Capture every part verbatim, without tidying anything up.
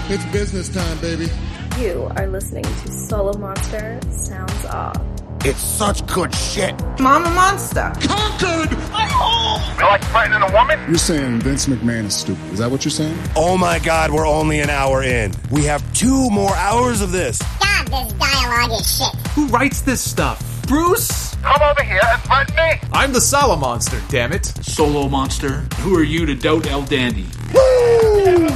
It's business time, baby. You are listening to Solo Monster Sounds Off. It's such good shit. Mama Monster. Conquered! I'm home! You like frightening a woman? You're saying Vince McMahon is stupid. Is that what you're saying? Oh my God, we're only an hour in. We have two more hours of this. God, this dialogue is shit. Who writes this stuff? Bruce? Come over here and threaten me? I'm the Solo Monster, damn it. Solo Monster, who are you to doubt El Dandy? Woo!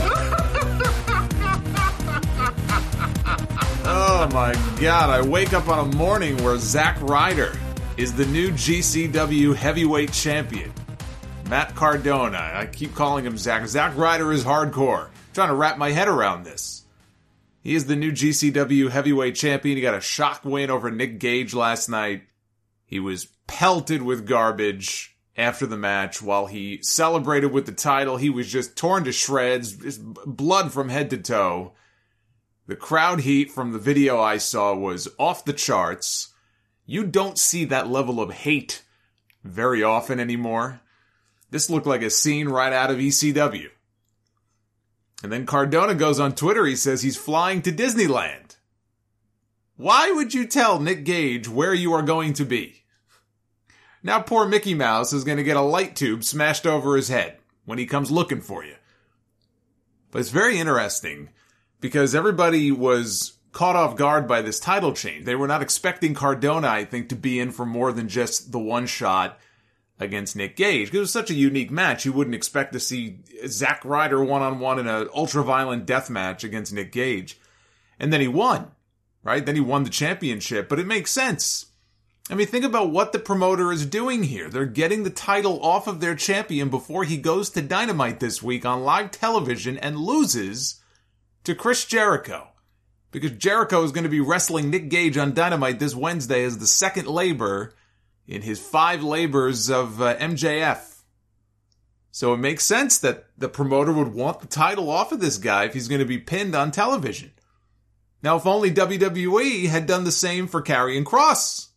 Oh my God, I wake up on a morning where Zack Ryder is the new G C W heavyweight champion. Matt Cardona, I keep calling him Zack. Zack Ryder is hardcore. I'm trying to wrap my head around this. He is the new G C W heavyweight champion. He got a shock win over Nick Gage last night. He was pelted with garbage after the match. While he celebrated with the title, he was just torn to shreds, just blood from head to toe. The crowd heat from the video I saw was off the charts. You don't see that level of hate very often anymore. This looked like a scene right out of E C W. And then Cardona goes on Twitter, he says he's flying to Disneyland. Why would you tell Nick Gage where you are going to be? Now poor Mickey Mouse is going to get a light tube smashed over his head when he comes looking for you. But it's very interesting because everybody was caught off guard by this title change. They were not expecting Cardona, I think, to be in for more than just the one shot against Nick Gage. It was such a unique match. You wouldn't expect to see Zack Ryder one-on-one in an ultra-violent death match against Nick Gage. And then he won, right? Then he won the championship. But it makes sense. I mean, think about what the promoter is doing here. They're getting the title off of their champion before he goes to Dynamite this week on live television and loses to Chris Jericho. Because Jericho is going to be wrestling Nick Gage on Dynamite this Wednesday as the second labor in his five labors of uh, M J F. So it makes sense that the promoter would want the title off of this guy if he's going to be pinned on television. Now, if only W W E had done the same for Karrion Kross.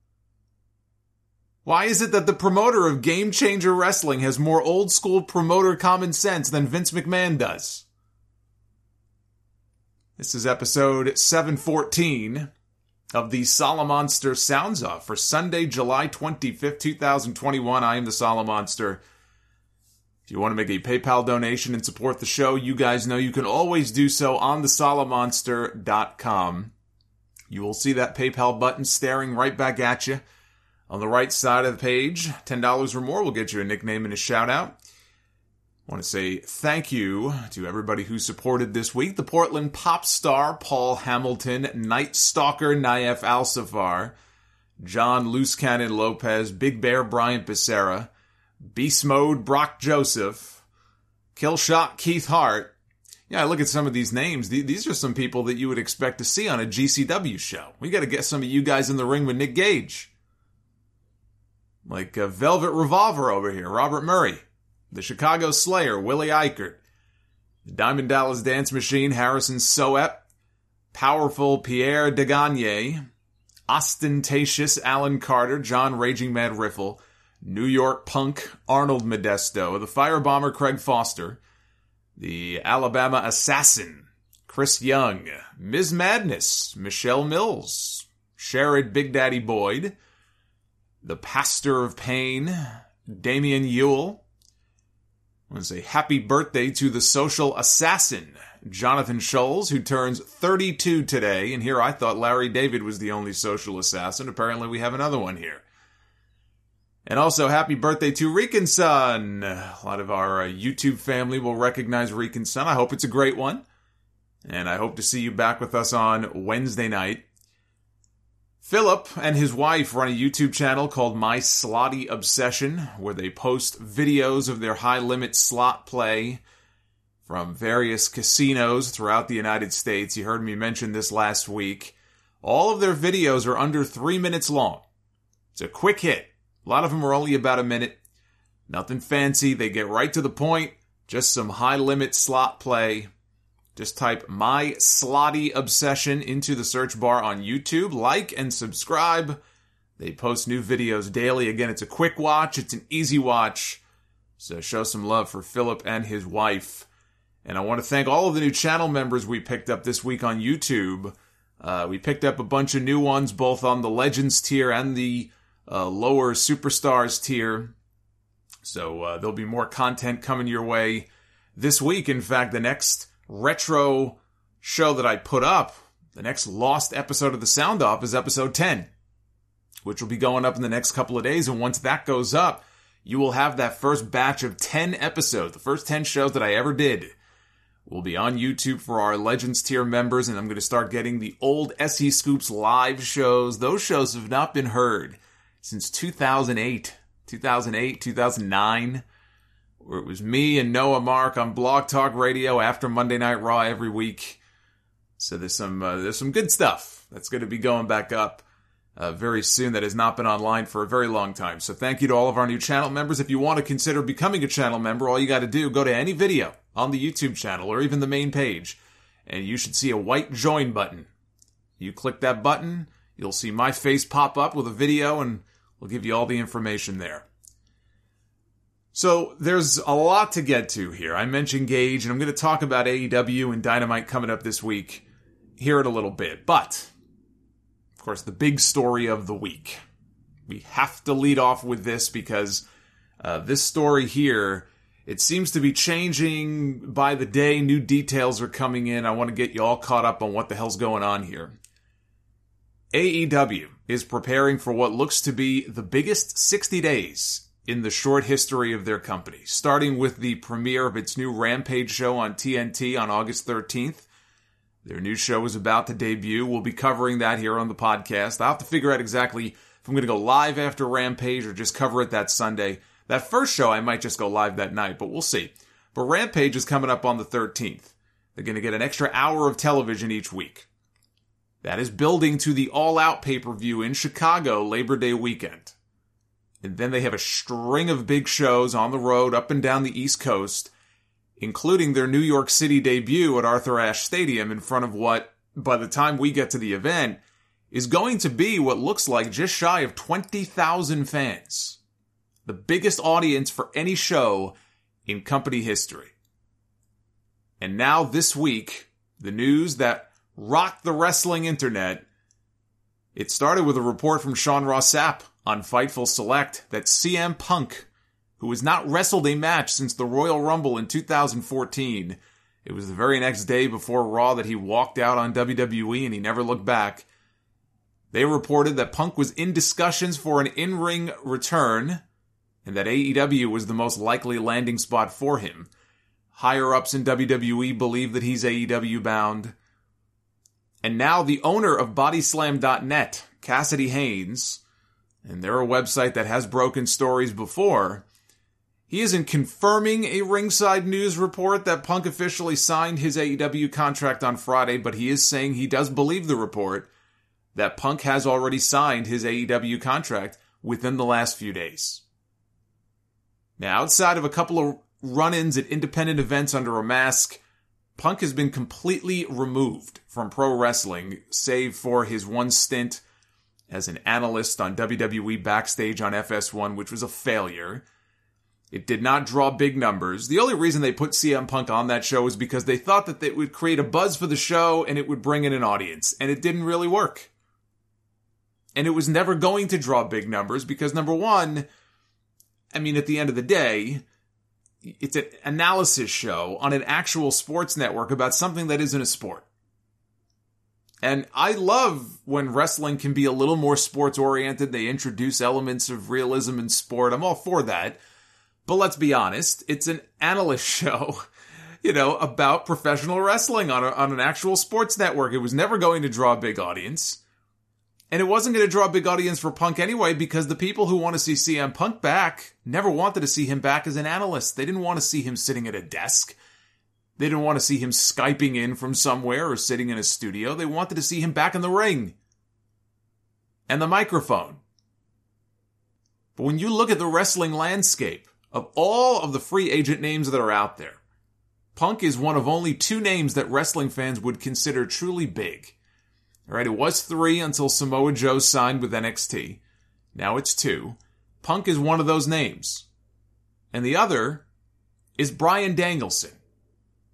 Why is it that the promoter of Game Changer Wrestling has more old school promoter common sense than Vince McMahon does? This is episode seven fourteen of the Solo Monster Sounds Off for Sunday, July twenty-fifth, twenty twenty-one. I am the Solo Monster. If you want to make a PayPal donation and support the show, you guys know you can always do so on the solo monster dot com. You will see that PayPal button staring right back at you. On the right side of the page, ten dollars or more will get you a nickname and a shout-out. I want to say thank you to everybody who supported this week. The Portland pop star Paul Hamilton, Night Stalker Naif Al-Safar, John Loose Cannon Lopez, Big Bear Bryant Becerra, Beast Mode Brock Joseph, Killshot Keith Hart. Yeah, I look at some of these names. These are some people that you would expect to see on a G C W show. We got to get some of you guys in the ring with Nick Gage. Like uh, Velvet Revolver over here, Robert Murray. The Chicago Slayer, Willie Eichert. The Diamond Dallas Dance Machine, Harrison Soep. Powerful Pierre Degagne. Ostentatious Alan Carter, John Raging Mad Riffle. New York Punk, Arnold Modesto. The Firebomber, Craig Foster. The Alabama Assassin, Chris Young. Miz Madness, Michelle Mills. Sherrod Big Daddy Boyd. The Pastor of Pain, Damian Ewell. I want to say happy birthday to the social assassin, Jonathan Scholes, who turns thirty-two today. And here I thought Larry David was the only social assassin. Apparently we have another one here. And also happy birthday to Rican Son. A lot of our uh, YouTube family will recognize Rican Son. I hope it's a great one. And I hope to see you back with us on Wednesday night. Philip and his wife run a YouTube channel called My Slotty Obsession, where they post videos of their high-limit slot play from various casinos throughout the United States. You heard me mention this last week. All of their videos are under three minutes long. It's a quick hit. A lot of them are only about a minute. Nothing fancy. They get right to the point. Just some high-limit slot play. Just type My Slotty Obsession into the search bar on YouTube. Like and subscribe. They post new videos daily. Again, it's a quick watch. It's an easy watch. So show some love for Philip and his wife. And I want to thank all of the new channel members we picked up this week on YouTube. Uh, we picked up a bunch of new ones, both on the Legends tier and the uh, lower Superstars tier. So uh, there'll be more content coming your way this week. In fact, the next retro show that I put up, the next lost episode of the Sound Off, is episode ten, which will be going up in the next couple of days. And once that goes up, you will have that first batch of ten episodes, the first ten shows that I ever did, will be on YouTube for our Legends tier members. And I'm going to start getting the old S E Scoops live shows. Those shows have not been heard since two thousand eight, two thousand eight, two thousand nine, where it was me and Noah Mark on Blog Talk Radio after Monday Night Raw every week. So there's some uh, there's some good stuff that's going to be going back up uh, very soon that has not been online for a very long time. So thank you to all of our new channel members. If you want to consider becoming a channel member, all you got to do, go to any video on the YouTube channel or even the main page, and you should see a white join button. You click that button, you'll see my face pop up with a video, and we'll give you all the information there. So there's a lot to get to here. I mentioned Gage, and I'm going to talk about A E W and Dynamite coming up this week here in a little bit. But, of course, the big story of the week. We have to lead off with this because uh, this story here, it seems to be changing by the day. New details are coming in. I want to get you all caught up on what the hell's going on here. A E W is preparing for what looks to be the biggest sixty days in the short history of their company, starting with the premiere of its new Rampage show on T N T on August thirteenth. Their new show is about to debut. We'll be covering that here on the podcast. I'll have to figure out exactly if I'm going to go live after Rampage or just cover it that Sunday. That first show, I might just go live that night, but we'll see. But Rampage is coming up on the thirteenth. They're going to get an extra hour of television each week. That is building to the All Out pay-per-view in Chicago Labor Day weekend. And then they have a string of big shows on the road up and down the East Coast, including their New York City debut at Arthur Ashe Stadium in front of what, by the time we get to the event, is going to be what looks like just shy of twenty thousand fans. The biggest audience for any show in company history. And now this week, the news that rocked the wrestling internet, it started with a report from Sean Ross Sapp on Fightful Select that C M Punk, who has not wrestled a match since the Royal Rumble in two thousand fourteen, it was the very next day before Raw that he walked out on W W E and he never looked back. They reported that Punk was in discussions for an in-ring return, and that A E W was the most likely landing spot for him. Higher-ups in W W E believe that he's A E W bound. And now the owner of Body Slam dot net, Cassidy Haynes, and they're a website that has broken stories before, he isn't confirming a Ringside News report that Punk officially signed his A E W contract on Friday, but he is saying he does believe the report that Punk has already signed his A E W contract within the last few days. Now, outside of a couple of run-ins at independent events under a mask, Punk has been completely removed from pro wrestling, save for his one stint as an analyst on W W E Backstage on F S one, which was a failure. It did not draw big numbers. The only reason they put C M Punk on that show was because they thought that it would create a buzz for the show and it would bring in an audience, and it didn't really work. And it was never going to draw big numbers because, number one, I mean, at the end of the day, it's an analysis show on an actual sports network about something that isn't a sport. And I love when wrestling can be a little more sports-oriented. They introduce elements of realism in sport. I'm all for that. But let's be honest, it's an analyst show, you know, about professional wrestling on, a, on an actual sports network. It was never going to draw a big audience. And it wasn't going to draw a big audience for Punk anyway, because the people who want to see C M Punk back never wanted to see him back as an analyst. They didn't want to see him sitting at a desk. They didn't want to see him Skyping in from somewhere or sitting in a studio. They wanted to see him back in the ring and the microphone. But when you look at the wrestling landscape, of all of the free agent names that are out there, Punk is one of only two names that wrestling fans would consider truly big. All right, it was three until Samoa Joe signed with N X T. Now it's two. Punk is one of those names. And the other is Bryan Danielson.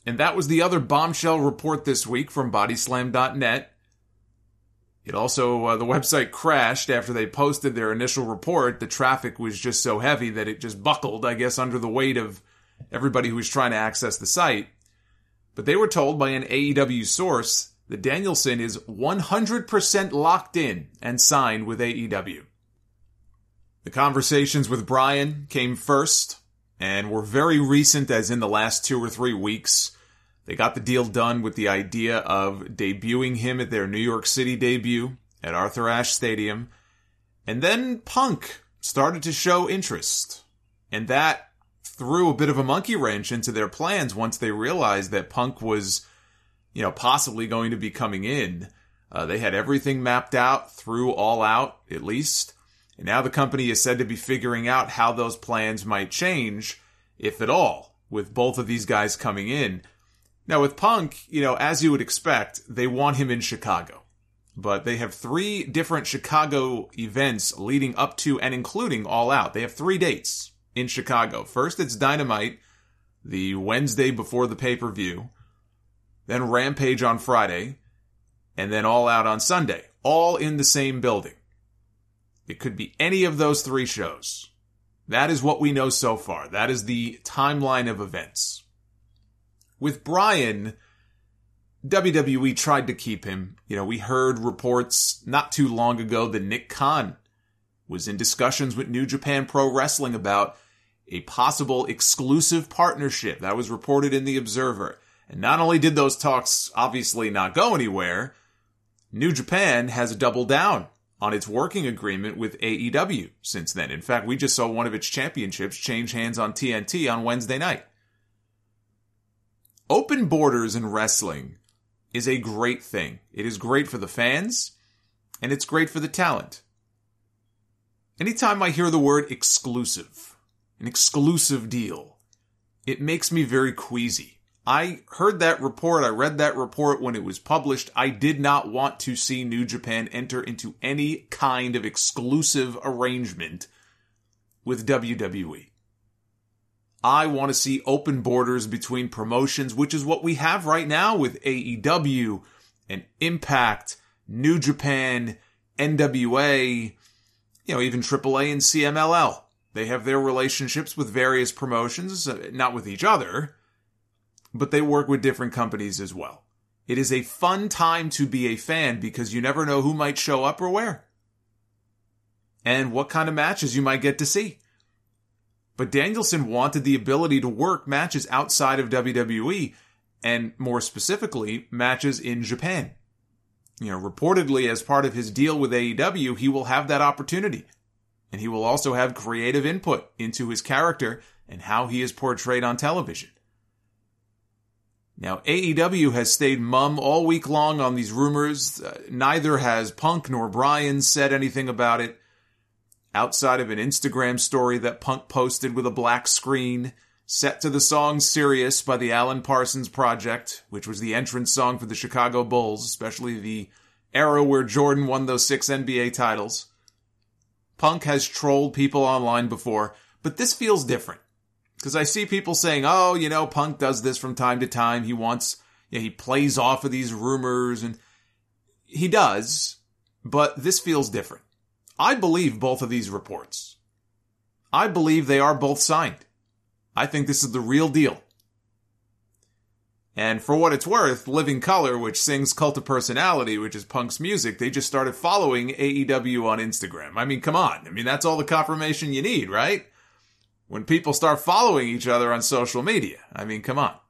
And that was the other bombshell report this week from Bodyslam dot net. It also, uh, the website crashed after they posted their initial report. The traffic was just so heavy that it just buckled, I guess, under the weight of everybody who was trying to access the site. But they were told by an A E W source that Danielson is one hundred percent locked in and signed with A E W. The conversations with Bryan came first and were very recent, as in the last two or three weeks. They got the deal done with the idea of debuting him at their New York City debut at Arthur Ashe Stadium. And then Punk started to show interest. And that threw a bit of a monkey wrench into their plans once they realized that Punk was, you know, possibly going to be coming in. Uh, they had everything mapped out through All Out, at least. And now the company is said to be figuring out how those plans might change, if at all, with both of these guys coming in. Now, with Punk, you know, as you would expect, they want him in Chicago. But they have three different Chicago events leading up to and including All Out. They have three dates in Chicago. First, it's Dynamite, the Wednesday before the pay-per-view. Then Rampage on Friday. And then All Out on Sunday. All in the same building. It could be any of those three shows. That is what we know so far. That is the timeline of events. With Bryan, W W E tried to keep him. You know, we heard reports not too long ago that Nick Khan was in discussions with New Japan Pro Wrestling about a possible exclusive partnership. That was reported in The Observer. And not only did those talks obviously not go anywhere, New Japan has doubled down on its working agreement with A E W since then. In fact, we just saw one of its championships change hands on T N T on Wednesday night. Open borders in wrestling is a great thing. It is great for the fans, and it's great for the talent. Anytime I hear the word exclusive, an exclusive deal, it makes me very queasy. I heard that report, I read that report when it was published. I did not want to see New Japan enter into any kind of exclusive arrangement with W W E. I want to see open borders between promotions, which is what we have right now with A E W and Impact, New Japan, N W A, you know, even triple A and C M L L. They have their relationships with various promotions, not with each other, but they work with different companies as well. It is a fun time to be a fan because you never know who might show up or where, and what kind of matches you might get to see. But Danielson wanted the ability to work matches outside of W W E, and more specifically, matches in Japan. You know, reportedly, as part of his deal with A E W, he will have that opportunity. And he will also have creative input into his character and how he is portrayed on television. Now, A E W has stayed mum all week long on these rumors. Uh, neither has Punk nor Bryan said anything about it, outside of an Instagram story that Punk posted with a black screen set to the song Sirius by the Alan Parsons Project, which was the entrance song for the Chicago Bulls, especially the era where Jordan won those six N B A titles. Punk has trolled people online before, but this feels different. Because I see people saying, oh, you know, Punk does this from time to time. He wants, you know, he plays off of these rumors, and he does, but this feels different. I believe both of these reports. I believe they are both signed. I think this is the real deal. And for what it's worth, Living Colour, which sings Cult of Personality, which is Punk's music, they just started following A E W on Instagram. I mean, come on. I mean, that's all the confirmation you need, right? When people start following each other on social media. I mean, come on.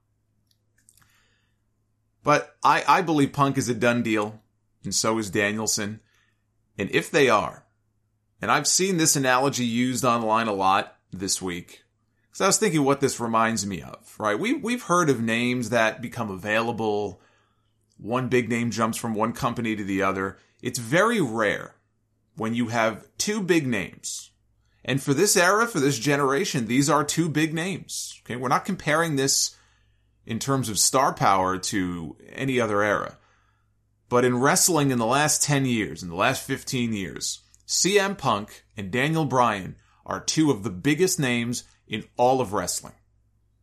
But I, I believe Punk is a done deal, and so is Danielson. And if they are, and I've seen this analogy used online a lot this week, because I was thinking what this reminds me of, right? We, we've heard of names that become available. One big name jumps from one company to the other. It's very rare when you have two big names. And for this era, for this generation, these are two big names. Okay, we're not comparing this in terms of star power to any other era. But in wrestling in the last ten years, in the last fifteen years, C M Punk and Daniel Bryan are two of the biggest names in all of wrestling.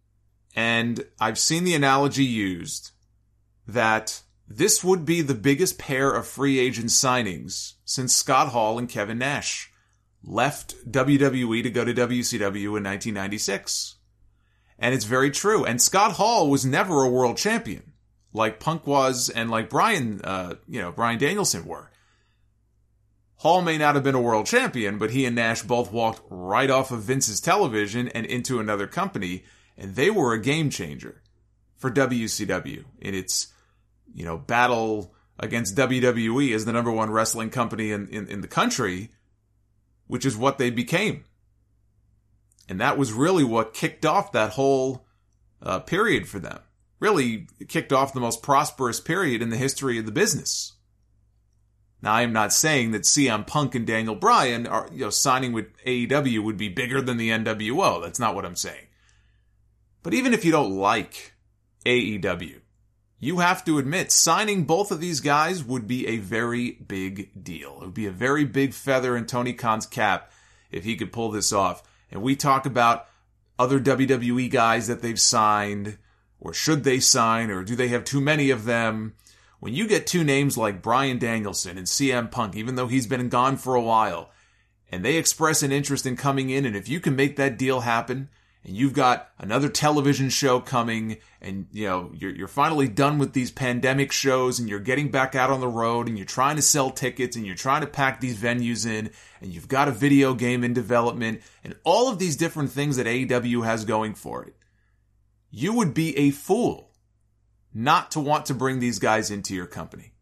And I've seen the analogy used that this would be the biggest pair of free agent signings since Scott Hall and Kevin Nash left W W E to go to W C W in nineteen ninety-six. And it's very true. And Scott Hall was never a world champion, like Punk was and like Bryan, uh, you know, Bryan Danielson were. Hall may not have been a world champion, but he and Nash both walked right off of Vince's television and into another company, and they were a game changer for W C W in its, you know, battle against W W E as the number one wrestling company in, in, in the country, which is what they became. And that was really what kicked off that whole uh, period for them. Really kicked off the most prosperous period in the history of the business. Now, I am not saying that C M Punk and Daniel Bryan are, you know, signing with A E W would be bigger than the N W O. That's not what I'm saying. But even if you don't like A E W, you have to admit signing both of these guys would be a very big deal. It would be a very big feather in Tony Khan's cap if he could pull this off. And we talk about other W W E guys that they've signed, or should they sign, or do they have too many of them? When you get two names like Bryan Danielson and C M Punk, even though he's been gone for a while, and they express an interest in coming in, and if you can make that deal happen, and you've got another television show coming, and you know you're, you're finally done with these pandemic shows, and you're getting back out on the road, and you're trying to sell tickets, and you're trying to pack these venues in, and you've got a video game in development, and all of these different things that A E W has going for it, you would be a fool not to want to bring these guys into your company.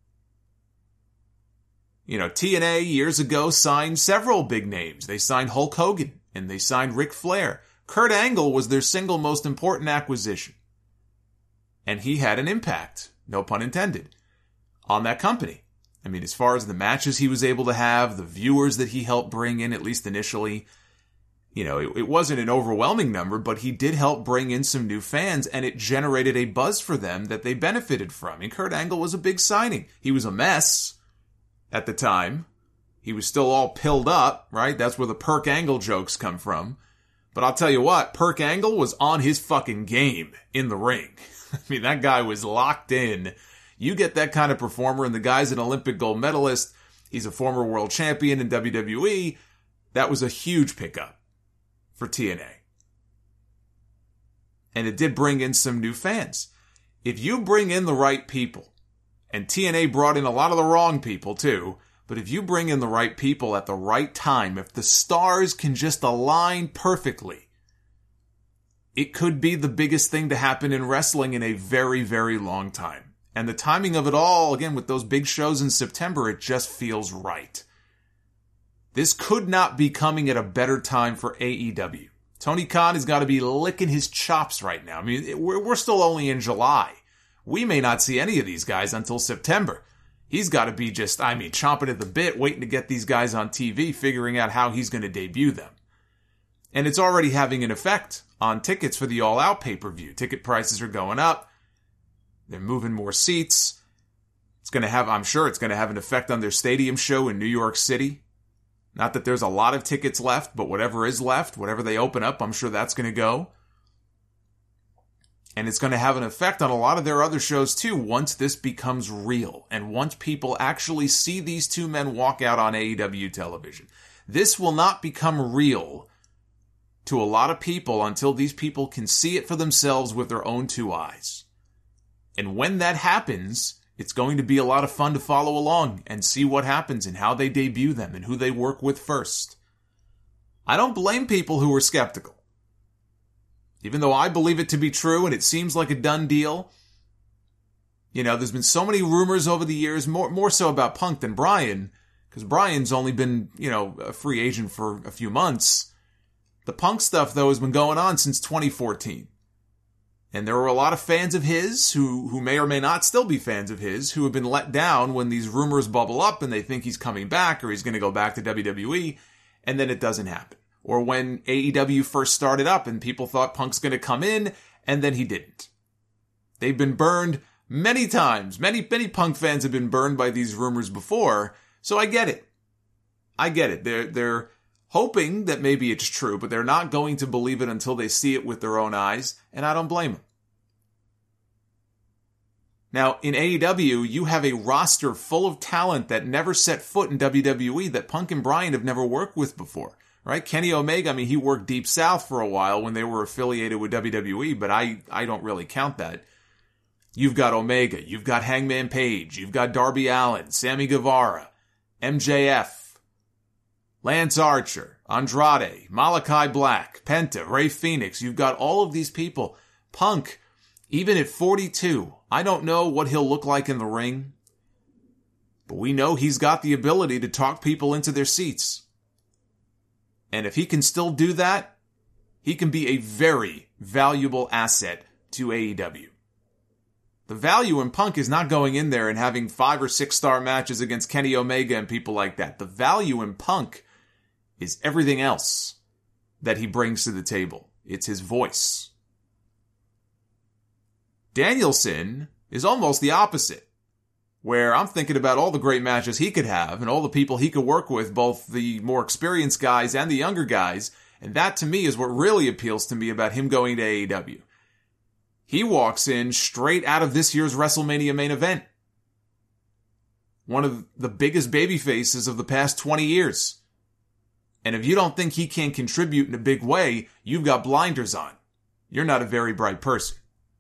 You know, T N A years ago signed several big names. They signed Hulk Hogan, and they signed Ric Flair. Kurt Angle was their single most important acquisition. And he had an impact, no pun intended, on that company. I mean, as far as the matches he was able to have, the viewers that he helped bring in, at least initially, you know, it, it wasn't an overwhelming number, but he did help bring in some new fans, and it generated a buzz for them that they benefited from. And Kurt Angle was a big signing. He was a mess at the time. He was still all pilled up, right? That's where the Perk Angle jokes come from. But I'll tell you what, Perk Angle was on his fucking game in the ring. I mean, that guy was locked in. You get that kind of performer, and the guy's an Olympic gold medalist. He's a former world champion in W W E. That was a huge pickup for T N A. And it did bring in some new fans. If you bring in the right people, and T N A brought in a lot of the wrong people too, but if you bring in the right people at the right time, if the stars can just align perfectly, it could be the biggest thing to happen in wrestling in a very, very long time. And the timing of it all, again, with those big shows in September, it just feels right. This could not be coming at a better time for A E W. Tony Khan has got to be licking his chops right now. I mean, we're, we're still only in July. We may not see any of these guys until September. He's got to be just, I mean, chomping at the bit, waiting to get these guys on T V, figuring out how he's going to debut them. And it's already having an effect on tickets for the All Out pay-per-view. Ticket prices are going up. They're moving more seats. It's going to have, I'm sure it's going to have an effect on their stadium show in New York City. Not that there's a lot of tickets left, but whatever is left, whatever they open up, I'm sure that's going to go. And it's going to have an effect on a lot of their other shows too once this becomes real. And once people actually see these two men walk out on A E W television. This will not become real to a lot of people until these people can see it for themselves with their own two eyes. And when that happens, it's going to be a lot of fun to follow along and see what happens and how they debut them and who they work with first. I don't blame people who are skeptical. Even though I believe it to be true and it seems like a done deal, you know, there's been so many rumors over the years, more more so about Punk than Bryan, because Bryan's only been, you know, a free agent for a few months. The Punk stuff, though, has been going on since twenty fourteen. And there were a lot of fans of his who, who may or may not still be fans of his who have been let down when these rumors bubble up and they think he's coming back or he's going to go back to W W E, and then it doesn't happen. Or when A E W first started up and people thought Punk's going to come in, and then he didn't. They've been burned many times. Many, many Punk fans have been burned by these rumors before, so I get it. I get it. They're, they're hoping that maybe it's true, but they're not going to believe it until they see it with their own eyes, and I don't blame them. Now, in A E W, you have a roster full of talent that never set foot in W W E that Punk and Bryan have never worked with before, right? Kenny Omega, I mean, he worked Deep South for a while when they were affiliated with W W E, but I, I don't really count that. You've got Omega, you've got Hangman Page, you've got Darby Allin, Sammy Guevara, M J F, Lance Archer, Andrade, Malachi Black, Penta, Rey Fenix. You've got all of these people. Punk, even at forty-two, I don't know what he'll look like in the ring, but we know he's got the ability to talk people into their seats. And if he can still do that, he can be a very valuable asset to A E W. The value in Punk is not going in there and having five or six star matches against Kenny Omega and people like that. The value in Punk is everything else that he brings to the table. It's his voice. Danielson is almost the opposite, where I'm thinking about all the great matches he could have and all the people he could work with, both the more experienced guys and the younger guys, and that to me is what really appeals to me about him going to A E W. He walks in straight out of this year's WrestleMania main event. One of the biggest baby faces of the past twenty years. And if you don't think he can contribute in a big way, you've got blinders on. You're not a very bright person.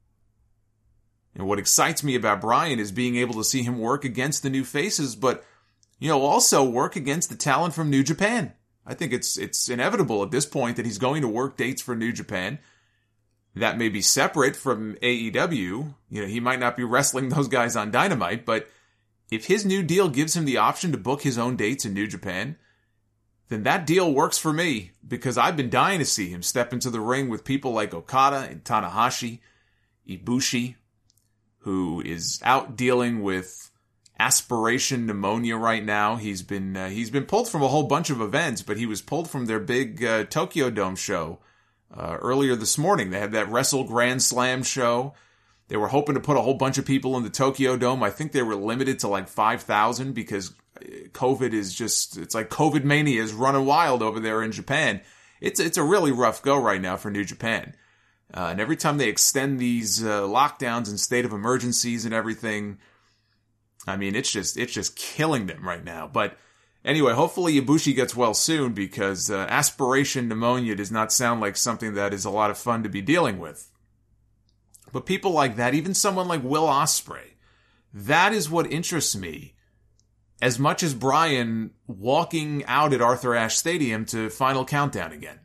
And what excites me about Bryan is being able to see him work against the new faces, but, you know, also work against the talent from New Japan. I think it's it's inevitable at this point that he's going to work dates for New Japan. That may be separate from A E W. You know, he might not be wrestling those guys on Dynamite, but if his new deal gives him the option to book his own dates in New Japan, then that deal works for me, because I've been dying to see him step into the ring with people like Okada and Tanahashi, Ibushi, who is out dealing with aspiration pneumonia right now. He's been uh, he's been pulled from a whole bunch of events, but he was pulled from their big uh, Tokyo Dome show uh, earlier this morning. They had that Wrestle Grand Slam show. They were hoping to put a whole bunch of people in the Tokyo Dome. I think they were limited to like five thousand because COVID is just, it's like COVID mania is running wild over there in Japan. It's, it's a really rough go right now for New Japan. Uh, and every time they extend these uh, lockdowns and state of emergencies and everything, I mean, it's just it's just killing them right now. But anyway, hopefully Ibushi gets well soon, because uh, aspiration pneumonia does not sound like something that is a lot of fun to be dealing with. But people like that, even someone like Will Ospreay, that is what interests me as much as Bryan walking out at Arthur Ashe Stadium to Final Countdown again.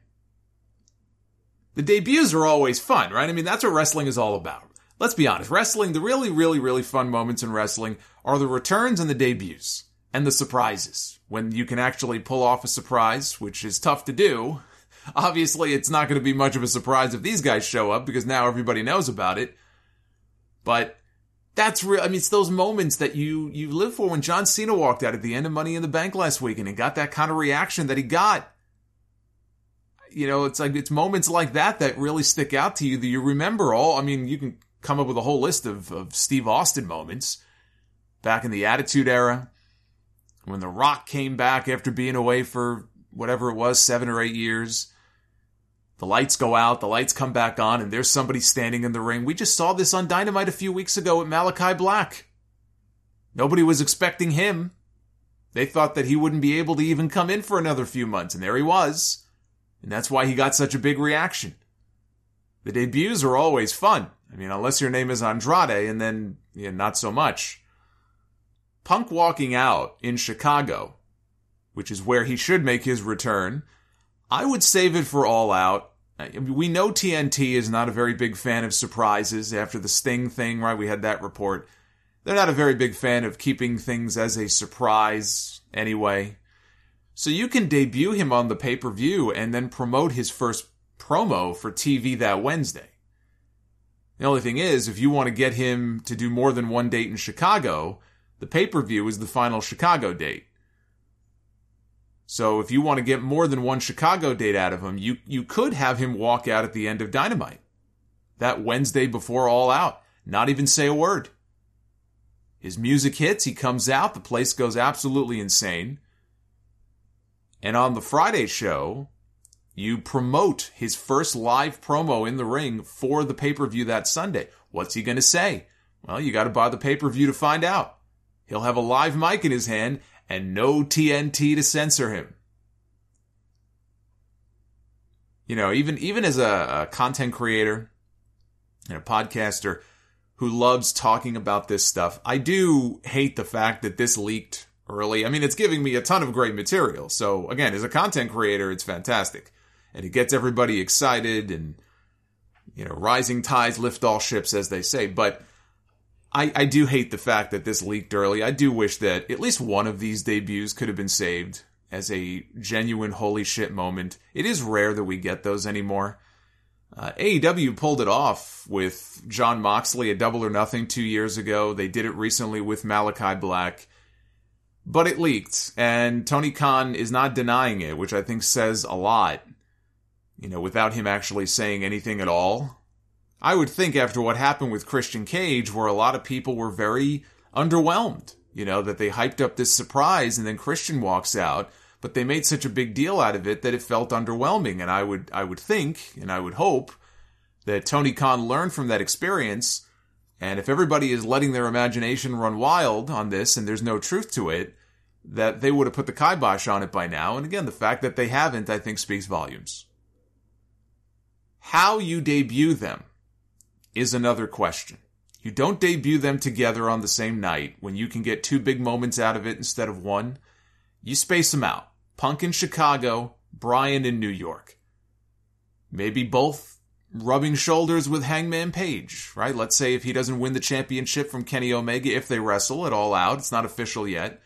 The debuts are always fun, right? I mean, that's what wrestling is all about. Let's be honest. Wrestling, the really, really, really fun moments in wrestling are the returns and the debuts and the surprises. When you can actually pull off a surprise, which is tough to do. Obviously, it's not going to be much of a surprise if these guys show up, because now everybody knows about it. But that's real. I mean, it's those moments that you, you live for. When John Cena walked out at the end of Money in the Bank last weekend and got that kind of reaction that he got. You know, it's like, it's moments like that that really stick out to you, that you remember all. I mean, you can come up with a whole list of, of Steve Austin moments back in the Attitude Era, when The Rock came back after being away for whatever it was, seven or eight years. The lights go out, the lights come back on, and there's somebody standing in the ring. We just saw this on Dynamite a few weeks ago with Malachi Black. Nobody was expecting him. They thought that he wouldn't be able to even come in for another few months, and there he was. And that's why he got such a big reaction. The debuts are always fun. I mean, unless your name is Andrade, and then, yeah, not so much. Punk walking out in Chicago, which is where he should make his return, I would save it for All Out. I mean, we know T N T is not a very big fan of surprises after the Sting thing, right? We had that report. They're not a very big fan of keeping things as a surprise anyway. So you can debut him on the pay-per-view and then promote his first promo for T V that Wednesday. The only thing is, if you want to get him to do more than one date in Chicago, the pay-per-view is the final Chicago date. So if you want to get more than one Chicago date out of him, you, you could have him walk out at the end of Dynamite. That Wednesday before All Out. Not even say a word. His music hits, he comes out, the place goes absolutely insane. And on the Friday show, you promote his first live promo in the ring for the pay-per-view that Sunday. What's he going to say? Well, you got to buy the pay-per-view to find out. He'll have a live mic in his hand and no T N T to censor him. You know, even even as a, a content creator and a podcaster who loves talking about this stuff, I do hate the fact that this leaked early. I mean, it's giving me a ton of great material. So again, as a content creator, it's fantastic. And it gets everybody excited and, you know, rising tides lift all ships, as they say. But I, I do hate the fact that this leaked early. I do wish that at least one of these debuts could have been saved as a genuine holy shit moment. It is rare that we get those anymore. Uh, A E W pulled it off with Jon Moxley at Double or Nothing two years ago. They did it recently with Malachi Black. But it leaked, and Tony Khan is not denying it, which I think says a lot. You know, without him actually saying anything at all. I would think after what happened with Christian Cage, where a lot of people were very underwhelmed, you know, that they hyped up this surprise and then Christian walks out, but they made such a big deal out of it that it felt underwhelming. And I would, I would think, and I would hope that Tony Khan learned from that experience. And if everybody is letting their imagination run wild on this and there's no truth to it, that they would have put the kibosh on it by now. And again, the fact that they haven't, I think, speaks volumes. How you debut them is another question. You don't debut them together on the same night when you can get two big moments out of it instead of one. You space them out. Punk in Chicago, Bryan in New York. Maybe both rubbing shoulders with Hangman Page, right? Let's say if he doesn't win the championship from Kenny Omega, if they wrestle it all out, it's not official yet.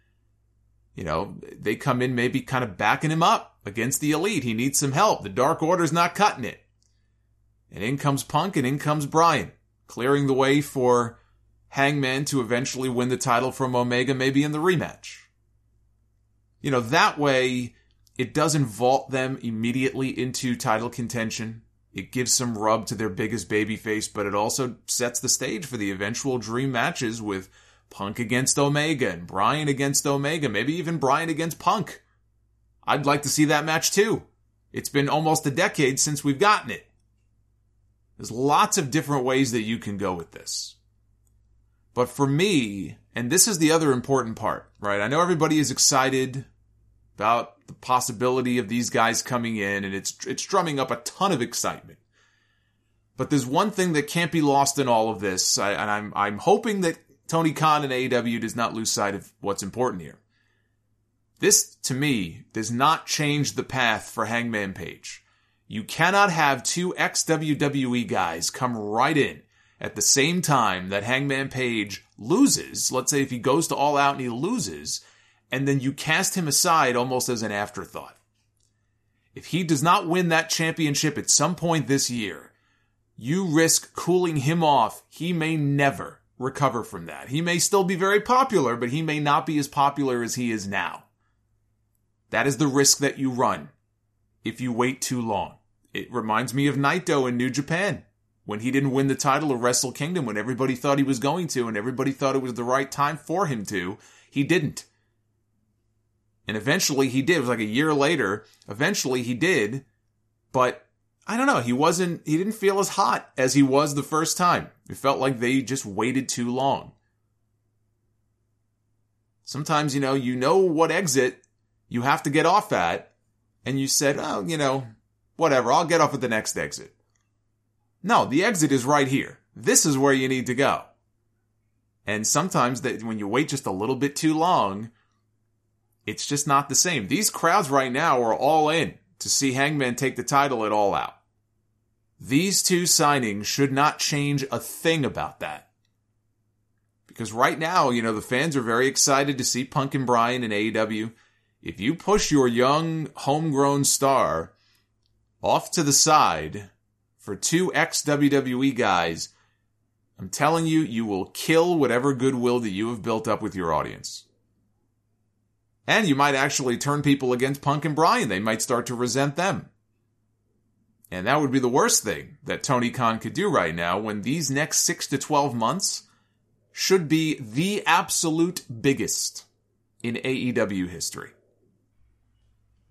You know, they come in maybe kind of backing him up against the Elite. He needs some help. The Dark Order's not cutting it. And in comes Punk and in comes Bryan, clearing the way for Hangman to eventually win the title from Omega, maybe in the rematch. You know, that way it doesn't vault them immediately into title contention. It gives some rub to their biggest babyface, but it also sets the stage for the eventual dream matches with Punk against Omega and Bryan against Omega, maybe even Bryan against Punk. I'd like to see that match too. It's been almost a decade since we've gotten it. There's lots of different ways that you can go with this. But for me, and this is the other important part, right? I know everybody is excited about the possibility of these guys coming in, and it's it's drumming up a ton of excitement. But there's one thing that can't be lost in all of this, I, and I'm I'm hoping that Tony Khan and A E W does not lose sight of what's important here. This, to me, does not change the path for Hangman Page. You cannot have two ex-W W E guys come right in at the same time that Hangman Page loses. Let's say if he goes to All Out and he loses, and then you cast him aside almost as an afterthought. If he does not win that championship at some point this year, you risk cooling him off. He may never recover from that. He may still be very popular, but he may not be as popular as he is now. That is the risk that you run if you wait too long. It reminds me of Naito in New Japan, when he didn't win the title of Wrestle Kingdom, when everybody thought he was going to, and everybody thought it was the right time for him to. He didn't. And eventually he did. It was like a year later. Eventually he did. But I don't know. He wasn't, he didn't feel as hot as he was the first time. It felt like they just waited too long. Sometimes, you know, you know what exit you have to get off at. And you said, oh, you know, whatever, I'll get off at the next exit. No, the exit is right here. This is where you need to go. And sometimes that when you wait just a little bit too long, it's just not the same. These crowds right now are all in to see Hangman take the title at All Out. These two signings should not change a thing about that. Because right now, you know, the fans are very excited to see Punk and Bryan in A E W. If you push your young, homegrown star off to the side for two ex-W W E guys, I'm telling you, you will kill whatever goodwill that you have built up with your audience. And you might actually turn people against Punk and Bryan. They might start to resent them. And that would be the worst thing that Tony Khan could do right now, when these next six to twelve months should be the absolute biggest in A E W history.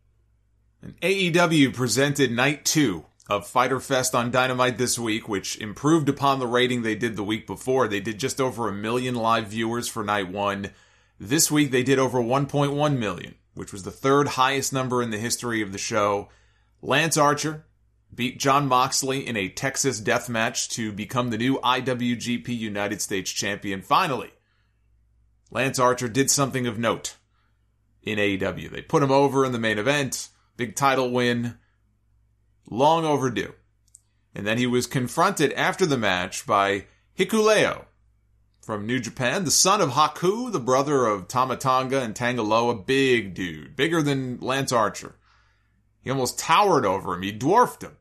And A E W presented night two of Fyter Fest on Dynamite this week, which improved upon the rating they did the week before. They did just over a million live viewers for night one. This week they did over one point one million, which was the third highest number in the history of the show. Lance Archer beat Jon Moxley in a Texas death match to become the new I W G P United States Champion. Finally, Lance Archer did something of note in A E W. They put him over in the main event. Big title win. Long overdue. And then he was confronted after the match by Hikuleo from New Japan, the son of Haku, the brother of Tama Tonga and Tangaloa. Big dude. Bigger than Lance Archer. He almost towered over him. He dwarfed him.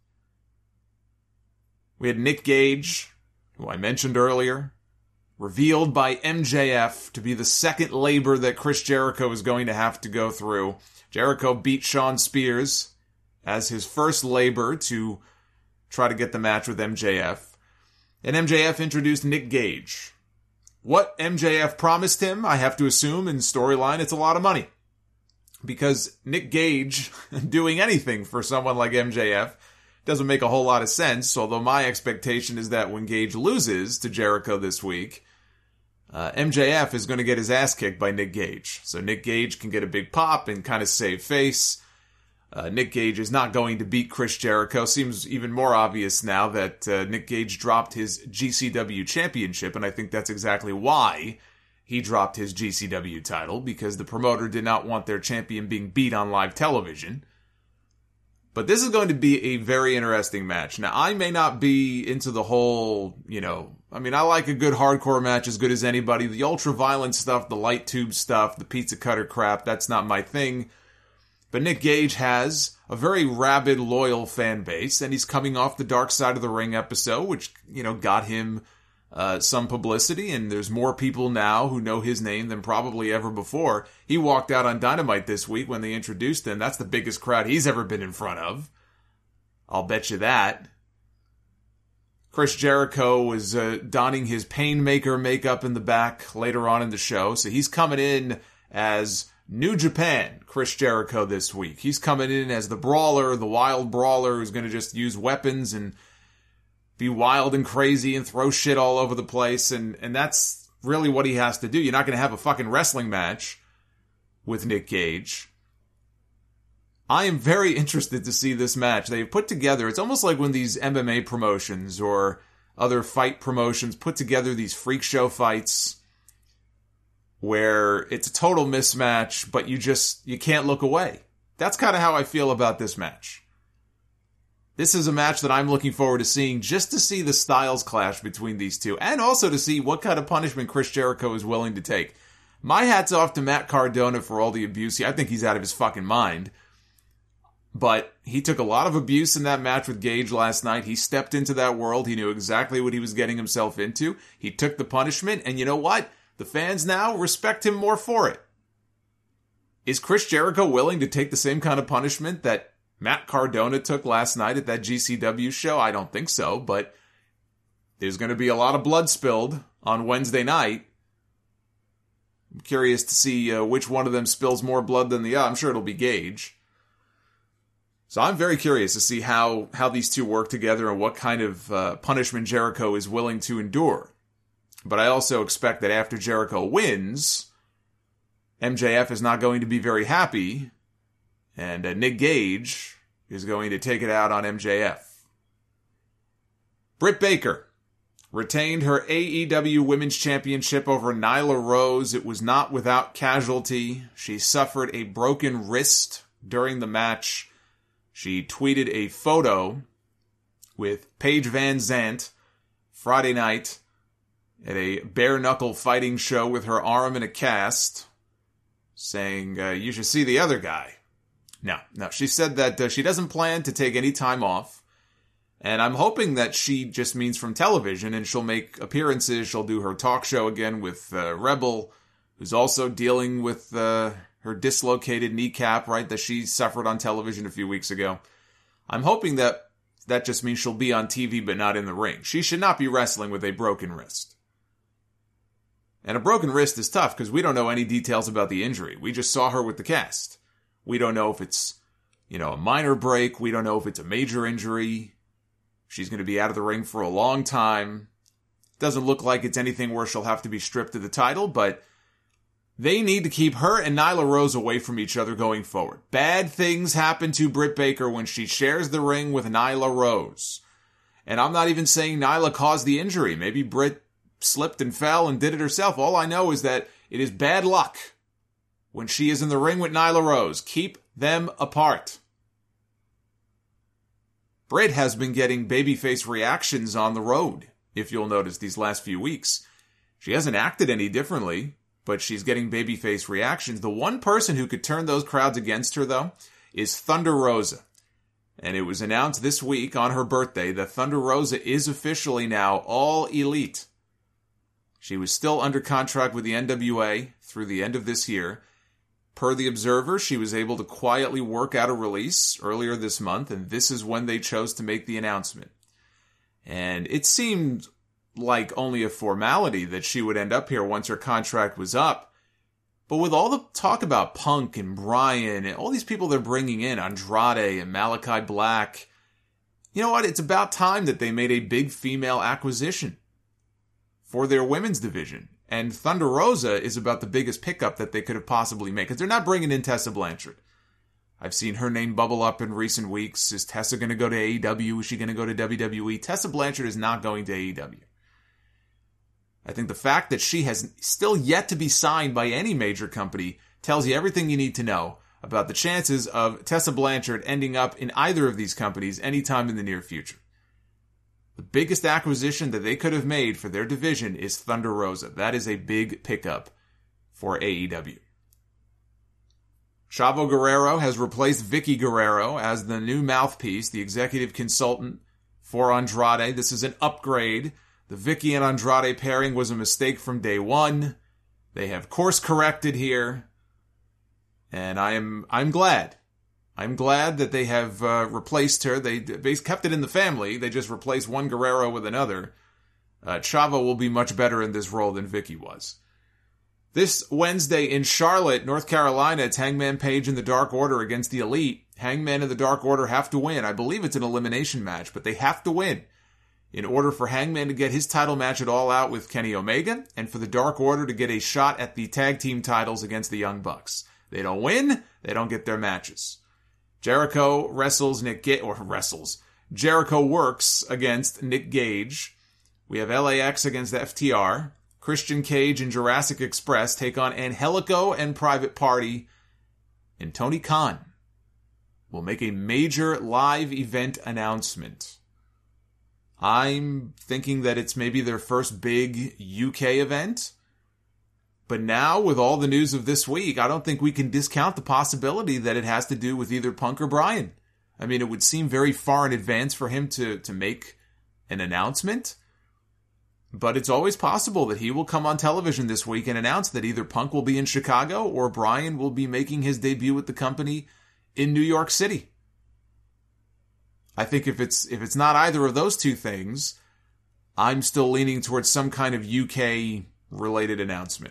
We had Nick Gage, who I mentioned earlier, revealed by M J F to be the second labor that Chris Jericho is going to have to go through. Jericho beat Shawn Spears as his first labor to try to get the match with M J F. And M J F introduced Nick Gage. What M J F promised him, I have to assume in storyline, it's a lot of money. Because Nick Gage doing anything for someone like M J F doesn't make a whole lot of sense, although my expectation is that when Gage loses to Jericho this week, uh, M J F is going to get his ass kicked by Nick Gage. So Nick Gage can get a big pop and kind of save face. Uh, Nick Gage is not going to beat Chris Jericho. Seems even more obvious now that uh, Nick Gage dropped his G C W championship, and I think that's exactly why he dropped his G C W title, because the promoter did not want their champion being beat on live television. But this is going to be a very interesting match. Now, I may not be into the whole, you know, I mean, I like a good hardcore match as good as anybody. The ultra-violent stuff, the light tube stuff, the pizza cutter crap, that's not my thing. But Nick Gage has a very rabid, loyal fan base, and he's coming off the Dark Side of the Ring episode, which, you know, got him uh, some publicity, and there's more people now who know his name than probably ever before. He walked out on Dynamite this week when they introduced him. That's the biggest crowd he's ever been in front of. I'll bet you that. Chris Jericho was uh, donning his Painmaker makeup in the back later on in the show, so he's coming in as New Japan Chris Jericho this week. He's coming in as the brawler, the wild brawler who's going to just use weapons and be wild and crazy and throw shit all over the place. And, and that's really what he has to do. You're not going to have a fucking wrestling match with Nick Gage. I am very interested to see this match. They've put together, it's almost like when these M M A promotions or other fight promotions put together these freak show fights where it's a total mismatch, but you just, you can't look away. That's kind of how I feel about this match. This is a match that I'm looking forward to seeing, just to see the styles clash between these two, and also to see what kind of punishment Chris Jericho is willing to take. My hat's off to Matt Cardona for all the abuse. I think he's out of his fucking mind. But he took a lot of abuse in that match with Gage last night. He stepped into that world. He knew exactly what he was getting himself into. He took the punishment, and you know what? The fans now respect him more for it. Is Chris Jericho willing to take the same kind of punishment that Matt Cardona took last night at that G C W show? I don't think so, but there's going to be a lot of blood spilled on Wednesday night. I'm curious to see uh, which one of them spills more blood than the other. I'm sure it'll be Gage. So I'm very curious to see how, how these two work together and what kind of uh, punishment Jericho is willing to endure. But I also expect that after Jericho wins, M J F is not going to be very happy, and uh, Nick Gage is going to take it out on M J F. Britt Baker retained her A E W Women's Championship over Nyla Rose. It was not without casualty. She suffered a broken wrist during the match. She tweeted a photo with Paige Van Zandt Friday night at a bare-knuckle fighting show with her arm in a cast, saying, uh, you should see the other guy. No, no, she said that uh, she doesn't plan to take any time off, and I'm hoping that she just means from television, and she'll make appearances. She'll do her talk show again with uh, Rebel, who's also dealing with uh, her dislocated kneecap, right, that she suffered on television a few weeks ago. I'm hoping that that just means she'll be on T V but not in the ring. She should not be wrestling with a broken wrist. And a broken wrist is tough because we don't know any details about the injury. We just saw her with the cast. We don't know if it's you know, a minor break. We don't know if it's a major injury. She's going to be out of the ring for a long time. Doesn't look like it's anything where she'll have to be stripped of the title, but they need to keep her and Nyla Rose away from each other going forward. Bad things happen to Britt Baker when she shares the ring with Nyla Rose. And I'm not even saying Nyla caused the injury. Maybe Britt slipped and fell and did it herself. All I know is that it is bad luck when she is in the ring with Nyla Rose. Keep them apart. Britt has been getting babyface reactions on the road, if you'll notice, these last few weeks. She hasn't acted any differently, but she's getting babyface reactions. The one person who could turn those crowds against her, though, is Thunder Rosa. And it was announced this week on her birthday that Thunder Rosa is officially now All Elite. She was still under contract with the N W A through the end of this year. Per the Observer, she was able to quietly work out a release earlier this month, and this is when they chose to make the announcement. And it seemed like only a formality that she would end up here once her contract was up. But with all the talk about Punk and Bryan and all these people they're bringing in, Andrade and Malachi Black, you know what? It's about time that they made a big female acquisition for their women's division. And Thunder Rosa is about the biggest pickup that they could have possibly made, because they're not bringing in Tessa Blanchard. I've seen her name bubble up in recent weeks. Is Tessa going to go to A E W? Is she going to go to W W E? Tessa Blanchard is not going to A E W. I think the fact that she has still yet to be signed by any major company tells you everything you need to know about the chances of Tessa Blanchard ending up in either of these companies anytime in the near future. The biggest acquisition that they could have made for their division is Thunder Rosa. That is a big pickup for A E W. Chavo Guerrero has replaced Vicky Guerrero as the new mouthpiece, the executive consultant for Andrade. This is an upgrade. The Vicky and Andrade pairing was a mistake from day one. They have course corrected here. And I am I'm glad. I'm glad that they have uh, replaced her. They, they kept it in the family. They just replaced one Guerrero with another. Uh, Chavo will be much better in this role than Vicky was. This Wednesday in Charlotte, North Carolina, it's Hangman Page and the Dark Order against the Elite. Hangman and the Dark Order have to win. I believe it's an elimination match, but they have to win in order for Hangman to get his title match at All Out with Kenny Omega, and for the Dark Order to get a shot at the tag team titles against the Young Bucks. They don't win, they don't get their matches. Jericho wrestles Nick Gage, or wrestles. Jericho works against Nick Gage. We have L A X against F T R. Christian Cage and Jurassic Express take on Angelico and Private Party. And Tony Khan will make a major live event announcement. I'm thinking that it's maybe their first big U K event. But now, with all the news of this week, I don't think we can discount the possibility that it has to do with either Punk or Bryan. I mean, it would seem very far in advance for him to, to make an announcement. But it's always possible that he will come on television this week and announce that either Punk will be in Chicago or Bryan will be making his debut with the company in New York City. I think if it's if it's not either of those two things, I'm still leaning towards some kind of U K-related announcement.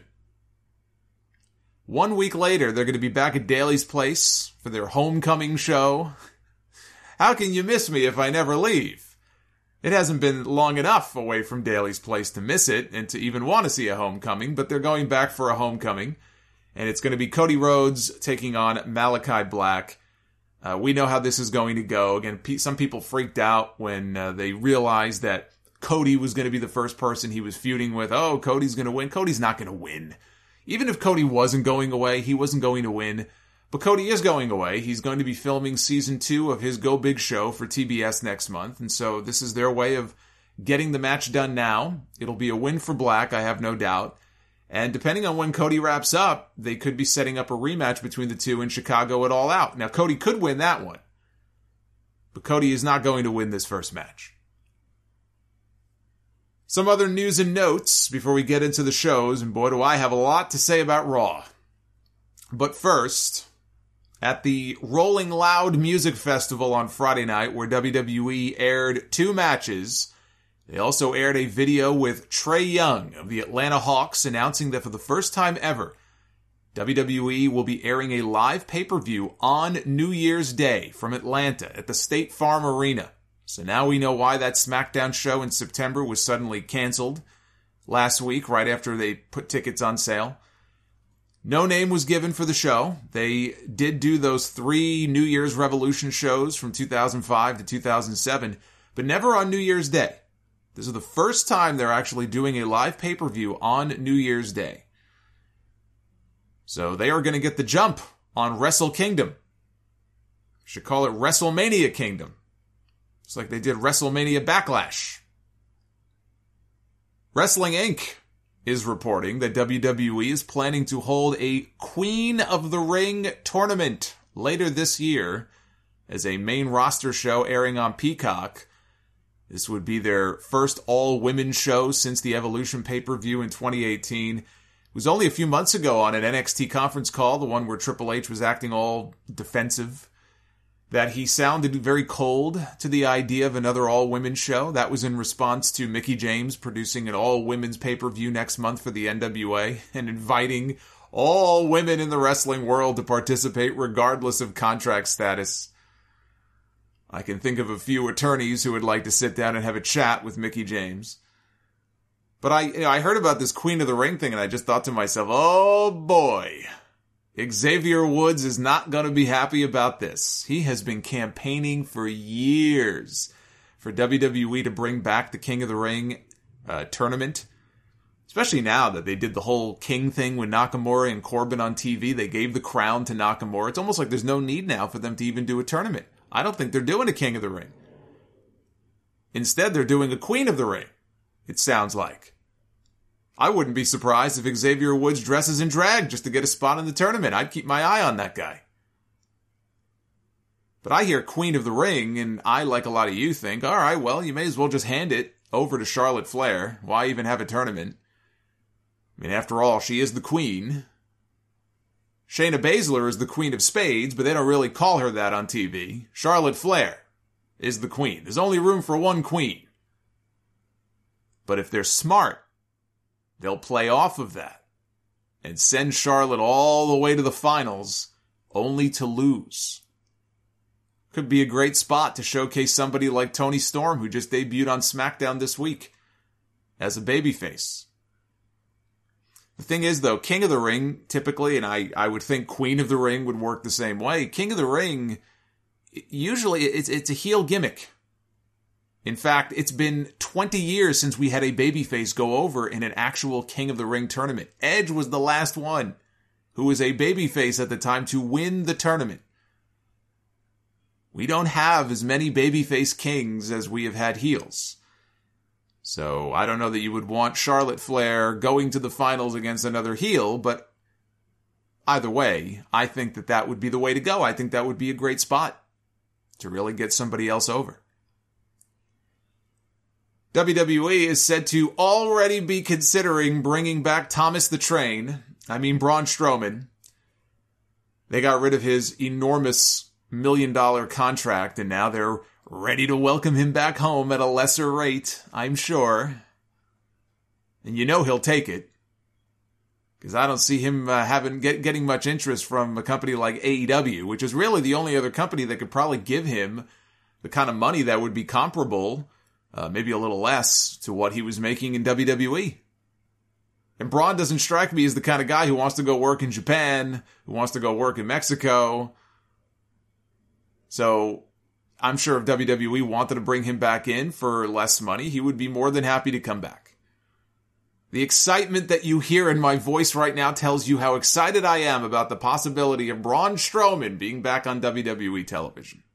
One week later, they're going to be back at Daly's Place for their homecoming show. How can you miss me if I never leave? It hasn't been long enough away from Daly's Place to miss it and to even want to see a homecoming, but they're going back for a homecoming. And it's going to be Cody Rhodes taking on Malachi Black. Uh, we know how this is going to go. Again, pe- some people freaked out when uh, they realized that Cody was going to be the first person he was feuding with. Oh, Cody's going to win. Cody's not going to win. Even if Cody wasn't going away, he wasn't going to win. But Cody is going away. He's going to be filming season two of his Go Big show for T B S next month. And so this is their way of getting the match done now. It'll be a win for Black, I have no doubt. And depending on when Cody wraps up, they could be setting up a rematch between the two in Chicago at All Out. Now, Cody could win that one. But Cody is not going to win this first match. Some other news and notes before we get into the shows, and boy, do I have a lot to say about Raw. But first, at the Rolling Loud Music Festival on Friday night, where W W E aired two matches, they also aired a video with Trae Young of the Atlanta Hawks announcing that for the first time ever, W W E will be airing a live pay-per-view on New Year's Day from Atlanta at the State Farm Arena. So now we know why that SmackDown show in September was suddenly canceled last week, right after they put tickets on sale. No name was given for the show. They did do those three New Year's Revolution shows from two thousand five to two thousand seven, but never on New Year's Day. This is the first time they're actually doing a live pay-per-view on New Year's Day. So they are going to get the jump on Wrestle Kingdom. Should call it WrestleMania Kingdom. It's like they did WrestleMania Backlash. Wrestling Incorporated is reporting that W W E is planning to hold a Queen of the Ring tournament later this year as a main roster show airing on Peacock. This would be their first all-women show since the Evolution pay-per-view in twenty eighteen. It was only a few months ago on an N X T conference call, the one where Triple H was acting all defensive, that he sounded very cold to the idea of another all-women show. That was in response to Mickie James producing an all-women's pay-per-view next month for the N W A and inviting all women in the wrestling world to participate regardless of contract status. I can think of a few attorneys who would like to sit down and have a chat with Mickie James. But I, you know, I heard about this Queen of the Ring thing and I just thought to myself, oh boy, Xavier Woods is not going to be happy about this. He has been campaigning for years for W W E to bring back the King of the Ring uh, tournament. Especially now that they did the whole King thing with Nakamura and Corbin on T V. They gave the crown to Nakamura. It's almost like there's no need now for them to even do a tournament. I don't think they're doing a King of the Ring. Instead, they're doing a Queen of the Ring, it sounds like. I wouldn't be surprised if Xavier Woods dresses in drag just to get a spot in the tournament. I'd keep my eye on that guy. But I hear Queen of the Ring, and I, like a lot of you, think, all right, well, you may as well just hand it over to Charlotte Flair. Why even have a tournament? I mean, after all, she is the queen. Shayna Baszler is the Queen of Spades, but they don't really call her that on T V. Charlotte Flair is the queen. There's only room for one queen. But if they're smart, they'll play off of that and send Charlotte all the way to the finals only to lose. Could be a great spot to showcase somebody like Toni Storm, who just debuted on SmackDown this week as a babyface. The thing is, though, King of the Ring, typically, and I, I would think Queen of the Ring would work the same way. King of the Ring, usually it's, it's a heel gimmick. In fact, it's been twenty years since we had a babyface go over in an actual King of the Ring tournament. Edge was the last one who was a babyface at the time to win the tournament. We don't have as many babyface kings as we have had heels. So I don't know that you would want Charlotte Flair going to the finals against another heel, but either way, I think that that would be the way to go. I think that would be a great spot to really get somebody else over. W W E is said to already be considering bringing back Thomas the Train. I mean Braun Strowman. They got rid of his enormous million dollar contract and now they're ready to welcome him back home at a lesser rate, I'm sure. And you know he'll take it. Because I don't see him uh, having get, getting much interest from a company like A E W, which is really the only other company that could probably give him the kind of money that would be comparable, uh, maybe a little less, to what he was making in W W E. And Braun doesn't strike me as the kind of guy who wants to go work in Japan, who wants to go work in Mexico. So I'm sure if W W E wanted to bring him back in for less money, he would be more than happy to come back. The excitement that you hear in my voice right now tells you how excited I am about the possibility of Braun Strowman being back on W W E television.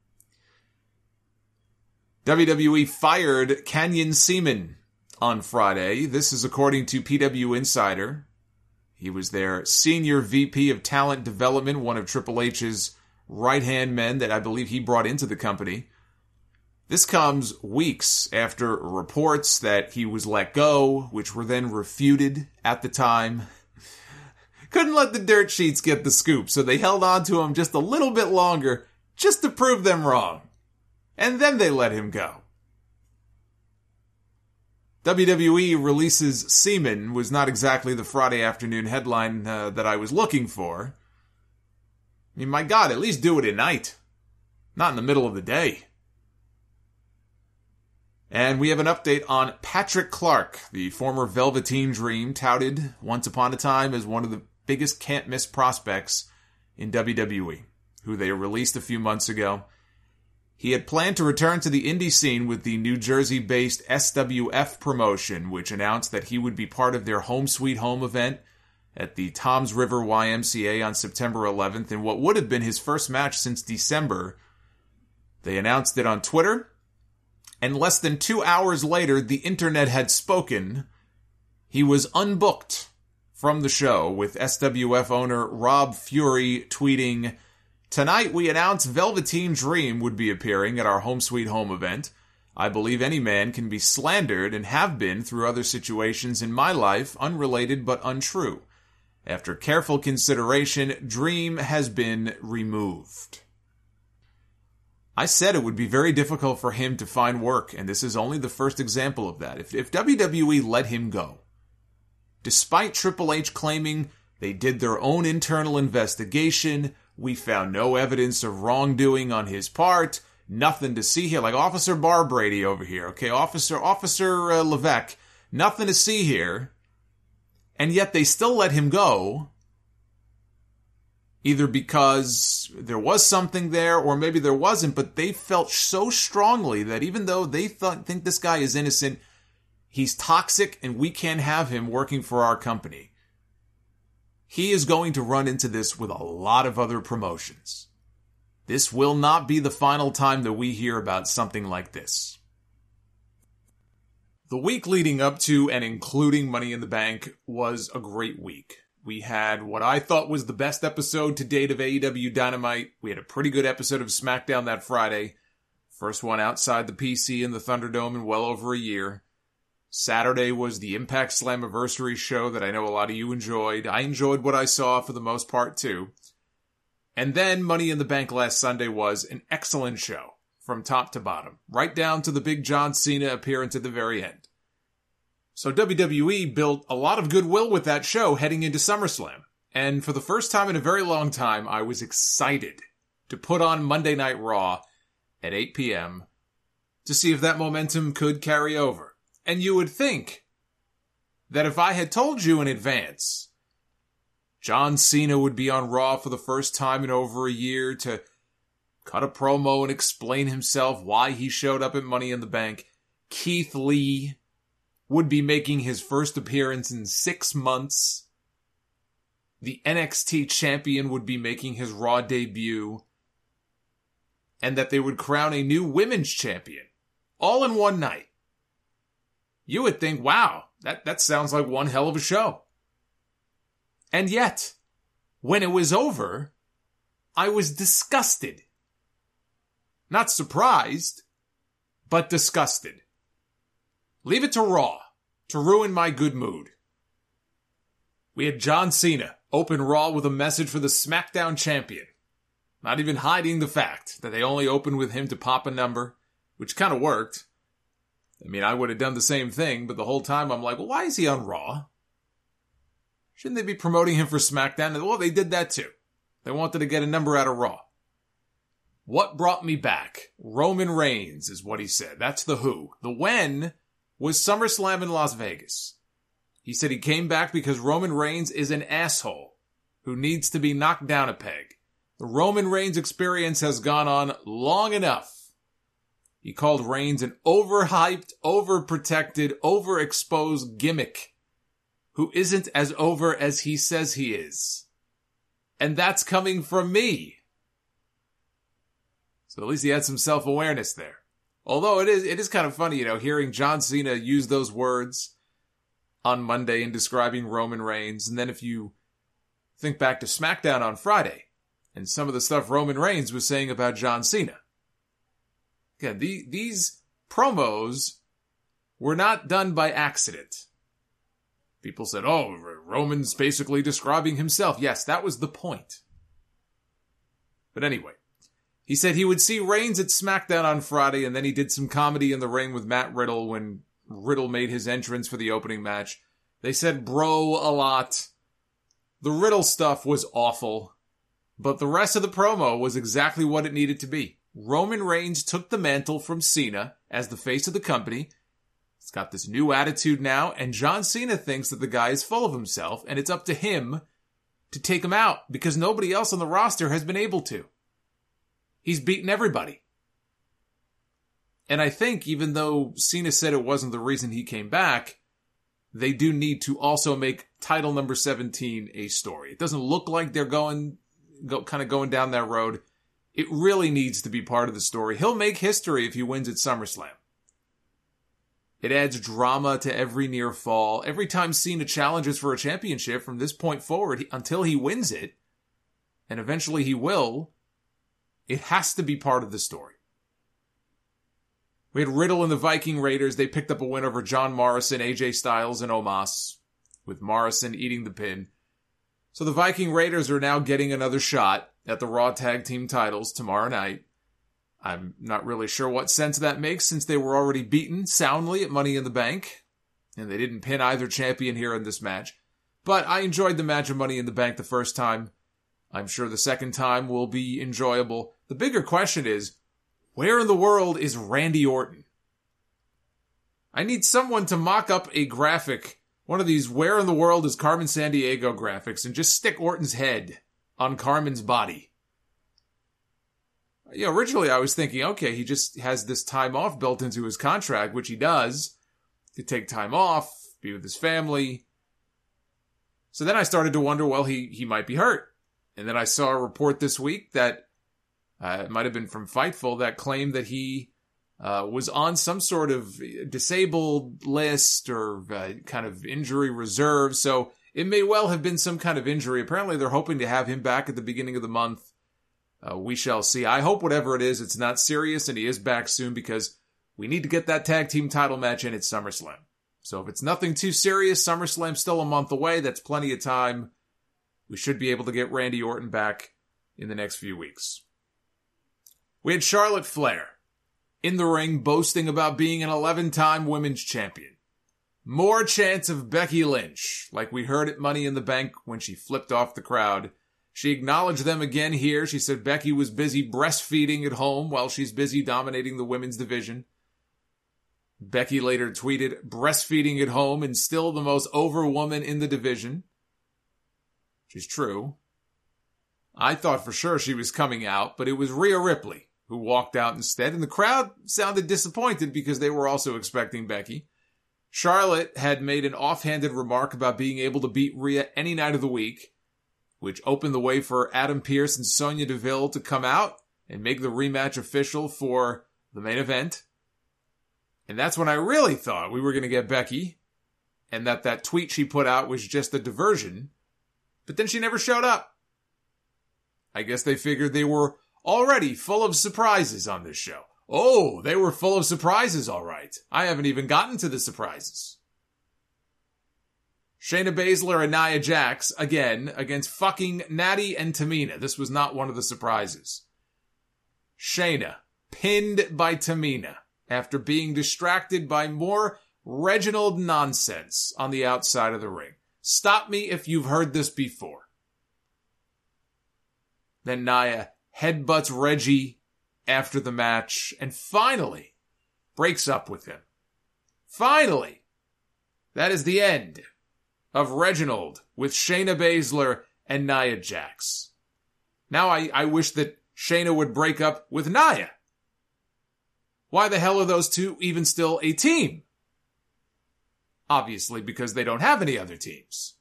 W W E fired Canyon Ceman on Friday. This is according to P W Insider. He was their senior V P of talent development, one of Triple H's right-hand men that I believe he brought into the company. This comes weeks after reports that he was let go, which were then refuted at the time. Couldn't let the dirt sheets get the scoop, so they held on to him just a little bit longer, just to prove them wrong. And then they let him go. W W E releases semen was not exactly the Friday afternoon headline uh, that I was looking for. I mean, my God, at least do it at night. Not in the middle of the day. And we have an update on Patrick Clark, the former Velveteen Dream, touted once upon a time as one of the biggest can't-miss prospects in W W E, who they released a few months ago. He had planned to return to the indie scene with the New Jersey-based S W F promotion, which announced that he would be part of their Home Sweet Home event at the Toms River Y M C A on September eleventh, in what would have been his first match since December. They announced it on Twitter, and less than two hours later, the internet had spoken. He was unbooked from the show, with S W F owner Rob Fury tweeting, "Tonight we announced Velveteen Dream would be appearing at our Home Sweet Home event. I believe any man can be slandered and have been through other situations in my life, unrelated but untrue. After careful consideration, Dream has been removed." I said it would be very difficult for him to find work, and this is only the first example of that. If, if W W E let him go, despite Triple H claiming they did their own internal investigation, we found no evidence of wrongdoing on his part, nothing to see here, like Officer Bar Brady over here, okay, Officer Officer uh, Levesque, nothing to see here, and yet they still let him go, either because there was something there, or maybe there wasn't, but they felt so strongly that even though they th- think this guy is innocent, he's toxic and we can't have him working for our company. He is going to run into this with a lot of other promotions. This will not be the final time that we hear about something like this. The week leading up to and including Money in the Bank was a great week. We had what I thought was the best episode to date of A E W Dynamite. We had a pretty good episode of SmackDown that Friday. First one outside the P C in the Thunderdome in well over a year. Saturday was the Impact Slammiversary show that I know a lot of you enjoyed. I enjoyed what I saw for the most part too. And then Money in the Bank last Sunday was an excellent show from top to bottom, right down to the big John Cena appearance at the very end. So W W E built a lot of goodwill with that show heading into SummerSlam. And for the first time in a very long time, I was excited to put on Monday Night Raw at eight p.m. to see if that momentum could carry over. And you would think that if I had told you in advance John Cena would be on Raw for the first time in over a year to cut a promo and explain himself why he showed up at Money in the Bank, Keith Lee would be making his first appearance in six months, the N X T champion would be making his Raw debut, and that they would crown a new women's champion, all in one night. You would think, wow, that, that sounds like one hell of a show. And yet, when it was over, I was disgusted. Not surprised, but disgusted. Leave it to Raw to ruin my good mood. We had John Cena open Raw with a message for the SmackDown champion. Not even hiding the fact that they only opened with him to pop a number, which kind of worked. I mean, I would have done the same thing, but the whole time I'm like, well, why is he on Raw? Shouldn't they be promoting him for SmackDown? Well, they did that too. They wanted to get a number out of Raw. What brought me back? Roman Reigns is what he said. That's the who. The when was SummerSlam in Las Vegas. He said he came back because Roman Reigns is an asshole who needs to be knocked down a peg. The Roman Reigns experience has gone on long enough. He called Reigns an overhyped, overprotected, overexposed gimmick who isn't as over as he says he is. And that's coming from me. So at least he had some self-awareness there. Although it is it is kind of funny, you know, hearing John Cena use those words on Monday in describing Roman Reigns. And then if you think back to SmackDown on Friday and some of the stuff Roman Reigns was saying about John Cena. Again, the, these promos were not done by accident. People said, oh, Roman's basically describing himself. Yes, that was the point. But anyway, he said he would see Reigns at SmackDown on Friday, and then he did some comedy in the ring with Matt Riddle when Riddle made his entrance for the opening match. They said bro a lot. The Riddle stuff was awful, but the rest of the promo was exactly what it needed to be. Roman Reigns took the mantle from Cena as the face of the company. He's got this new attitude now, and John Cena thinks that the guy is full of himself, and it's up to him to take him out, because nobody else on the roster has been able to. He's beaten everybody. And I think, even though Cena said it wasn't the reason he came back, they do need to also make title number seventeen a story. It doesn't look like they're going, go, kind of going down that road. It really needs to be part of the story. He'll make history if he wins at SummerSlam. It adds drama to every near fall. Every time Cena challenges for a championship from this point forward, until he wins it, and eventually he will, it has to be part of the story. We had Riddle and the Viking Raiders. They picked up a win over John Morrison, A J Styles, and Omos, with Morrison eating the pin. So the Viking Raiders are now getting another shot at the Raw Tag Team titles tomorrow night. I'm not really sure what sense that makes, since they were already beaten soundly at Money in the Bank, and they didn't pin either champion here in this match. But I enjoyed the match of Money in the Bank the first time. I'm sure the second time will be enjoyable. The bigger question is, where in the world is Randy Orton? I need someone to mock up a graphic, one of these where in the world is Carmen Sandiego graphics, and just stick Orton's head on Carmen's body. You know, originally I was thinking, okay, he just has this time off built into his contract, which he does. He could take time off, be with his family. So then I started to wonder, well, he, he might be hurt. And then I saw a report this week that, uh, it might have been from Fightful, that claimed that he uh, was on some sort of disabled list or uh, kind of injury reserve. So it may well have been some kind of injury. Apparently they're hoping to have him back at the beginning of the month. Uh, we shall see. I hope whatever it is, it's not serious and he is back soon, because we need to get that tag team title match in at SummerSlam. So if it's nothing too serious, SummerSlam's still a month away. That's plenty of time. We should be able to get Randy Orton back in the next few weeks. We had Charlotte Flair in the ring boasting about being an eleven-time women's champion. More chance of Becky Lynch, like we heard at Money in the Bank when she flipped off the crowd. She acknowledged them again here. She said Becky was busy breastfeeding at home while she's busy dominating the women's division. Becky later tweeted, breastfeeding at home and still the most over woman in the division. Which is true. I thought for sure she was coming out, but it was Rhea Ripley who walked out instead, and the crowd sounded disappointed because they were also expecting Becky. Charlotte had made an offhanded remark about being able to beat Rhea any night of the week, which opened the way for Adam Pearce and Sonya Deville to come out and make the rematch official for the main event. And that's when I really thought we were going to get Becky, and that that tweet she put out was just a diversion. But then she never showed up. I guess they figured they were already full of surprises on this show. Oh, they were full of surprises, all right. I haven't even gotten to the surprises. Shayna Baszler and Nia Jax, again, against fucking Natty and Tamina. This was not one of the surprises. Shayna, pinned by Tamina, after being distracted by more Reginald nonsense on the outside of the ring. Stop me if you've heard this before. Then Nia headbutts Reggie after the match, and finally breaks up with him. Finally! That is the end of Reginald with Shayna Baszler and Nia Jax. Now I, I wish that Shayna would break up with Nia. Why the hell are those two even still a team? Obviously because they don't have any other teams.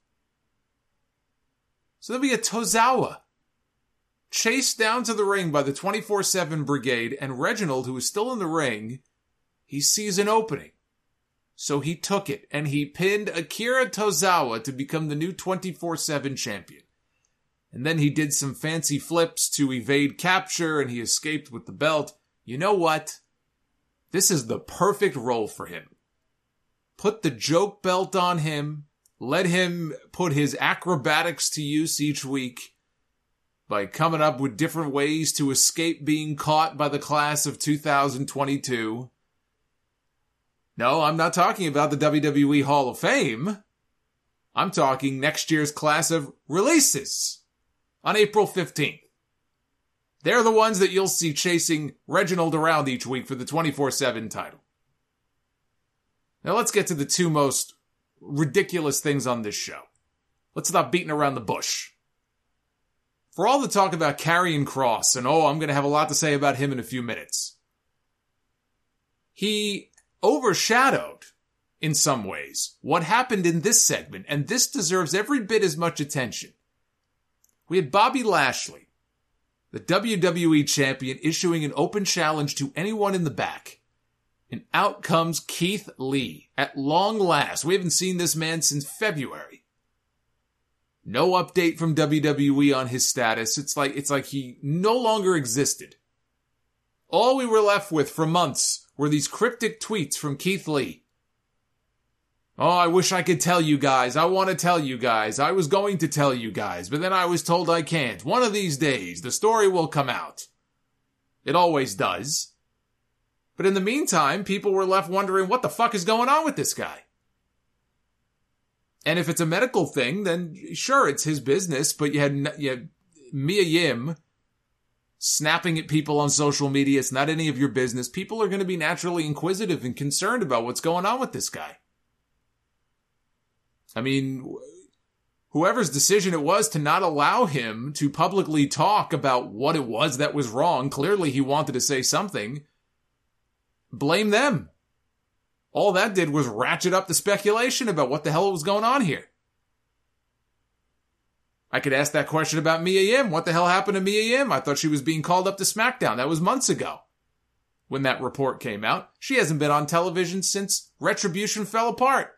So then we get Tozawa chased down to the ring by the twenty-four seven Brigade, and Reginald, who is still in the ring, he sees an opening. So he took it, and he pinned Akira Tozawa to become the new twenty-four seven champion. And then he did some fancy flips to evade capture, and he escaped with the belt. You know what? This is the perfect role for him. Put the joke belt on him. Let him put his acrobatics to use each week by coming up with different ways to escape being caught by the class of two thousand twenty-two. No, I'm not talking about the W W E Hall of Fame. I'm talking next year's class of releases on April fifteenth. They're the ones that you'll see chasing Reginald around each week for the twenty-four seven title. Now let's get to the two most ridiculous things on this show. Let's stop beating around the bush. For all the talk about Karrion Kross, and oh, I'm going to have a lot to say about him in a few minutes, he overshadowed, in some ways, what happened in this segment, and this deserves every bit as much attention. We had Bobby Lashley, the W W E champion, issuing an open challenge to anyone in the back. And out comes Keith Lee. At long last. We haven't seen this man since February. No update from W W E on his status. It's like, it's like he no longer existed. All we were left with for months were these cryptic tweets from Keith Lee. Oh, I wish I could tell you guys. I want to tell you guys. I was going to tell you guys, but then I was told I can't. One of these days, the story will come out. It always does. But in the meantime, people were left wondering what the fuck is going on with this guy. And if it's a medical thing, then sure, it's his business, but you had, you had Mia Yim snapping at people on social media. It's not any of your business. People are going to be naturally inquisitive and concerned about what's going on with this guy. I mean, whoever's decision it was to not allow him to publicly talk about what it was that was wrong, clearly he wanted to say something, blame them. All that did was ratchet up the speculation about what the hell was going on here. I could ask that question about Mia Yim. What the hell happened to Mia Yim? I thought she was being called up to SmackDown. That was months ago when that report came out. She hasn't been on television since Retribution fell apart.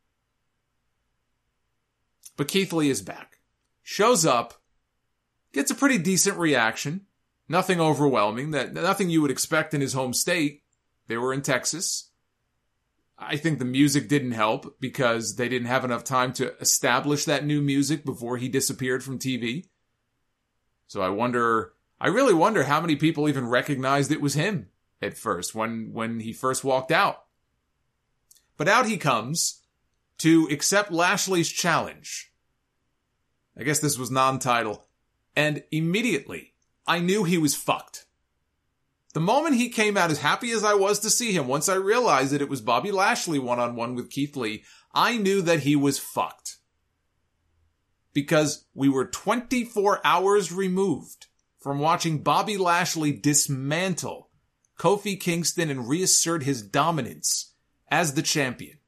But Keith Lee is back. Shows up, gets a pretty decent reaction. Nothing overwhelming, that nothing you would expect in his home state. They were in Texas. I think the music didn't help because they didn't have enough time to establish that new music before he disappeared from T V. So I wonder, I really wonder how many people even recognized it was him at first when, when he first walked out. But out he comes to accept Lashley's challenge. I guess this was non-title. And immediately, I knew he was fucked. The moment he came out, as happy as I was to see him, once I realized that it was Bobby Lashley one-on-one with Keith Lee, I knew that he was fucked. Because we were twenty-four hours removed from watching Bobby Lashley dismantle Kofi Kingston and reassert his dominance as the champion.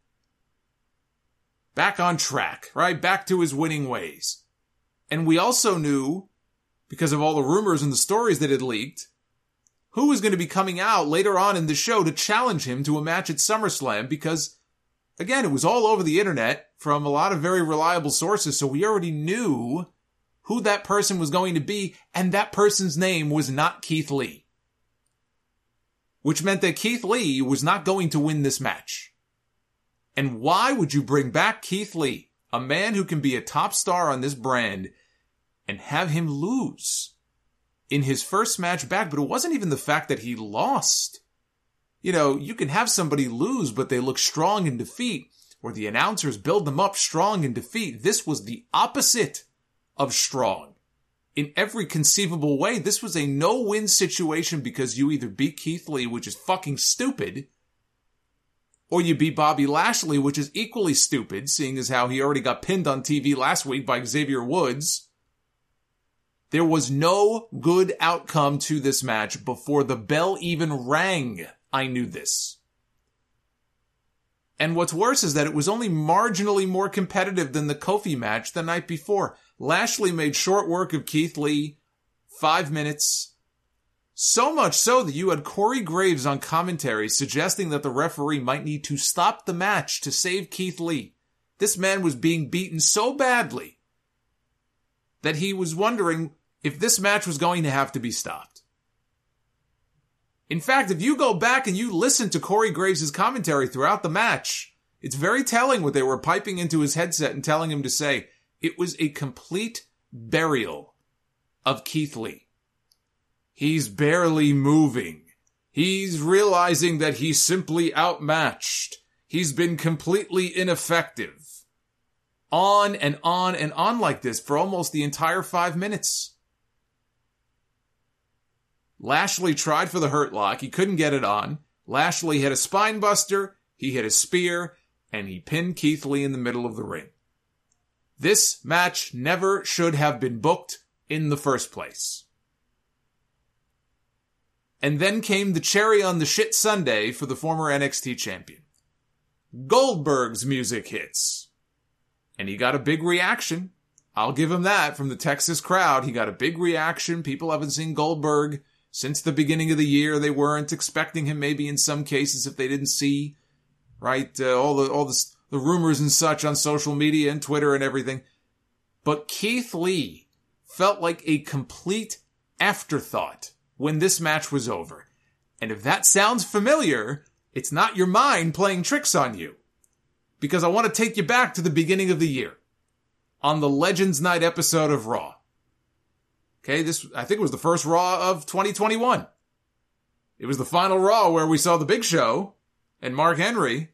Back on track, right? Back to his winning ways. And we also knew, because of all the rumors and the stories that had leaked, who was going to be coming out later on in the show to challenge him to a match at SummerSlam, because, again, it was all over the internet from a lot of very reliable sources, so we already knew who that person was going to be, and that person's name was not Keith Lee. Which meant that Keith Lee was not going to win this match. And why would you bring back Keith Lee, a man who can be a top star on this brand, and have him lose in his first match back? But it wasn't even the fact that he lost. You know, you can have somebody lose, but they look strong in defeat, or the announcers build them up strong in defeat. This was the opposite of strong. In every conceivable way, this was a no-win situation because you either beat Keith Lee, which is fucking stupid, or you beat Bobby Lashley, which is equally stupid, seeing as how he already got pinned on T V last week by Xavier Woods. There was no good outcome to this match before the bell even rang. I knew this. And what's worse is that it was only marginally more competitive than the Kofi match the night before. Lashley made short work of Keith Lee, five minutes. So much so that you had Corey Graves on commentary suggesting that the referee might need to stop the match to save Keith Lee. This man was being beaten so badly that he was wondering if this match was going to have to be stopped. In fact, if you go back and you listen to Corey Graves' commentary throughout the match, it's very telling what they were piping into his headset and telling him to say. It was a complete burial of Keith Lee. He's barely moving. He's realizing that he's simply outmatched. he's been completely ineffective. On and on and on like this for almost the entire five minutes. Lashley tried for the Hurt Lock. He couldn't get it on. Lashley hit a spine buster. He hit a spear. And he pinned Keith Lee in the middle of the ring. This match never should have been booked in the first place. And then came the cherry on the shit sundae for the former N X T champion. Goldberg's music hits. And he got a big reaction. I'll give him that from the Texas crowd. He got a big reaction. People haven't seen Goldberg since the beginning of the year. They weren't expecting him maybe in some cases if they didn't see, right, uh, all the all the, the rumors and such on social media and Twitter and everything. But Keith Lee felt like a complete afterthought when this match was over. And if that sounds familiar, it's not your mind playing tricks on you. Because I want to take you back to the beginning of the year. On the Legends Night episode of Raw. Okay, this, I think it was the first Raw of twenty twenty-one. It was the final Raw where we saw the Big Show and Mark Henry.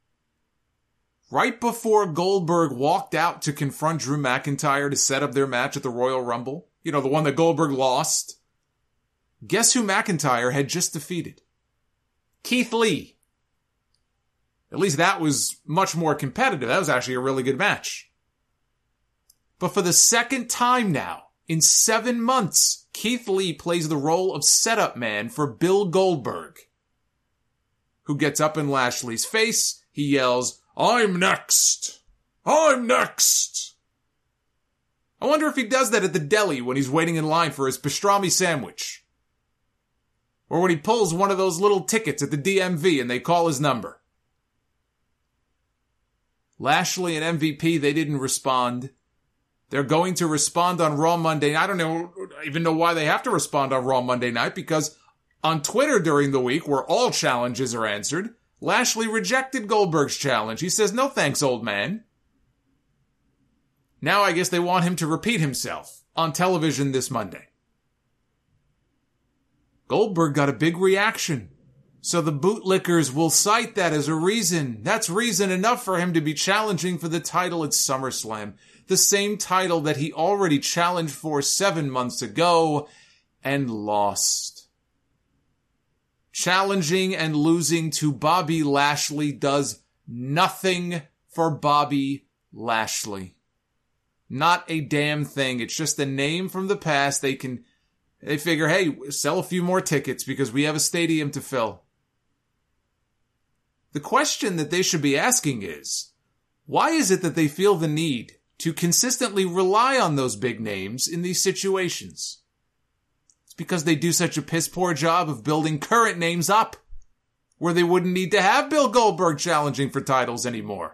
Right before Goldberg walked out to confront Drew McIntyre to set up their match at the Royal Rumble. You know, the one that Goldberg lost. Guess who McIntyre had just defeated? Keith Lee. At least that was much more competitive. That was actually a really good match. But for the second time now, in seven months, Keith Lee plays the role of setup man for Bill Goldberg, who gets up in Lashley's face. He yells, "I'm next! I'm next!" I wonder if he does that at the deli when he's waiting in line for his pastrami sandwich. Or when he pulls one of those little tickets at the D M V and they call his number. Lashley and M V P, they didn't respond. They're going to respond on Raw Monday night. I don't know, even know why they have to respond on Raw Monday night, because on Twitter during the week, where all challenges are answered, Lashley rejected Goldberg's challenge. He says, "No thanks, old man." Now I guess they want him to repeat himself on television this Monday. Goldberg got a big reaction. So the bootlickers will cite that as a reason. That's reason enough for him to be challenging for the title at SummerSlam. The same title that he already challenged for seven months ago and lost. Challenging and losing to Bobby Lashley does nothing for Bobby Lashley. Not a damn thing. It's just a name from the past. They can, they figure, hey, sell a few more tickets because we have a stadium to fill. The question that they should be asking is, why is it that they feel the need to consistently rely on those big names in these situations? It's because they do such a piss poor job of building current names up, where they wouldn't need to have Bill Goldberg challenging for titles anymore.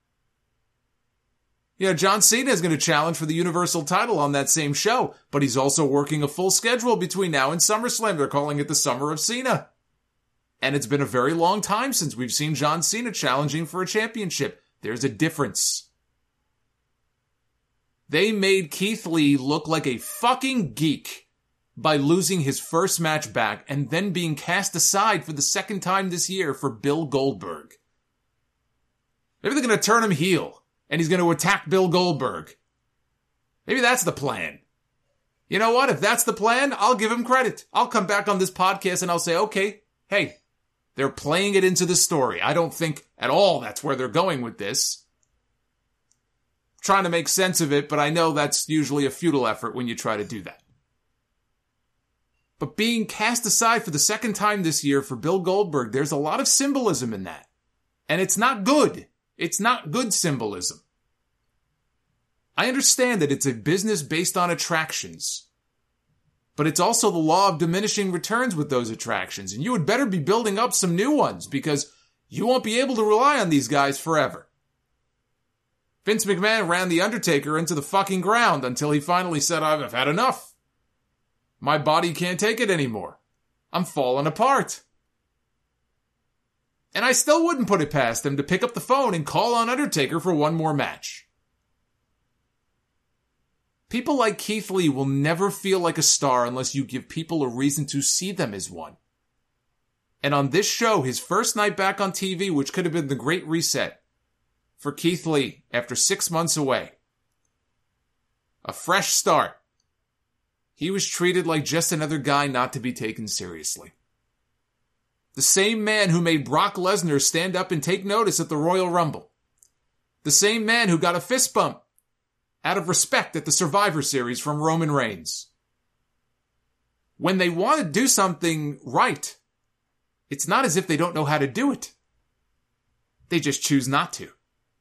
You know, John Cena is going to challenge for the Universal title on that same show, but he's also working a full schedule between now and SummerSlam. They're calling it the Summer of Cena. And it's been a very long time since we've seen John Cena challenging for a championship. There's a difference. They made Keith Lee look like a fucking geek by losing his first match back and then being cast aside for the second time this year for Bill Goldberg. Maybe they're going to turn him heel and he's going to attack Bill Goldberg. Maybe that's the plan. You know what? If that's the plan, I'll give him credit. I'll come back on this podcast and I'll say, okay, hey, they're playing it into the story. I don't think at all that's where they're going with this. I'm trying to make sense of it, but I know that's usually a futile effort when you try to do that. But being cast aside for the second time this year for Bill Goldberg, there's a lot of symbolism in that. And it's not good. It's not good symbolism. I understand that it's a business based on attractions. But it's also the law of diminishing returns with those attractions. And you would better be building up some new ones because you won't be able to rely on these guys forever. Vince McMahon ran The Undertaker into the fucking ground until he finally said, I've had enough. My body can't take it anymore. I'm falling apart. And I still wouldn't put it past him to pick up the phone and call on Undertaker for one more match. People like Keith Lee will never feel like a star unless you give people a reason to see them as one. And on this show, his first night back on T V, which could have been the great reset for Keith Lee after six months away. A fresh start. He was treated like just another guy not to be taken seriously. The same man who made Brock Lesnar stand up and take notice at the Royal Rumble. The same man who got a fist bump out of respect at the Survivor Series from Roman Reigns. When they want to do something right, it's not as if they don't know how to do it. They just choose not to.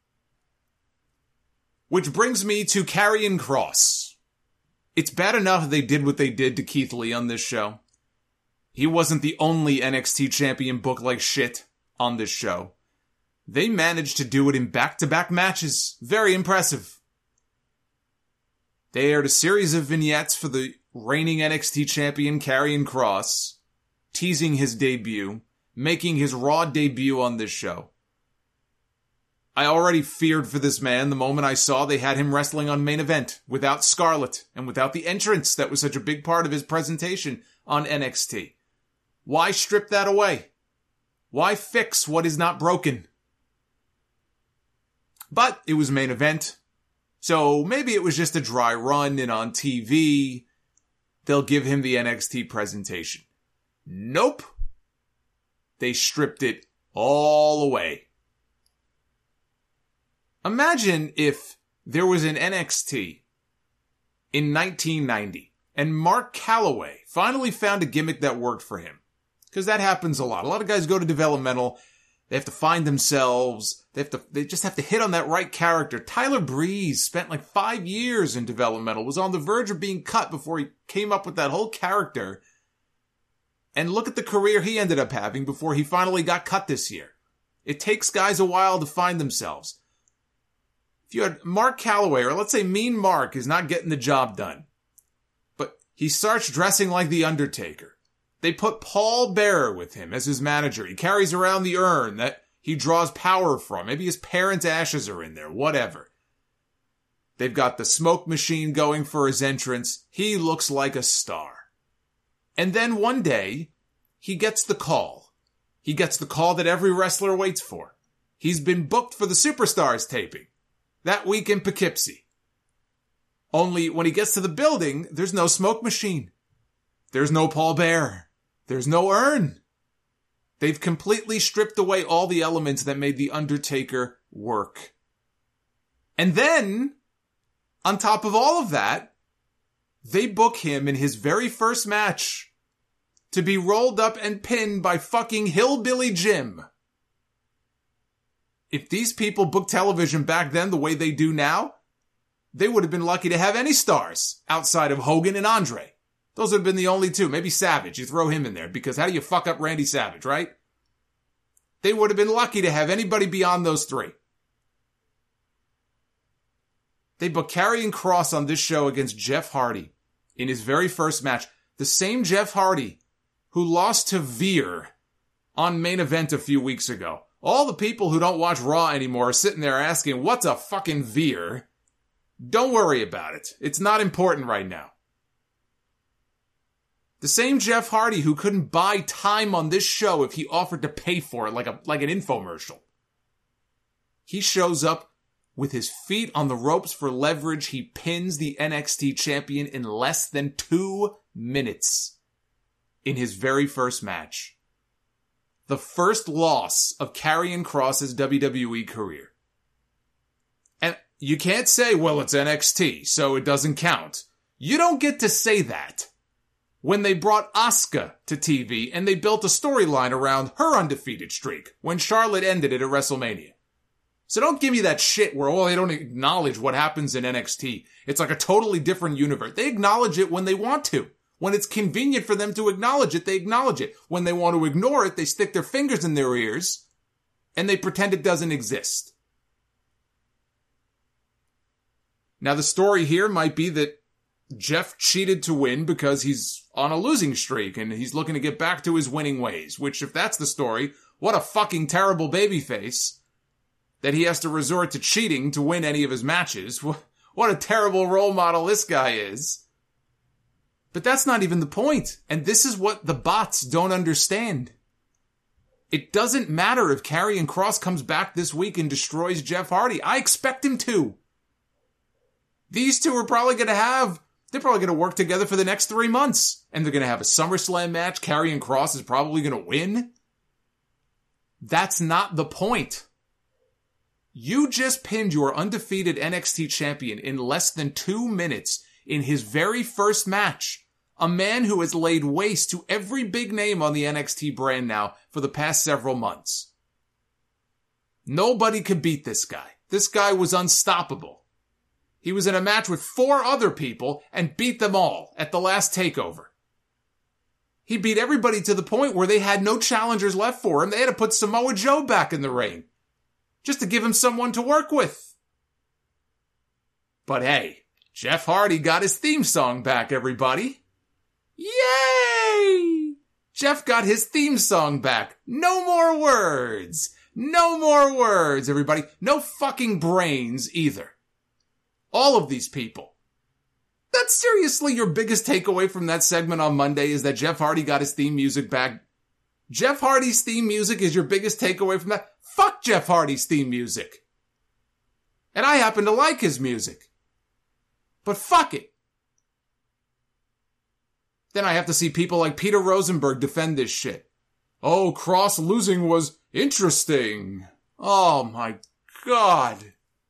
Which brings me to Karrion Kross. It's bad enough they did what they did to Keith Lee on this show. He wasn't the only N X T champion booked like shit on this show. They managed to do it in back-to-back matches. Very impressive. They aired a series of vignettes for the reigning N X T champion Karrion Kross, teasing his debut, making his Raw debut on this show. I already feared for this man the moment I saw they had him wrestling on Main Event without Scarlett and without the entrance that was such a big part of his presentation on N X T. Why strip that away? Why fix what is not broken? But it was Main Event, so maybe it was just a dry run, and on T V, they'll give him the N X T presentation. Nope. They stripped it all away. Imagine if there was an N X T in nineteen ninety and Mark Calloway finally found a gimmick that worked for him. Because that happens a lot. A lot of guys go to developmental. They have to find themselves. They have to, they just have to hit on that right character. Tyler Breeze spent like five years in developmental, was on the verge of being cut before he came up with that whole character. And look at the career he ended up having before he finally got cut this year. It takes guys a while to find themselves. If you had Mark Calloway, or let's say Mean Mark is not getting the job done, but he starts dressing like The Undertaker. They put Paul Bearer with him as his manager. He carries around the urn that he draws power from. Maybe his parents' ashes are in there, whatever. They've got the smoke machine going for his entrance. He looks like a star. And then one day, he gets the call. He gets the call that every wrestler waits for. He's been booked for the Superstars taping that week in Poughkeepsie. Only when he gets to the building, there's no smoke machine. There's no Paul Bearer. There's no urn. They've completely stripped away all the elements that made The Undertaker work. And then, on top of all of that, they book him in his very first match to be rolled up and pinned by fucking Hillbilly Jim. If these people booked television back then the way they do now, they would have been lucky to have any stars outside of Hogan and Andre. Those would have been the only two. Maybe Savage. You throw him in there because how do you fuck up Randy Savage, right? They would have been lucky to have anybody beyond those three. They booked Karrion Kross on this show against Jeff Hardy in his very first match. The same Jeff Hardy who lost to Veer on Main Event a few weeks ago. All the people who don't watch Raw anymore are sitting there asking, what's a fucking Veer? Don't worry about it. It's not important right now. The same Jeff Hardy who couldn't buy time on this show if he offered to pay for it like a like an infomercial. He shows up with his feet on the ropes for leverage. He pins the N X T champion in less than two minutes in his very first match. The first loss of Karrion Kross's W W E career. And you can't say, well, it's N X T, so it doesn't count. You don't get to say that. When they brought Asuka to T V and they built a storyline around her undefeated streak when Charlotte ended it at WrestleMania. So don't give me that shit where, oh, they don't acknowledge what happens in N X T. It's like a totally different universe. They acknowledge it when they want to. When it's convenient for them to acknowledge it, they acknowledge it. When they want to ignore it, they stick their fingers in their ears and they pretend it doesn't exist. Now, the story here might be that Jeff cheated to win because he's on a losing streak and he's looking to get back to his winning ways, which if that's the story, what a fucking terrible babyface that he has to resort to cheating to win any of his matches. What a terrible role model this guy is. But that's not even the point. And this is what the bots don't understand. It doesn't matter if Karrion Kross comes back this week and destroys Jeff Hardy. I expect him to. These two are probably going to have, they're probably going to work together for the next three months. And they're going to have a SummerSlam match. Karrion Kross is probably going to win. That's not the point. You just pinned your undefeated N X T champion in less than two minutes in his very first match. A man who has laid waste to every big name on the N X T brand now for the past several months. Nobody could beat this guy. This guy was unstoppable. He was in a match with four other people and beat them all at the last takeover. He beat everybody to the point where they had no challengers left for him. They had to put Samoa Joe back in the ring just to give him someone to work with. But hey, Jeff Hardy got his theme song back, everybody. Yay! Jeff got his theme song back. No more words. No more words, everybody. No fucking brains either. All of these people. That's seriously your biggest takeaway from that segment on Monday, is that Jeff Hardy got his theme music back. Jeff Hardy's theme music is your biggest takeaway from that? Fuck Jeff Hardy's theme music. And I happen to like his music. But fuck it. Then I have to see people like Peter Rosenberg defend this shit. Oh, Kross losing was interesting. Oh my God.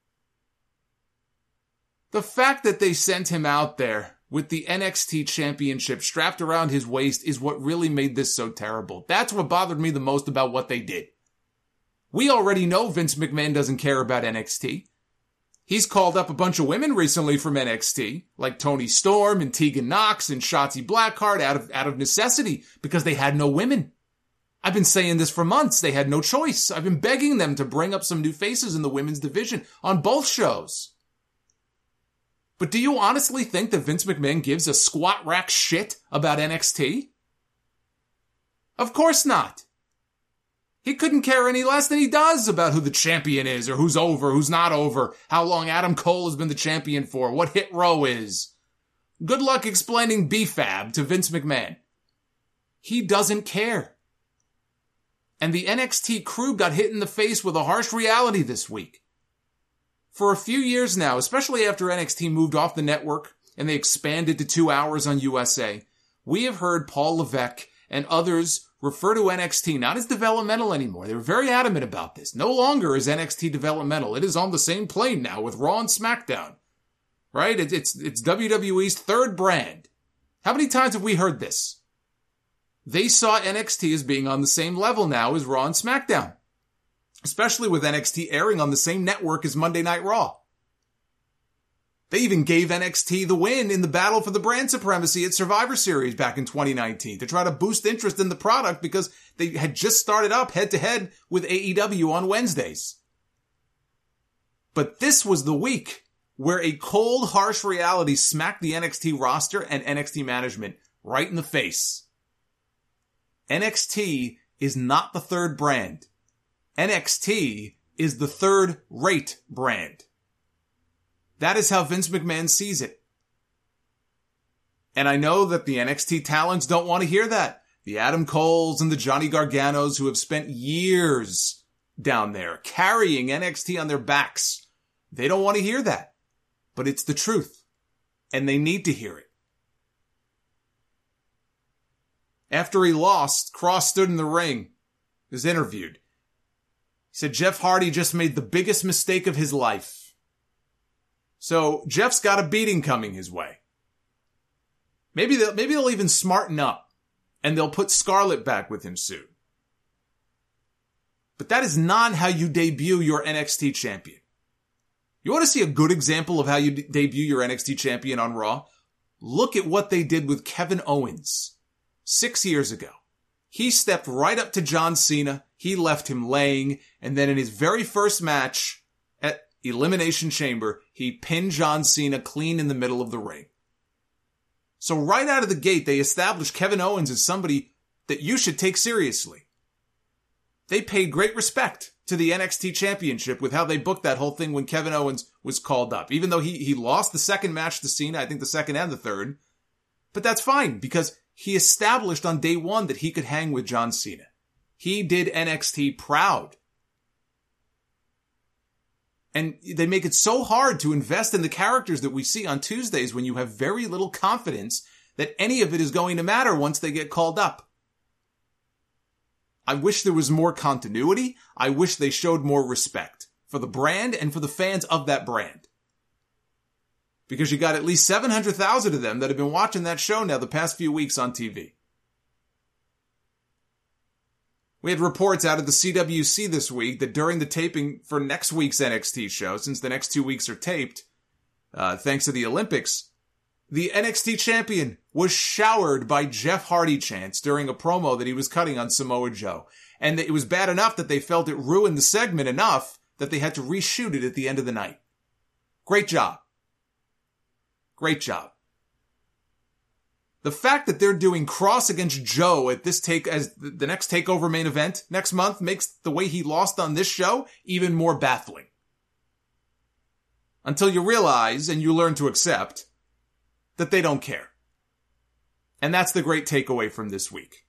The fact that they sent him out there with the N X T championship strapped around his waist is what really made this so terrible. That's what bothered me the most about what they did. We already know Vince McMahon doesn't care about N X T. He's called up a bunch of women recently from N X T, like Toni Storm and Tegan Nox and Shotzi Blackheart, out of, out of necessity, because they had no women. I've been saying this for months. They had no choice. I've been begging them to bring up some new faces in the women's division on both shows. But do you honestly think that Vince McMahon gives a squat rack shit about N X T? Of course not. He couldn't care any less than he does about who the champion is, or who's over, who's not over, how long Adam Cole has been the champion for, what Hit Row is. Good luck explaining B F A B to Vince McMahon. He doesn't care. And the N X T crew got hit in the face with a harsh reality this week. For a few years now, especially after N X T moved off the network and they expanded to two hours on U S A, we have heard Paul Levesque and others refer to N X T not as developmental anymore. They were very adamant about this. No longer is N X T developmental. It is on the same plane now with Raw and SmackDown. Right? It's, it's, it's W W E's third brand. How many times have we heard this? They saw N X T as being on the same level now as Raw and SmackDown. Especially with N X T airing on the same network as Monday Night Raw. They even gave N X T the win in the battle for the brand supremacy at Survivor Series back in twenty nineteen to try to boost interest in the product because they had just started up head-to-head with A E W on Wednesdays. But this was the week where a cold, harsh reality smacked the N X T roster and N X T management right in the face. N X T is not the third brand. N X T is the third-rate brand. That is how Vince McMahon sees it. And I know that the N X T talents don't want to hear that. The Adam Coles and the Johnny Garganos who have spent years down there carrying N X T on their backs. They don't want to hear that. But it's the truth. And they need to hear it. After he lost, Kross stood in the ring, was interviewed. He said Jeff Hardy just made the biggest mistake of his life. So Jeff's got a beating coming his way. Maybe they'll, maybe they'll even smarten up and they'll put Scarlett back with him soon. But that is not how you debut your N X T champion. You want to see a good example of how you d- debut your N X T champion on Raw? Look at what they did with Kevin Owens six years ago. He stepped right up to John Cena. He left him laying. And then in his very first match at Elimination Chamber, he pinned John Cena clean in the middle of the ring. So right out of the gate, they established Kevin Owens as somebody that you should take seriously. They paid great respect to the N X T Championship with how they booked that whole thing when Kevin Owens was called up. Even though he, he lost the second match to Cena, I think the second and the third. But that's fine because he established on day one that he could hang with John Cena. He did N X T proud. And they make it so hard to invest in the characters that we see on Tuesdays when you have very little confidence that any of it is going to matter once they get called up. I wish there was more continuity. I wish they showed more respect for the brand and for the fans of that brand. Because you got at least seven hundred thousand of them that have been watching that show now the past few weeks on T V. We had reports out of the C W C this week that during the taping for next week's N X T show, since the next two weeks are taped, uh, thanks to the Olympics, the N X T champion was showered by Jeff Hardy chants during a promo that he was cutting on Samoa Joe. And it was bad enough that they felt it ruined the segment enough that they had to reshoot it at the end of the night. Great job. Great job. The fact that they're doing Cross against Joe at this take as the next TakeOver main event next month makes the way he lost on this show even more baffling. Until you realize and you learn to accept that they don't care. And that's the great takeaway from this week.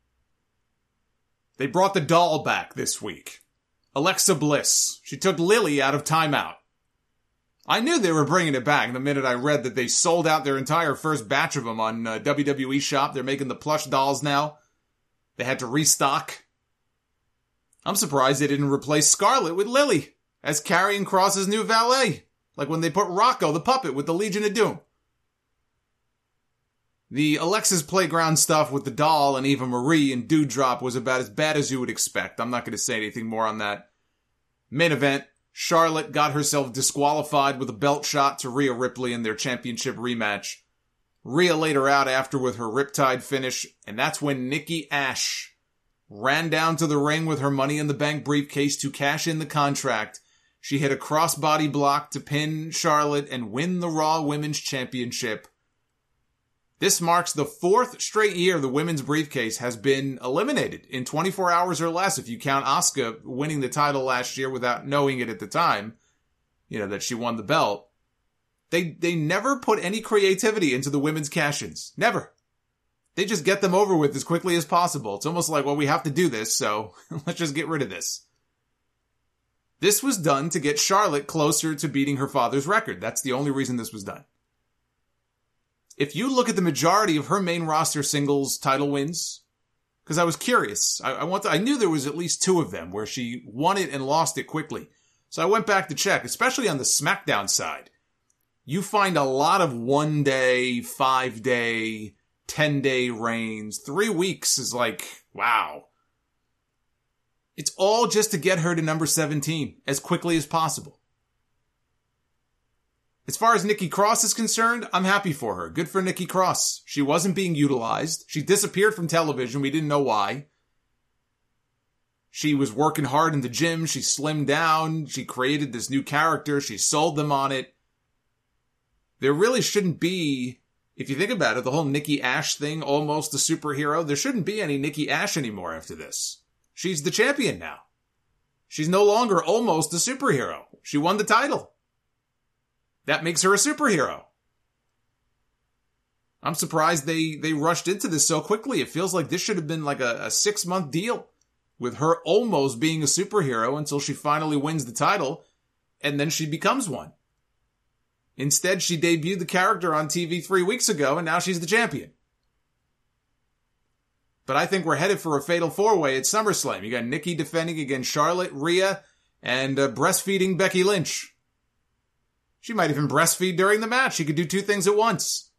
They brought the doll back this week. Alexa Bliss. She took Lily out of timeout. I knew they were bringing it back the minute I read that they sold out their entire first batch of them on uh, W W E Shop. They're making the plush dolls now. They had to restock. I'm surprised they didn't replace Scarlett with Lily as Karrion Kross's new valet. Like when they put Rocco the puppet with the Legion of Doom. The Alexa's Playground stuff with the doll and Eva Marie and Dewdrop was about as bad as you would expect. I'm not going to say anything more on that. Main event. Charlotte got herself disqualified with a belt shot to Rhea Ripley in their championship rematch. Rhea laid her out after with her Riptide finish, and that's when Nikki Ash ran down to the ring with her Money in the Bank briefcase to cash in the contract. She hit a crossbody block to pin Charlotte and win the Raw Women's Championship. This marks the fourth straight year the women's briefcase has been eliminated in twenty-four hours or less, if you count Asuka winning the title last year without knowing it at the time, you know, that she won the belt. They they never put any creativity into the women's cash-ins. Never. They just get them over with as quickly as possible. It's almost like, well, we have to do this, so let's just get rid of this. This was done to get Charlotte closer to beating her father's record. That's the only reason this was done. If you look at the majority of her main roster singles title wins, because I was curious, I, I want to, I knew there was at least two of them where she won it and lost it quickly. So I went back to check, especially on the SmackDown side. You find a lot of one day, five day, ten day reigns. Three weeks is like, wow. It's all just to get her to number seventeen as quickly as possible. As far as Nikki Cross is concerned, I'm happy for her. Good for Nikki Cross. She wasn't being utilized. She disappeared from television. We didn't know why. She was working hard in the gym. She slimmed down. She created this new character. She sold them on it. There really shouldn't be, if you think about it, the whole Nikki Ash thing, almost a superhero. There shouldn't be any Nikki Ash anymore after this. She's the champion now. She's no longer almost a superhero. She won the title. That makes her a superhero. I'm surprised they, they rushed into this so quickly. It feels like this should have been like a, a six-month deal with her almost being a superhero until she finally wins the title, and then she becomes one. Instead, she debuted the character on T V three weeks ago, and now she's the champion. But I think we're headed for a fatal four-way at SummerSlam. You got Nikki defending against Charlotte, Rhea, and uh, breastfeeding Becky Lynch. She might even breastfeed during the match. She could do two things at once.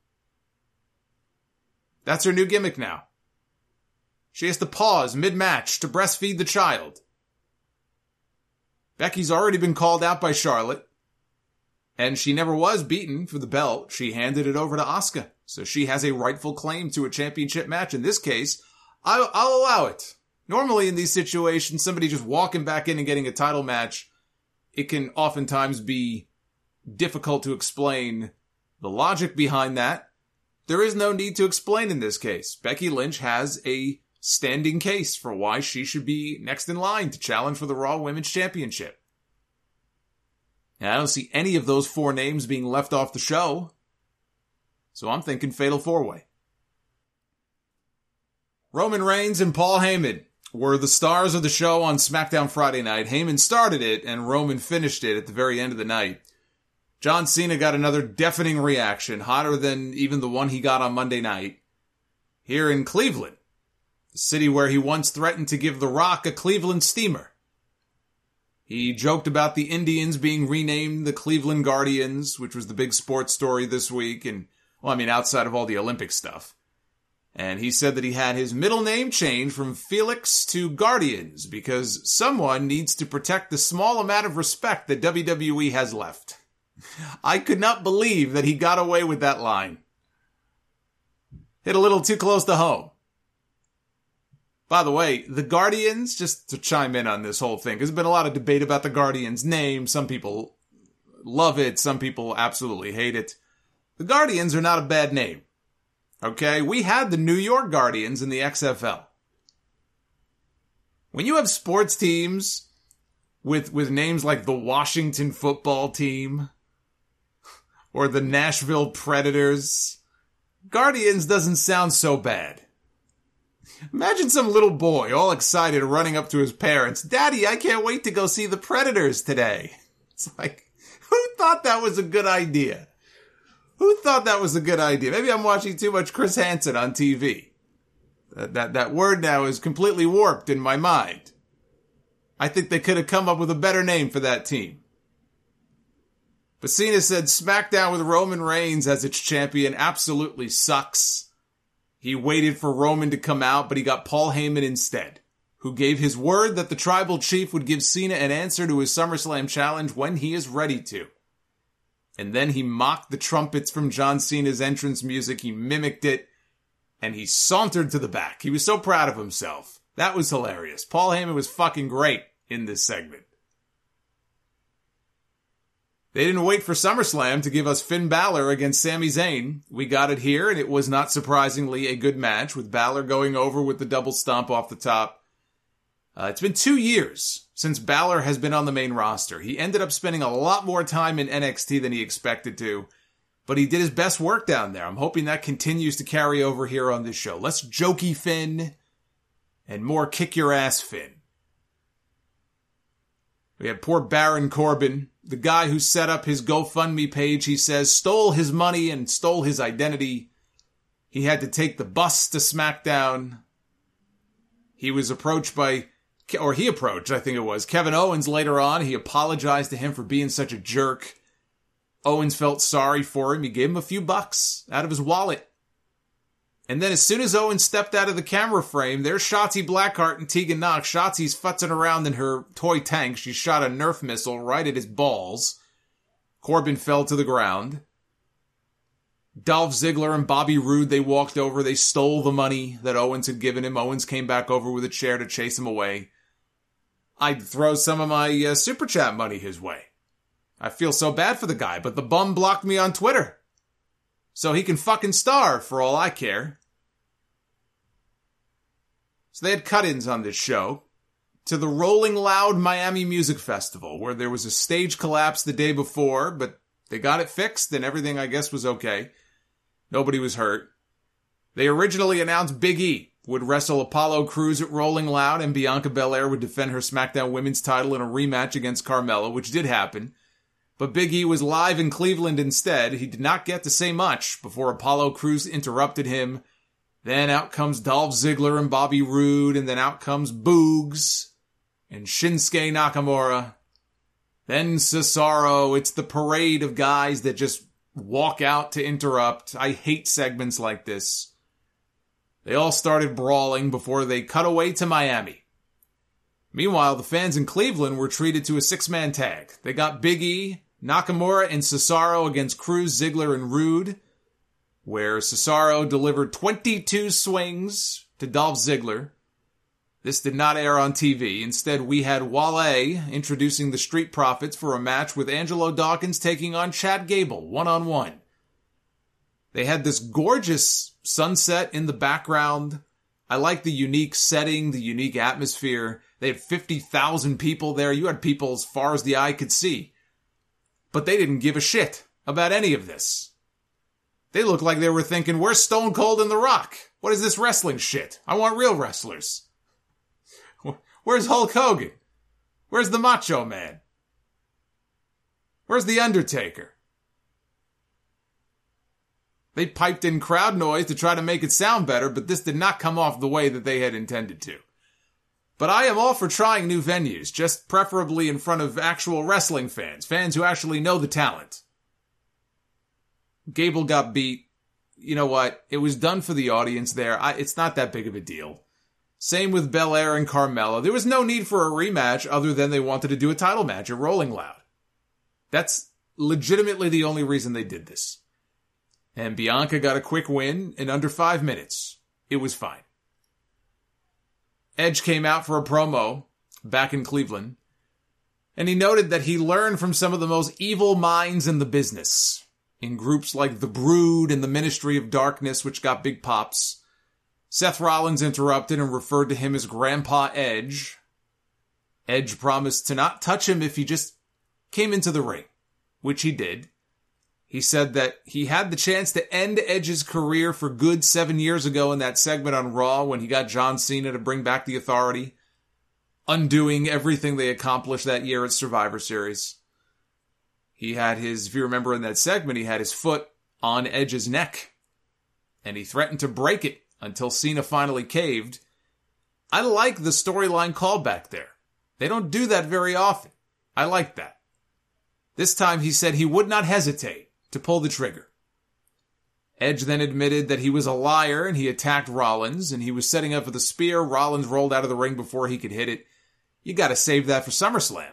That's her new gimmick now. She has to pause mid-match to breastfeed the child. Becky's already been called out by Charlotte. And she never was beaten for the belt. She handed it over to Asuka. So she has a rightful claim to a championship match. In this case, I'll, I'll allow it. Normally in these situations, somebody just walking back in and getting a title match, it can oftentimes be difficult to explain the logic behind that. There is no need to explain in this case. Becky Lynch has a standing case for why she should be next in line to challenge for the Raw Women's Championship. And I don't see any of those four names being left off the show. So I'm thinking Fatal four-Way. Roman Reigns and Paul Heyman were the stars of the show on SmackDown Friday night. Heyman started it, and Roman finished it at the very end of the night. John Cena got another deafening reaction, hotter than even the one he got on Monday night, here in Cleveland, the city where he once threatened to give The Rock a Cleveland steamer. He joked about the Indians being renamed the Cleveland Guardians, which was the big sports story this week, and, well, I mean, outside of all the Olympic stuff. And he said that he had his middle name changed from Felix to Guardians because someone needs to protect the small amount of respect that W W E has left. I could not believe that he got away with that line. Hit a little too close to home. By the way, the Guardians, just to chime in on this whole thing, there's been a lot of debate about the Guardians' name. Some people love it. Some people absolutely hate it. The Guardians are not a bad name. Okay? We had the New York Guardians in the X F L. When you have sports teams with, with names like the Washington Football Team or the Nashville Predators, Guardians doesn't sound so bad. Imagine some little boy all excited running up to his parents. Daddy, I can't wait to go see the Predators today. It's like, who thought that was a good idea? Who thought that was a good idea? Maybe I'm watching too much Chris Hansen on T V. That, that, that word now is completely warped in my mind. I think they could have come up with a better name for that team. But Cena said SmackDown with Roman Reigns as its champion absolutely sucks. He waited for Roman to come out, but he got Paul Heyman instead, who gave his word that the tribal chief would give Cena an answer to his SummerSlam challenge when he is ready to. And then he mocked the trumpets from John Cena's entrance music, he mimicked it, and he sauntered to the back. He was so proud of himself. That was hilarious. Paul Heyman was fucking great in this segment. They didn't wait for SummerSlam to give us Finn Balor against Sami Zayn. We got it here, and it was not surprisingly a good match, with Balor going over with the double stomp off the top. Uh, it's been two years since Balor has been on the main roster. He ended up spending a lot more time in N X T than he expected to, but he did his best work down there. I'm hoping that continues to carry over here on this show. Less jokey Finn, and more kick-your-ass Finn. We had poor Baron Corbin, the guy who set up his GoFundMe page, he says, stole his money and stole his identity. He had to take the bus to SmackDown. He was approached by, or he approached, I think it was, Kevin Owens later on. He apologized to him for being such a jerk. Owens felt sorry for him. He gave him a few bucks out of his wallet. And then as soon as Owens stepped out of the camera frame, there's Shotzi Blackheart and Tegan Nox. Shotzi's futzing around in her toy tank. She shot a Nerf missile right at his balls. Corbin fell to the ground. Dolph Ziggler and Bobby Roode, they walked over. They stole the money that Owens had given him. Owens came back over with a chair to chase him away. I'd throw some of my uh, Super Chat money his way. I feel so bad for the guy, but the bum blocked me on Twitter. So he can fucking starve for all I care. So they had cut-ins on this show to the Rolling Loud Miami Music Festival, where there was a stage collapse the day before, but they got it fixed and everything, I guess, was okay. Nobody was hurt. They originally announced Big E would wrestle Apollo Crews at Rolling Loud, and Bianca Belair would defend her SmackDown Women's title in a rematch against Carmella, which did happen. But Big E was live in Cleveland instead. He did not get to say much before Apollo Crews interrupted him. Then out comes Dolph Ziggler and Bobby Roode, and then out comes Boogs and Shinsuke Nakamura. Then Cesaro. It's the parade of guys that just walk out to interrupt. I hate segments like this. They all started brawling before they cut away to Miami. Meanwhile, the fans in Cleveland were treated to a six-man tag. They got Big E, Nakamura, and Cesaro against Crews, Ziggler, and Roode, where Cesaro delivered twenty-two swings to Dolph Ziggler. This did not air on T V. Instead, we had Wale introducing the Street Profits for a match with Angelo Dawkins taking on Chad Gable, one-on-one. They had this gorgeous sunset in the background. I like the unique setting, the unique atmosphere. They had fifty thousand people there. You had people as far as the eye could see. But they didn't give a shit about any of this. They looked like they were thinking, where's Stone Cold and The Rock? What is this wrestling shit? I want real wrestlers. Where's Hulk Hogan? Where's the Macho Man? Where's The Undertaker? They piped in crowd noise to try to make it sound better, but this did not come off the way that they had intended to. But I am all for trying new venues, just preferably in front of actual wrestling fans, fans who actually know the talent. Gable got beat. You know what? It was done for the audience there. I, it's not that big of a deal. Same with Belair and Carmella. There was no need for a rematch other than they wanted to do a title match at Rolling Loud. That's legitimately the only reason they did this. And Bianca got a quick win in under five minutes. It was fine. Edge came out for a promo back in Cleveland, and he noted that he learned from some of the most evil minds in the business, in groups like The Brood and the Ministry of Darkness, which got big pops. Seth Rollins interrupted and referred to him as Grandpa Edge. Edge promised to not touch him if he just came into the ring, which he did. He said that he had the chance to end Edge's career for good seven years ago in that segment on Raw when he got John Cena to bring back the Authority, undoing everything they accomplished that year at Survivor Series. He had his, if you remember in that segment, he had his foot on Edge's neck, and he threatened to break it until Cena finally caved. I like the storyline callback there. They don't do that very often. I like that. This time he said he would not hesitate to pull the trigger. Edge then admitted that he was a liar and he attacked Rollins and he was setting up for the spear. Rollins rolled out of the ring before he could hit it. You gotta save that for SummerSlam.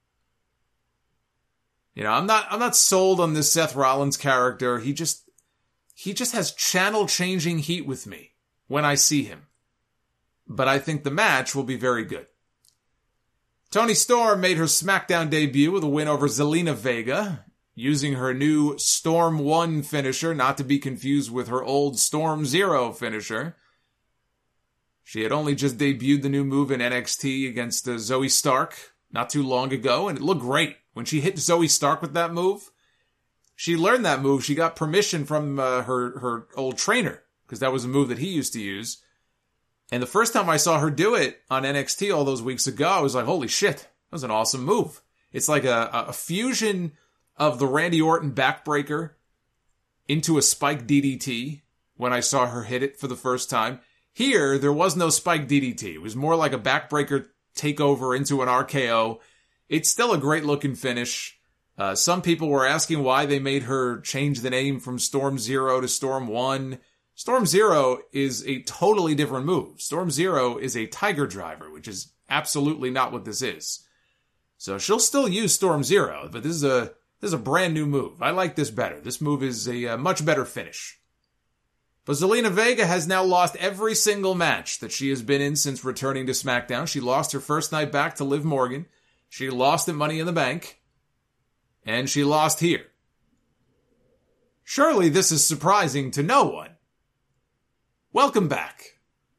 You know, I'm not, I'm not sold on this Seth Rollins character. He just, he just has channel changing heat with me when I see him. But I think the match will be very good. Toni Storm made her SmackDown debut with a win over Zelina Vega, using her new Storm one finisher, not to be confused with her old Storm zero finisher. She had only just debuted the new move in N X T against uh, Zoe Stark not too long ago, and it looked great. When she hit Zoe Stark with that move, she learned that move. She got permission from uh, her, her old trainer, because that was a move that he used to use. And the first time I saw her do it on N X T all those weeks ago, I was like, holy shit, that was an awesome move. It's like a, a fusion of the Randy Orton backbreaker into a spike D D T when I saw her hit it for the first time. Here, there was no spike D D T. It was more like a backbreaker takeover into an R K O. It's still a great looking finish. Uh, some people were asking why they made her change the name from Storm Zero to Storm One. Storm Zero is a totally different move. Storm Zero is a Tiger Driver, which is absolutely not what this is. So she'll still use Storm Zero, but this is a this is a brand new move. I like this better. This move is a, a much better finish. But Zelina Vega has now lost every single match that she has been in since returning to SmackDown. She lost her first night back to Liv Morgan. She lost at Money in the Bank. And she lost here. Surely this is surprising to no one. Welcome back.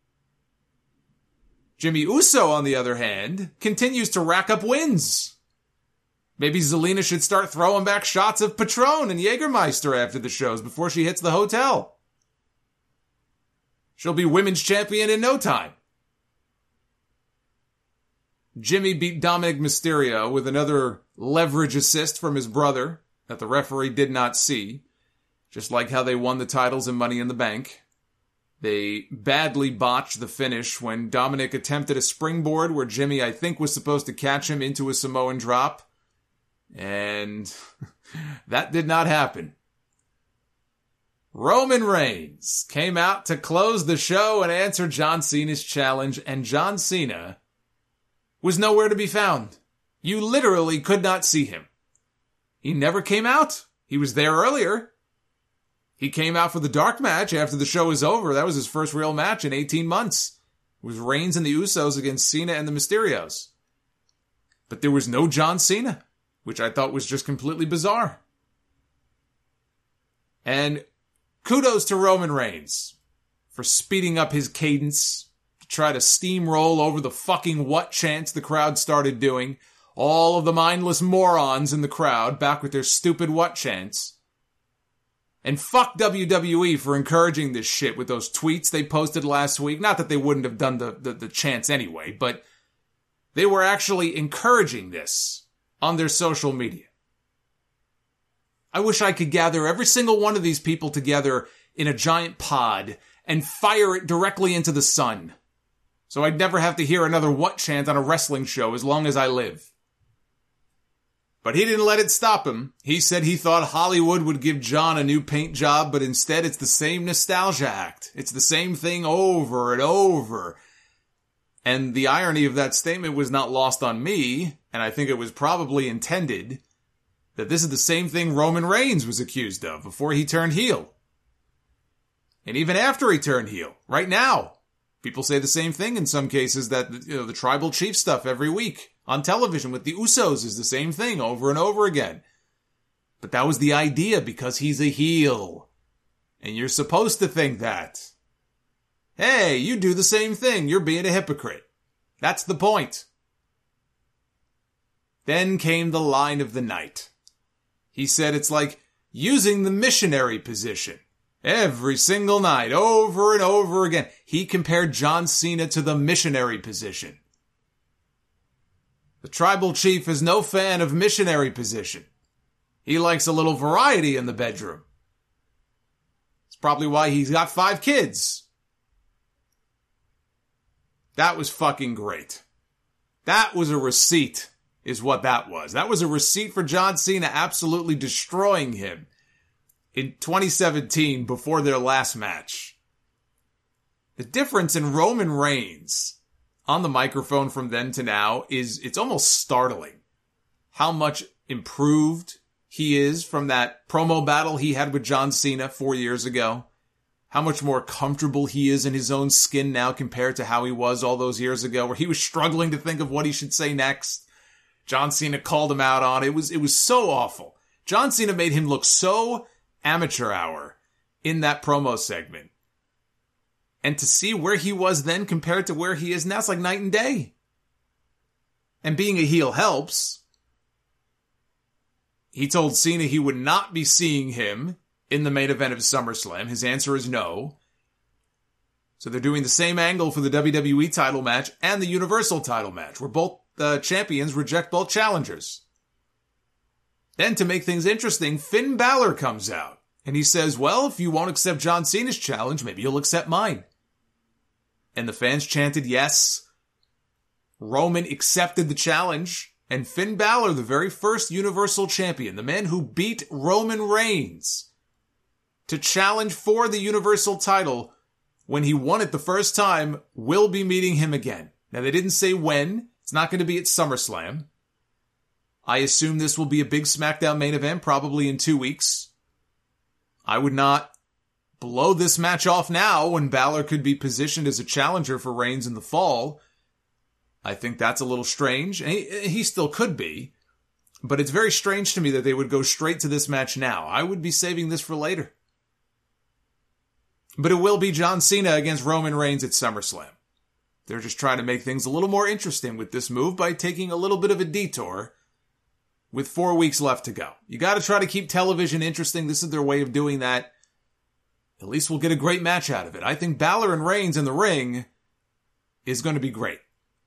Jimmy Uso, on the other hand, continues to rack up wins. Maybe Zelina should start throwing back shots of Patron and Jägermeister after the shows before she hits the hotel. She'll be women's champion in no time. Jimmy beat Dominic Mysterio with another leverage assist from his brother that the referee did not see, just like how they won the titles in Money in the Bank. They badly botched the finish when Dominic attempted a springboard where Jimmy, I think, was supposed to catch him into a Samoan drop. And that did not happen. Roman Reigns came out to close the show and answer John Cena's challenge, and John Cena was nowhere to be found. You literally could not see him. He never came out. He was there earlier. He came out for the dark match after the show was over. That was his first real match in eighteen months. It was Reigns and the Usos against Cena and the Mysterios. But there was no John Cena, which I thought was just completely bizarre. And kudos to Roman Reigns for speeding up his cadence to try to steamroll over the fucking what chants the crowd started doing. All of the mindless morons in the crowd back with their stupid what chants. And fuck W W E for encouraging this shit with those tweets they posted last week. Not that they wouldn't have done the, the, the chants anyway, but They were actually encouraging this on their social media. I wish I could gather every single one of these people together in a giant pod and fire it directly into the sun, so I'd never have to hear another what chant on a wrestling show as long as I live. But he didn't let it stop him. He said he thought Hollywood would give John a new paint job, but instead it's the same nostalgia act. It's the same thing over and over. And the irony of that statement was not lost on me, and I think it was probably intended, that this is the same thing Roman Reigns was accused of before he turned heel. And even after he turned heel, right now, people say the same thing in some cases, that, you know, the tribal chief stuff every week on television with the Usos is the same thing over and over again. But that was the idea because he's a heel. And you're supposed to think that. Hey, you do the same thing. You're being a hypocrite. That's the point. Then came the line of the night. He said it's like using the missionary position. Every single night, over and over again. He compared John Cena to the missionary position. The tribal chief is no fan of missionary position. He likes a little variety in the bedroom. It's probably why he's got five kids. That was fucking great. That was a receipt, is what that was. That was a receipt for John Cena absolutely destroying him in twenty seventeen before their last match. The difference in Roman Reigns on the microphone from then to now is, it's almost startling how much improved he is from that promo battle he had with John Cena four years ago. How much more comfortable he is in his own skin now compared to how he was all those years ago, where he was struggling to think of what he should say next. John Cena called him out on it. It was, it was so awful. John Cena made him look so amateur hour in that promo segment. And to see where he was then compared to where he is now, it's like night and day. And being a heel helps. He told Cena he would not be seeing him in the main event of SummerSlam. His answer is no. So they're doing the same angle for the W W E title match and the Universal title match, where both uh, champions reject both challengers. Then to make things interesting, Finn Balor comes out. And he says, well, if you won't accept John Cena's challenge, maybe you'll accept mine. And the fans chanted yes. Roman accepted the challenge. And Finn Balor, the very first Universal Champion, the man who beat Roman Reigns to challenge for the Universal title when he won it the first time, will be meeting him again. Now, they didn't say when. It's not going to be at SummerSlam. I assume this will be a big SmackDown main event, probably in two weeks. I would not blow this match off now when Balor could be positioned as a challenger for Reigns in the fall. I think that's a little strange, and he, he still could be. But it's very strange to me that they would go straight to this match now. I would be saving this for later. But it will be John Cena against Roman Reigns at SummerSlam. They're just trying to make things a little more interesting with this move by taking a little bit of a detour with four weeks left to go. You got to try to keep television interesting. This is their way of doing that. At least we'll get a great match out of it. I think Balor and Reigns in the ring is going to be great.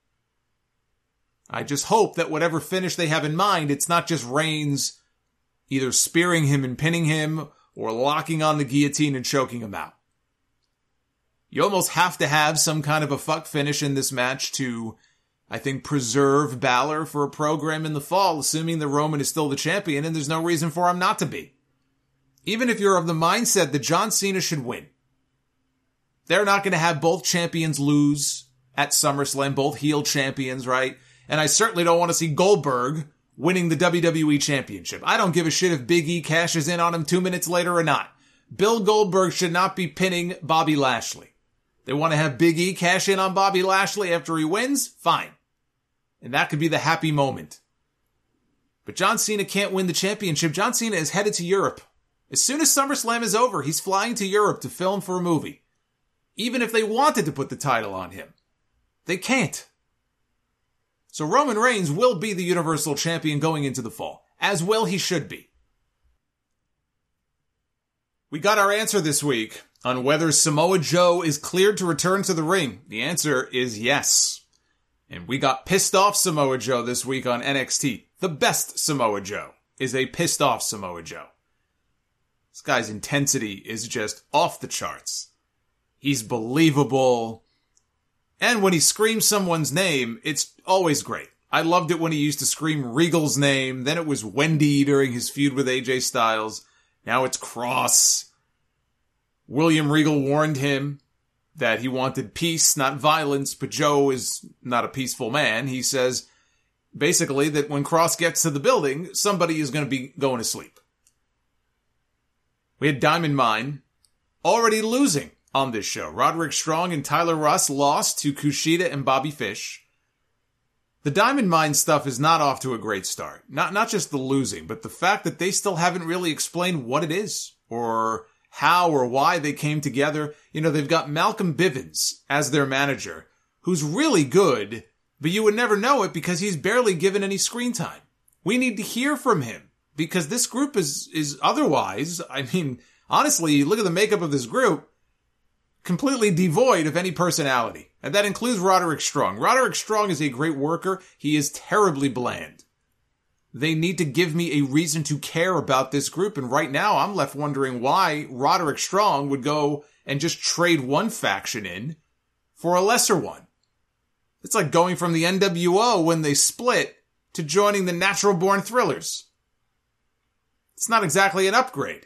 I just hope that whatever finish they have in mind, it's not just Reigns either spearing him and pinning him or locking on the guillotine and choking him out. You almost have to have some kind of a fuck finish in this match to, I think, preserve Balor for a program in the fall, assuming that Roman is still the champion, and there's no reason for him not to be. Even if you're of the mindset that John Cena should win. They're not going to have both champions lose at SummerSlam, both heel champions, right? And I certainly don't want to see Goldberg winning the W W E Championship. I don't give a shit if Big E cashes in on him two minutes later or not. Bill Goldberg should not be pinning Bobby Lashley. They want to have Big E cash in on Bobby Lashley after he wins? Fine. And that could be the happy moment. But John Cena can't win the championship. John Cena is headed to Europe. As soon as SummerSlam is over, he's flying to Europe to film for a movie. Even if they wanted to put the title on him, they can't. So Roman Reigns will be the Universal Champion going into the fall, as well he should be. We got our answer this week on whether Samoa Joe is cleared to return to the ring. The answer is yes. And we got pissed off Samoa Joe this week on N X T. The best Samoa Joe is a pissed off Samoa Joe. This guy's intensity is just off the charts. He's believable. And when he screams someone's name, it's always great. I loved it when he used to scream Regal's name. Then it was Wendy during his feud with A J Styles. Now it's Cross. William Regal warned him that he wanted peace, not violence, but Joe is not a peaceful man. He says, basically, that when Cross gets to the building, somebody is going to be going to sleep. We had Diamond Mine already losing on this show. Roderick Strong and Tyler Russ lost to Kushida and Bobby Fish. The Diamond Mine stuff is not off to a great start. Not, not just the losing, but the fact that they still haven't really explained what it is or how or why they came together. You know, they've got Malcolm Bivens as their manager, who's really good, but you would never know it because he's barely given any screen time. We need to hear from him because this group is, is otherwise, I mean, honestly, look at the makeup of this group, completely devoid of any personality. And that includes Roderick Strong. Roderick Strong is a great worker. He is terribly bland. They need to give me a reason to care about this group. And right now, I'm left wondering why Roderick Strong would go and just trade one faction in for a lesser one. It's like going from the N W O when they split to joining the Natural Born Thrillers. It's not exactly an upgrade.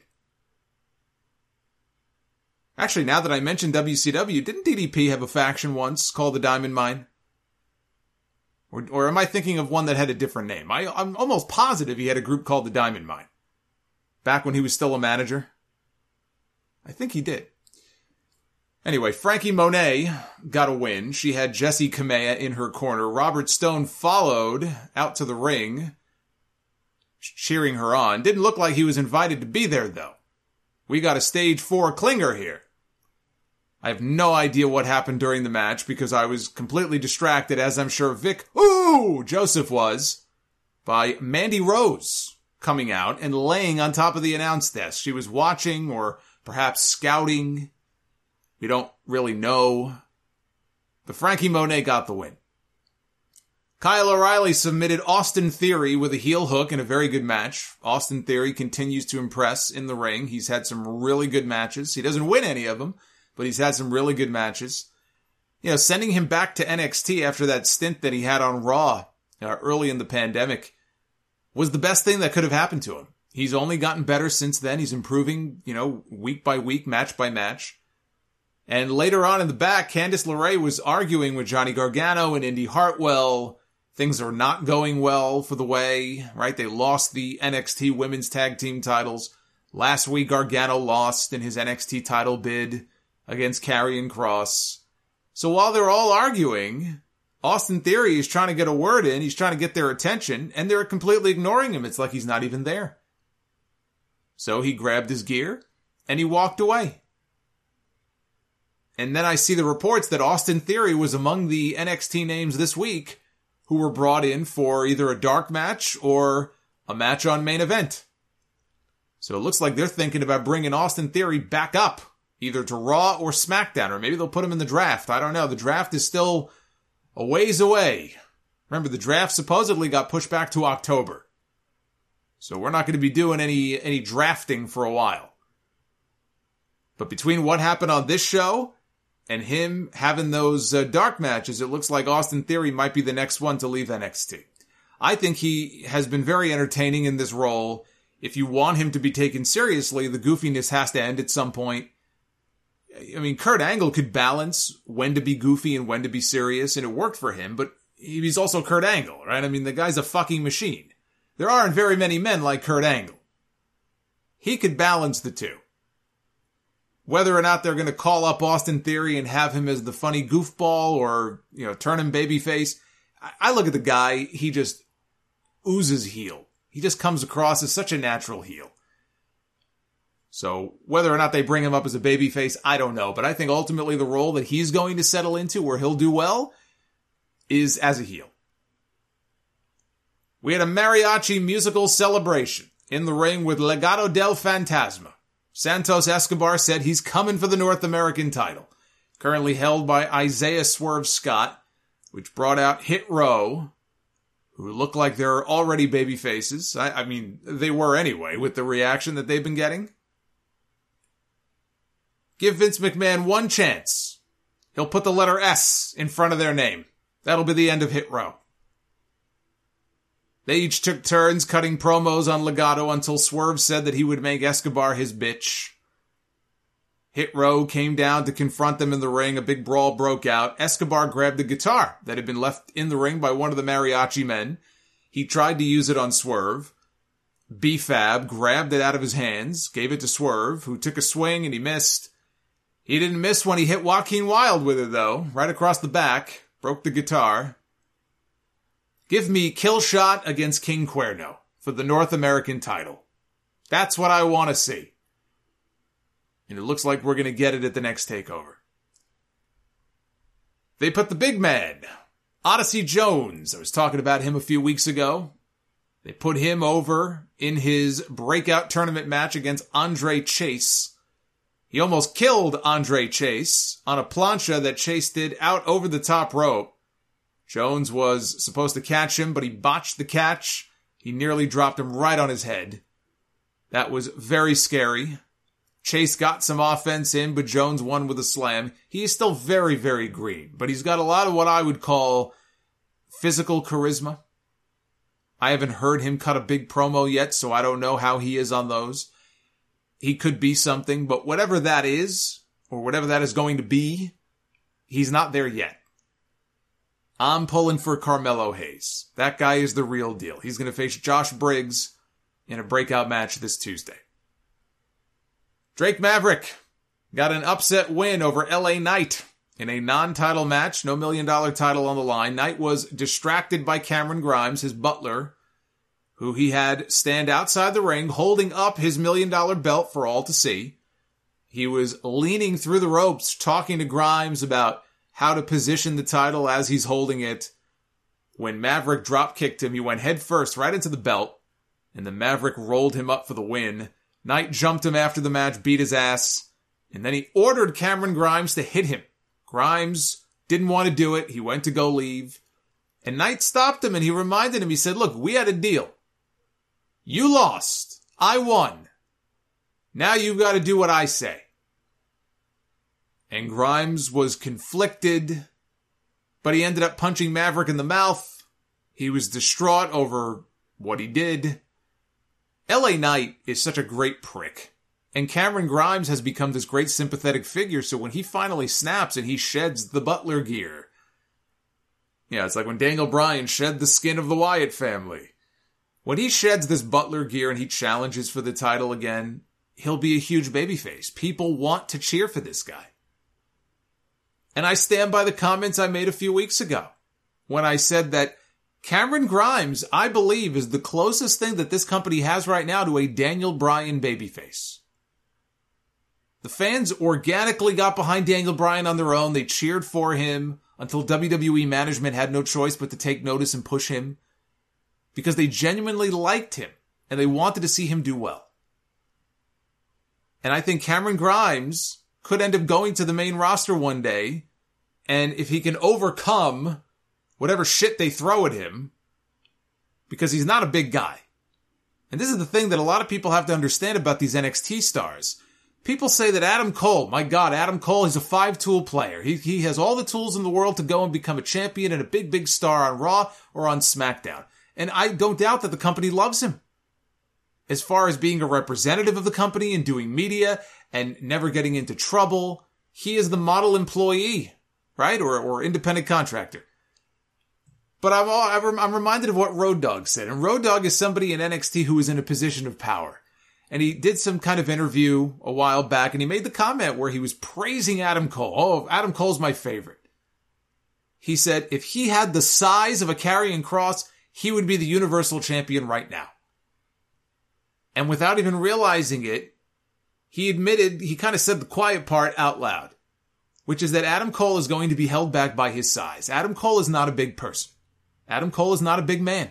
Actually, now that I mentioned W C W, didn't D D P have a faction once called the Diamond Mine? Or, or am I thinking of one that had a different name? I, I'm almost positive he had a group called the Diamond Mine. Back when he was still a manager. I think he did. Anyway, Frankie Monet got a win. She had Jessie Kamea in her corner. Robert Stone followed out to the ring, cheering her on. Didn't look like he was invited to be there, though. We got a stage four clinger here. I have no idea what happened during the match because I was completely distracted, as I'm sure Vic, ooh, Joseph was, by Mandy Rose coming out and laying on top of the announce desk. She was watching or perhaps scouting. We don't really know. But Frankie Monet got the win. Kyle O'Reilly submitted Austin Theory with a heel hook in a very good match. Austin Theory continues to impress in the ring. He's had some really good matches. He doesn't win any of them, but he's had some really good matches. You know, sending him back to N X T after that stint that he had on Raw uh, early in the pandemic was the best thing that could have happened to him. He's only gotten better since then. He's improving, you know, week by week, match by match. And later on in the back, Candice LeRae was arguing with Johnny Gargano and Indy Hartwell. Things are not going well for the way, right? They lost the N X T Women's Tag Team titles. Last week, Gargano lost in his N X T title bid against Karrion Kross. So while they're all arguing, Austin Theory is trying to get a word in. He's trying to get their attention, and they're completely ignoring him. It's like he's not even there. So he grabbed his gear, and he walked away. And then I see the reports that Austin Theory was among the N X T names this week who were brought in for either a dark match or a match on main event. So it looks like they're thinking about bringing Austin Theory back up, either to Raw or SmackDown, or maybe they'll put him in the draft. I don't know. The draft is still a ways away. Remember, the draft supposedly got pushed back to October. So we're not going to be doing any, any drafting for a while. But between what happened on this show and him having those uh, dark matches, it looks like Austin Theory might be the next one to leave N X T. I think he has been very entertaining in this role. If you want him to be taken seriously, the goofiness has to end at some point. I mean, Kurt Angle could balance when to be goofy and when to be serious, and it worked for him, but he's also Kurt Angle, right? I mean, the guy's a fucking machine. There aren't very many men like Kurt Angle. He could balance the two. Whether or not they're going to call up Austin Theory and have him as the funny goofball or, you know, turn him babyface. I look at the guy, he just oozes heel. He just comes across as such a natural heel. So whether or not they bring him up as a babyface, I don't know. But I think ultimately the role that he's going to settle into where he'll do well is as a heel. We had a mariachi musical celebration in the ring with Legado del Fantasma. Santos Escobar said he's coming for the North American title, currently held by Isaiah Swerve Scott. which brought out Hit Row, who look like they're already baby faces. I, I mean, they were anyway, with the reaction that they've been getting. Give Vince McMahon one chance. He'll put the letter S in front of their name. That'll be the end of Hit Row. They each took turns cutting promos on Legado until Swerve said that he would make Escobar his bitch. Hit Row came down to confront them in the ring. A big brawl broke out. Escobar grabbed the guitar that had been left in the ring by one of the mariachi men. He tried to use it on Swerve. B-Fab grabbed it out of his hands, gave it to Swerve, who took a swing and he missed. He didn't miss when he hit Joaquin Wilde with it, though, right across the back. Broke the guitar. Give me Killshot against King Cuerno for the North American title. That's what I want to see. And it looks like we're going to get it at the next takeover. They put the big man, Odyssey Jones. I was talking about him a few weeks ago. They put him over in his breakout tournament match against Andre Chase. He almost killed Andre Chase on a plancha that Chase did out over the top rope. Jones was supposed to catch him, but he botched the catch. He nearly dropped him right on his head. That was very scary. Chase got some offense in, but Jones won with a slam. He is still very, very green, but he's got a lot of what I would call physical charisma. I haven't heard him cut a big promo yet, so I don't know how he is on those. He could be something, but whatever that is, or whatever that is going to be, he's not there yet. I'm pulling for Carmelo Hayes. That guy is the real deal. He's going to face Josh Briggs in a breakout match this Tuesday. Drake Maverick got an upset win over L A Knight in a non-title match, no million dollar title on the line. Knight was distracted by Cameron Grimes, his butler, who he had stand outside the ring holding up his million dollar belt for all to see. He was leaning through the ropes talking to Grimes about how to position the title as he's holding it. When Maverick drop kicked him, he went head first right into the belt, and the Maverick rolled him up for the win. Knight jumped him after the match, beat his ass, and then he ordered Cameron Grimes to hit him. Grimes didn't want to do it. He went to go leave. And Knight stopped him and he reminded him, he said, look, we had a deal. You lost. I won. Now you've got to do what I say. And Grimes was conflicted, but he ended up punching Maverick in the mouth. He was distraught over what he did. L A Knight is such a great prick. And Cameron Grimes has become this great sympathetic figure, so when he finally snaps and he sheds the Butler gear, yeah, it's like when Daniel Bryan shed the skin of the Wyatt family. When he sheds this Butler gear and he challenges for the title again, he'll be a huge babyface. People want to cheer for this guy. And I stand by the comments I made a few weeks ago when I said that Cameron Grimes, I believe, is the closest thing that this company has right now to a Daniel Bryan babyface. The fans organically got behind Daniel Bryan on their own. They cheered for him until W W E management had no choice but to take notice and push him because they genuinely liked him and they wanted to see him do well. And I think Cameron Grimes could end up going to the main roster one day, and if he can overcome whatever shit they throw at him, because he's not a big guy. And this is the thing that a lot of people have to understand about these N X T stars. People say that Adam Cole, my God, Adam Cole, he's a five-tool player. He he has all the tools in the world to go and become a champion and a big, big star on Raw or on SmackDown. And I don't doubt that the company loves him. As far as being a representative of the company and doing media and never getting into trouble, he is the model employee, right? Or or independent contractor. But I'm, I'm reminded of what Road Dogg said. And Road Dogg is somebody in N X T who is in a position of power. And he did some kind of interview a while back, and he made the comment where he was praising Adam Cole. Oh, Adam Cole's my favorite. He said if he had the size of a Karrion Kross, he would be the Universal Champion right now. And without even realizing it, he admitted, he kind of said the quiet part out loud, which is that Adam Cole is going to be held back by his size. Adam Cole is not a big person. Adam Cole is not a big man.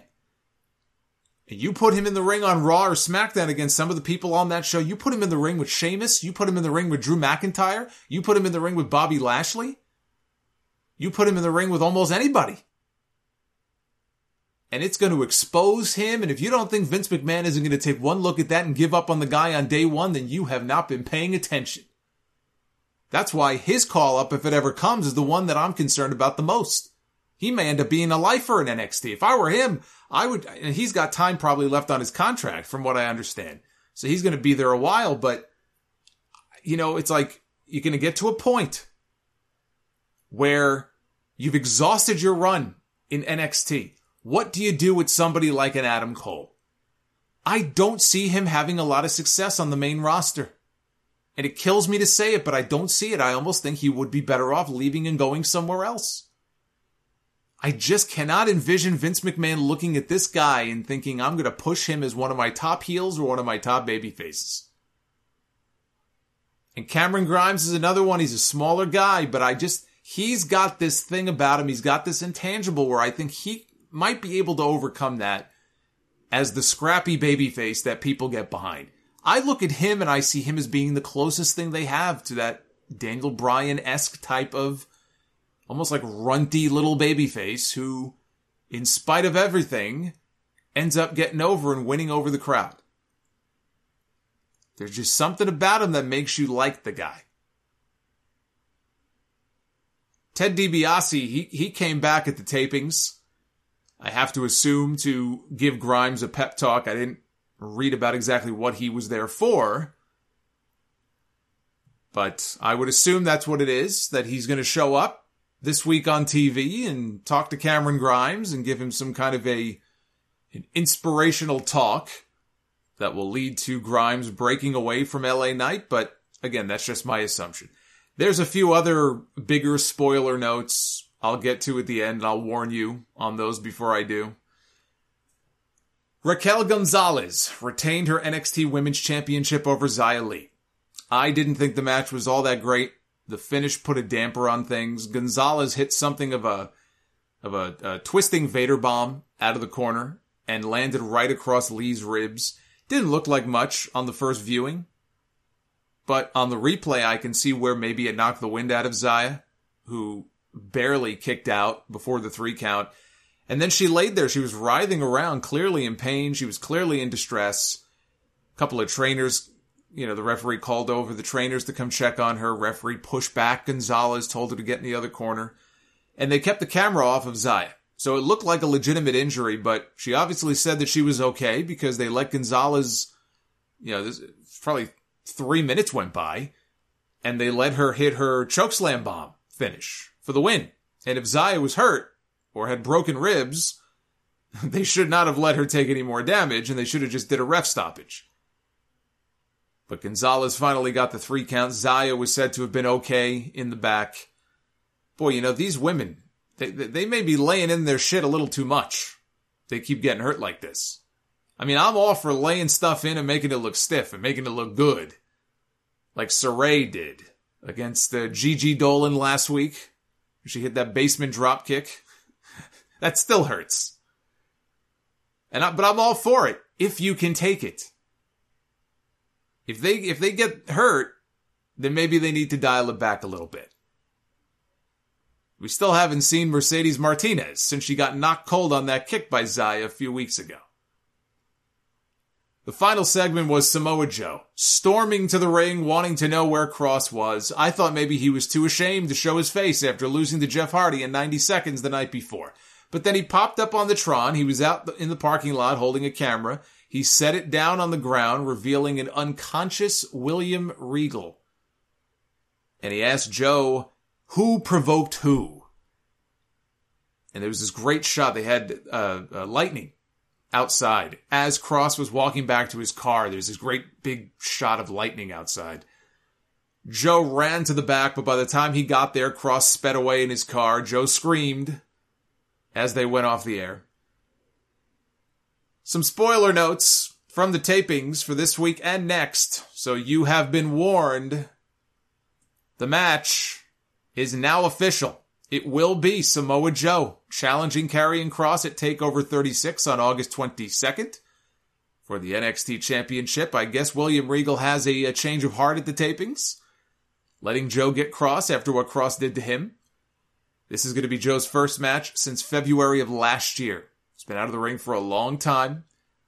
And you put him in the ring on Raw or SmackDown against some of the people on that show. You put him in the ring with Sheamus. You put him in the ring with Drew McIntyre. You put him in the ring with Bobby Lashley. You put him in the ring with almost anybody. And it's going to expose him. And if you don't think Vince McMahon isn't going to take one look at that and give up on the guy on day one, then you have not been paying attention. That's why his call-up, if it ever comes, is the one that I'm concerned about the most. He may end up being a lifer in N X T. If I were him, I would, and he's got time probably left on his contract, from what I understand. So he's going to be there a while, but, you know, it's like, you're going to get to a point where you've exhausted your run in N X T. What do you do with somebody like an Adam Cole? I don't see him having a lot of success on the main roster. And it kills me to say it, but I don't see it. I almost think he would be better off leaving and going somewhere else. I just cannot envision Vince McMahon looking at this guy and thinking, I'm going to push him as one of my top heels or one of my top baby faces. And Cameron Grimes is another one. He's a smaller guy, but I just, he's got this thing about him. He's got this intangible where I think he might be able to overcome that as the scrappy baby face that people get behind. I look at him and I see him as being the closest thing they have to that Daniel Bryan-esque type of almost like runty little babyface who, in spite of everything, ends up getting over and winning over the crowd. There's just something about him that makes you like the guy. Ted DiBiase, he, he came back at the tapings. I have to assume to give Grimes a pep talk. I didn't read about exactly what he was there for. But I would assume that's what it is, that he's going to show up this week on T V and talk to Cameron Grimes and give him some kind of a an inspirational talk that will lead to Grimes breaking away from L A Knight. But again, that's just my assumption. There's a few other bigger spoiler notes I'll get to at the end, and I'll warn you on those before I do. Raquel Gonzalez retained her N X T Women's Championship over Xia Li. I didn't think the match was all that great. The finish put a damper on things. Gonzalez hit something of a of a, a twisting Vader bomb out of the corner and landed right across Li's ribs. Didn't look like much on the first viewing, but on the replay I can see where maybe it knocked the wind out of Xia, who barely kicked out before the three count. And then she laid there. She was writhing around, clearly in pain. She was clearly in distress. A couple of trainers, you know, the referee called over the trainers to come check on her. Referee pushed back Gonzalez, told her to get in the other corner. And they kept the camera off of Xia. So it looked like a legitimate injury, but she obviously said that she was okay because they let Gonzalez, you know, this, probably three minutes went by, and they let her hit her chokeslam bomb finish for the win. And if Xia was hurt or had broken ribs, they should not have let her take any more damage, and they should have just did a ref stoppage. But Gonzalez finally got the three count. Xia was said to have been okay in the back. Boy, you know, these women, they, they may be laying in their shit a little too much. They keep getting hurt like this. I mean, I'm all for laying stuff in and making it look stiff and making it look good. Like Saray did against uh, Gigi Dolan last week. She hit that basement drop kick. That still hurts. And I, but I'm all for it if you can take it. If they if they get hurt, then maybe they need to dial it back a little bit. We still haven't seen Mercedes Martinez since she got knocked cold on that kick by Xia a few weeks ago. The final segment was Samoa Joe, storming to the ring, wanting to know where Cross was. I thought maybe he was too ashamed to show his face after losing to Jeff Hardy in ninety seconds the night before. But then he popped up on the Tron. He was out in the parking lot holding a camera. He set it down on the ground, revealing an unconscious William Regal. And he asked Joe, who provoked who? And there was this great shot. They had uh, uh, lightning outside. As Cross was walking back to his car, there's this great big shot of lightning outside. Joe ran to the back, but by the time he got there, Cross sped away in his car. Joe screamed as they went off the air. Some spoiler notes from the tapings for this week and next, so you have been warned. The match is now official. It will be Samoa Joe challenging Karrion Kross at TakeOver thirty-six on August twenty-second for the N X T Championship. I guess William Regal has a, a change of heart at the tapings, letting Joe get Kross after what Kross did to him. This is going to be Joe's first match since February of last year. He's been out of the ring for a long time.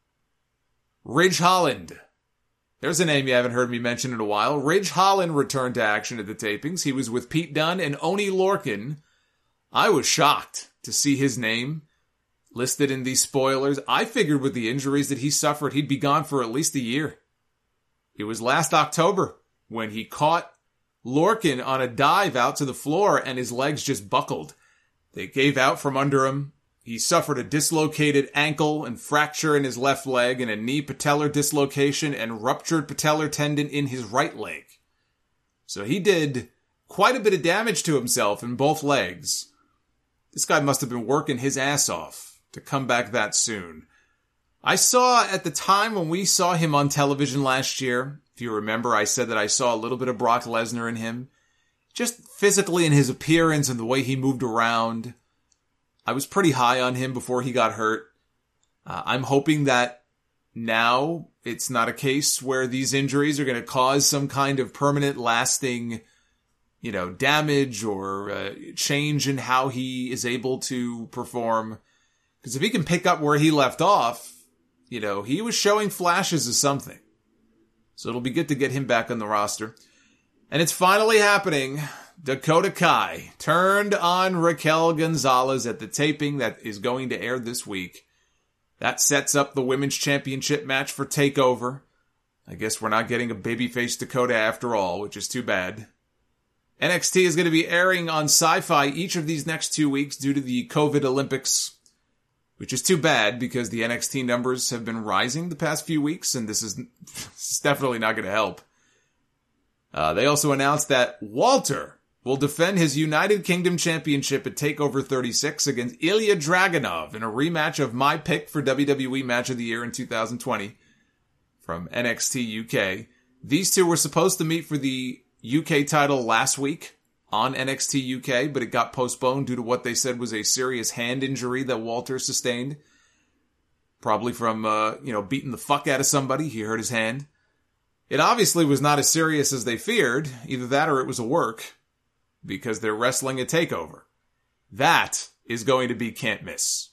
Ridge Holland. There's a name you haven't heard me mention in a while. Ridge Holland returned to action at the tapings. He was with Pete Dunne and Oney Lorcan. I was shocked to see his name listed in these spoilers. I figured with the injuries that he suffered, he'd be gone for at least a year. It was last October when he caught Lorcan on a dive out to the floor and his legs just buckled. They gave out from under him. He suffered a dislocated ankle and fracture in his left leg and a knee patellar dislocation and ruptured patellar tendon in his right leg. So he did quite a bit of damage to himself in both legs. This guy must have been working his ass off to come back that soon. I saw at the time when we saw him on television last year, if you remember, I said that I saw a little bit of Brock Lesnar in him. Just physically in his appearance and the way he moved around. I was pretty high on him before he got hurt. Uh, I'm hoping that now it's not a case where these injuries are going to cause some kind of permanent, lasting, you know, damage or uh, change in how he is able to perform. Because if he can pick up where he left off, you know, he was showing flashes of something. So it'll be good to get him back on the roster. And it's finally happening. Dakota Kai turned on Raquel Gonzalez at the taping that is going to air this week. That sets up the Women's Championship match for TakeOver. I guess we're not getting a babyface Dakota after all, which is too bad. N X T is going to be airing on Sci-Fi each of these next two weeks due to the COVID Olympics, which is too bad because the N X T numbers have been rising the past few weeks, and this is, this is definitely not going to help. Uh, they also announced that Walter will defend his United Kingdom Championship at TakeOver thirty-six against Ilya Dragunov in a rematch of my pick for W W E Match of the Year in two thousand twenty from N X T U K. These two were supposed to meet for the U K title last week on N X T U K, but it got postponed due to what they said was a serious hand injury that Walter sustained. Probably from, uh, you know, beating the fuck out of somebody. He hurt his hand. It obviously was not as serious as they feared. Either that or it was a work. Because they're wrestling a TakeOver. That is going to be can't miss.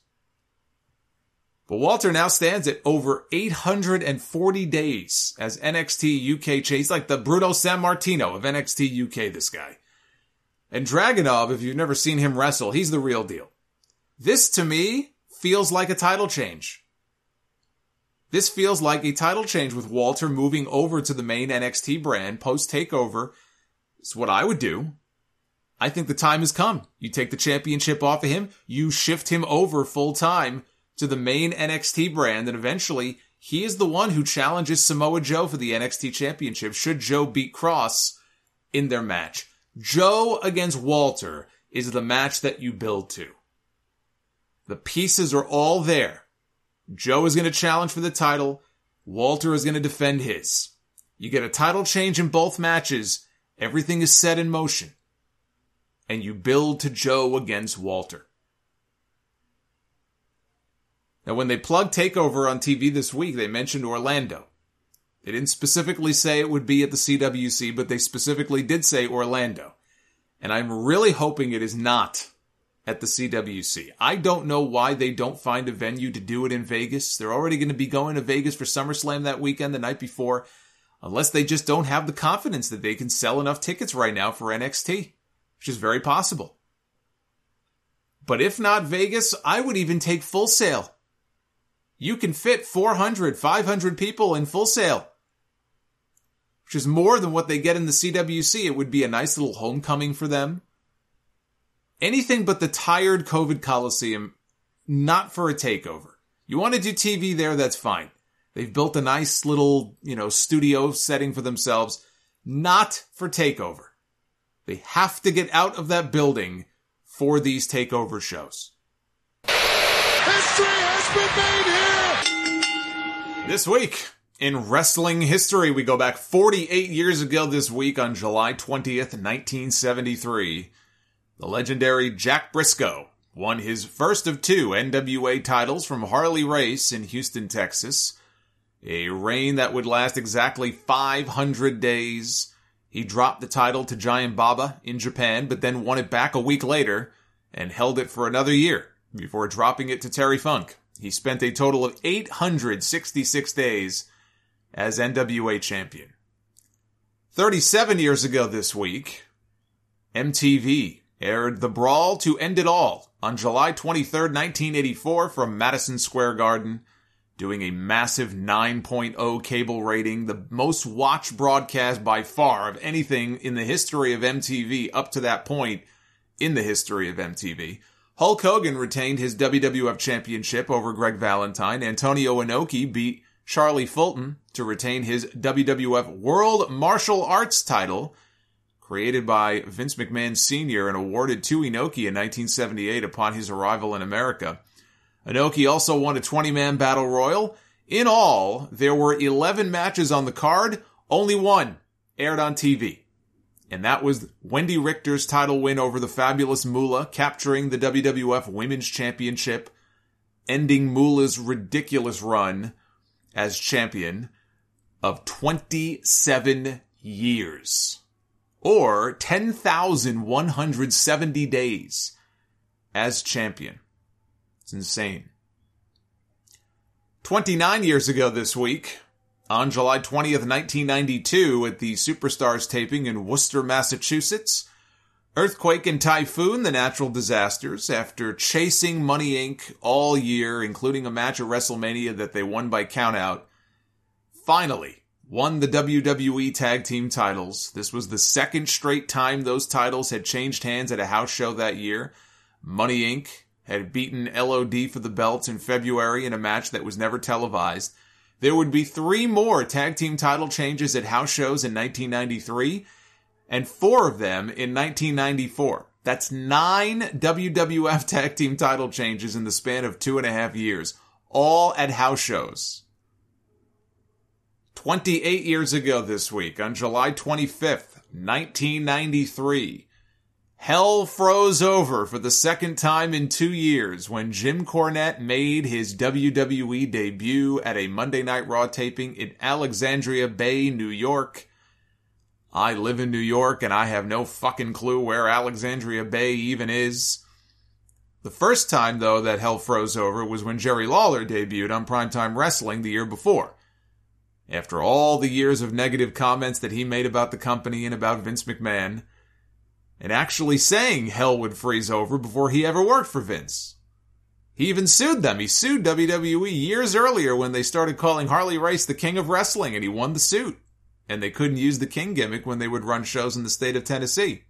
But Walter now stands at over eight hundred forty days as N X T U K champ. He's like the Bruno Sammartino of N X T U K, this guy. And Dragunov, if you've never seen him wrestle, he's the real deal. This, to me, feels like a title change. This feels like a title change with Walter moving over to the main N X T brand post-TakeOver. It's what I would do. I think the time has come. You take the championship off of him, you shift him over full-time to the main N X T brand, and eventually he is the one who challenges Samoa Joe for the N X T championship should Joe beat Cross in their match. Joe against Walter is the match that you build to. The pieces are all there. Joe is going to challenge for the title. Walter is going to defend his. You get a title change in both matches. Everything is set in motion. And you build to Joe against Walter. Now, when they plugged TakeOver on T V this week, they mentioned Orlando. They didn't specifically say it would be at the C W C, but they specifically did say Orlando. And I'm really hoping it is not at the C W C. I don't know why they don't find a venue to do it in Vegas. They're already going to be going to Vegas for SummerSlam that weekend, the night before, unless they just don't have the confidence that they can sell enough tickets right now for N X T. Which is very possible. But if not Vegas, I would even take Full Sail. You can fit four hundred, five hundred people in Full Sail. Which is more than what they get in the C W C. It would be a nice little homecoming for them. Anything but the tired COVID Coliseum, not for a TakeOver. You want to do T V there, that's fine. They've built a nice little, you know, studio setting for themselves. Not for TakeOver. They have to get out of that building for these TakeOver shows. History has been made here! This week, in wrestling history, we go back forty-eight years ago this week on July twentieth, nineteen seventy-three. The legendary Jack Briscoe won his first of two N W A titles from Harley Race in Houston, Texas. A reign that would last exactly five hundred days. He dropped the title to Giant Baba in Japan, but then won it back a week later and held it for another year before dropping it to Terry Funk. He spent a total of eight hundred sixty-six days as N W A champion. thirty-seven years ago this week, M T V aired The Brawl to End It All on July twenty-third, nineteen eighty-four from Madison Square Garden, doing a massive nine point oh cable rating, the most watched broadcast by far of anything in the history of M T V up to that point in the history of M T V. Hulk Hogan retained his W W F Championship over Greg Valentine. Antonio Inoki beat Charlie Fulton to retain his W W F World Martial Arts title, created by Vince McMahon Senior and awarded to Inoki in nineteen seventy-eight upon his arrival in America. Inoki also won a twenty-man battle royal. In all, there were eleven matches on the card, only one aired on T V. And that was Wendy Richter's title win over the Fabulous Moolah, capturing the W W F Women's Championship, ending Moolah's ridiculous run as champion of twenty-seven years. Or ten thousand one hundred seventy days as champion. It's insane. twenty-nine years ago this week, on July twentieth, nineteen ninety-two, at the Superstars taping in Worcester, Massachusetts, earthquake and typhoon, the natural disasters, after chasing Money Incorporated all year, including a match at WrestleMania that they won by countout, finally won the W W E Tag Team titles. This was the second straight time those titles had changed hands at a house show that year. Money Incorporated had beaten L O D for the belts in February in a match that was never televised. There would be three more tag team title changes at house shows in nineteen ninety-three, and four of them in nineteen ninety-four. That's nine W W F tag team title changes in the span of two and a half years, all at house shows. twenty-eight years ago this week, on July twenty-fifth, nineteen ninety-three, hell froze over for the second time in two years when Jim Cornette made his W W E debut at a Monday Night Raw taping in Alexandria Bay, New York. I live in New York and I have no fucking clue where Alexandria Bay even is. The first time, though, that hell froze over was when Jerry Lawler debuted on Primetime Wrestling the year before. After all the years of negative comments that he made about the company and about Vince McMahon, and actually saying hell would freeze over before he ever worked for Vince. He even sued them. He sued W W E years earlier when they started calling Harley Race the King of Wrestling, and he won the suit. And they couldn't use the King gimmick when they would run shows in the state of Tennessee.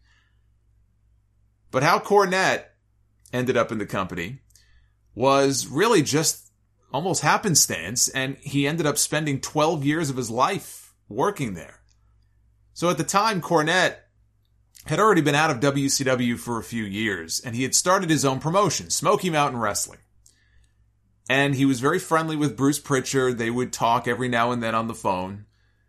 But how Cornette ended up in the company was really just almost happenstance, and he ended up spending twelve years of his life working there. So at the time, Cornette had already been out of W C W for a few years, and he had started his own promotion, Smoky Mountain Wrestling. And he was very friendly with Bruce Pritchard. They would talk every now and then on the phone.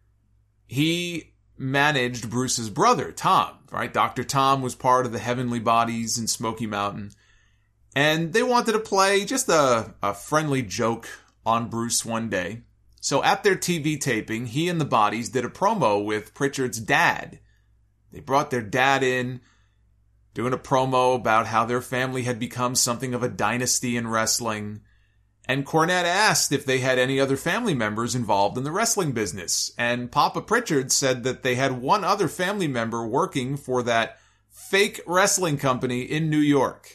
He managed Bruce's brother, Tom, right? Doctor Tom was part of the Heavenly Bodies in Smoky Mountain. And they wanted to play just a, a friendly joke on Bruce one day. So at their T V taping, he and the Bodies did a promo with Pritchard's dad. They brought their dad in, doing a promo about how their family had become something of a dynasty in wrestling. And Cornette asked if they had any other family members involved in the wrestling business. And Papa Pritchard said that they had one other family member working for that fake wrestling company in New York.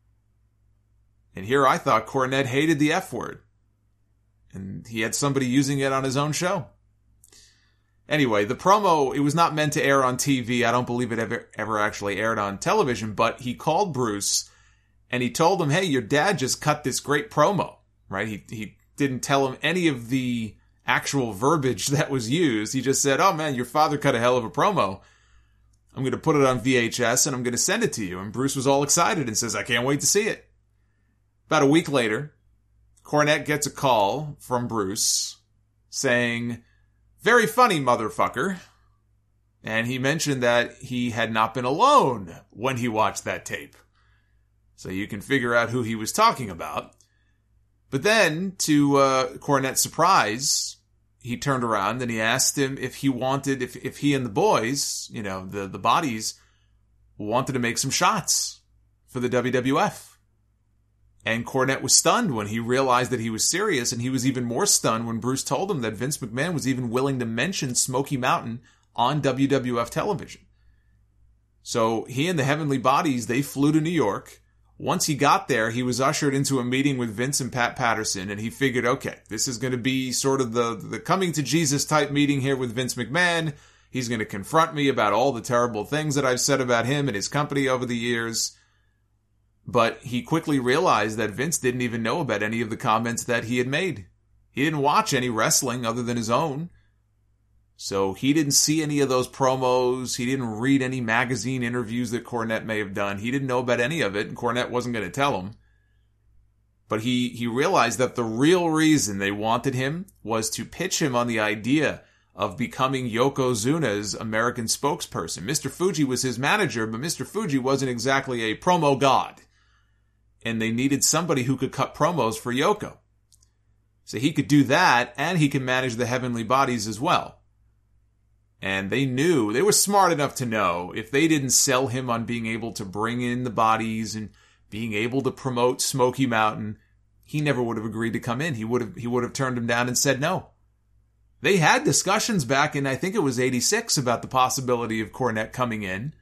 And here I thought Cornette hated the F word. And he had somebody using it on his own show. Anyway, the promo, it was not meant to air on T V. I don't believe it ever, ever actually aired on television, but he called Bruce and he told him, hey, your dad just cut this great promo, right? He, he didn't tell him any of the actual verbiage that was used. He just said, oh man, your father cut a hell of a promo. I'm going to put it on V H S and I'm going to send it to you. And Bruce was all excited and says, I can't wait to see it. About a week later, Cornette gets a call from Bruce saying, very funny, motherfucker. And he mentioned that he had not been alone when he watched that tape. So you can figure out who he was talking about. But then, to uh, Cornette's surprise, he turned around and he asked him if he wanted, if, if he and the boys, you know, the, the Bodies, wanted to make some shots for the W W F. And Cornette was stunned when he realized that he was serious, and he was even more stunned when Bruce told him that Vince McMahon was even willing to mention Smoky Mountain on W W F television. So he and the Heavenly Bodies, they flew to New York. Once he got there, he was ushered into a meeting with Vince and Pat Patterson, and he figured, okay, this is going to be sort of the, the coming to Jesus type meeting here with Vince McMahon. He's going to confront me about all the terrible things that I've said about him and his company over the years. But he quickly realized that Vince didn't even know about any of the comments that he had made. He didn't watch any wrestling other than his own. So he didn't see any of those promos. He didn't read any magazine interviews that Cornette may have done. He didn't know about any of it, and Cornette wasn't going to tell him. But he, he realized that the real reason they wanted him was to pitch him on the idea of becoming Yokozuna's American spokesperson. Mister Fuji was his manager, but Mister Fuji wasn't exactly a promo god. And they needed somebody who could cut promos for Yoko. So he could do that, and he could manage the Heavenly Bodies as well. And they knew, they were smart enough to know, if they didn't sell him on being able to bring in the bodies and being able to promote Smoky Mountain, he never would have agreed to come in. He would have, he would have turned him down and said no. They had discussions back in, I think it was eighty-six, about the possibility of Cornette coming in,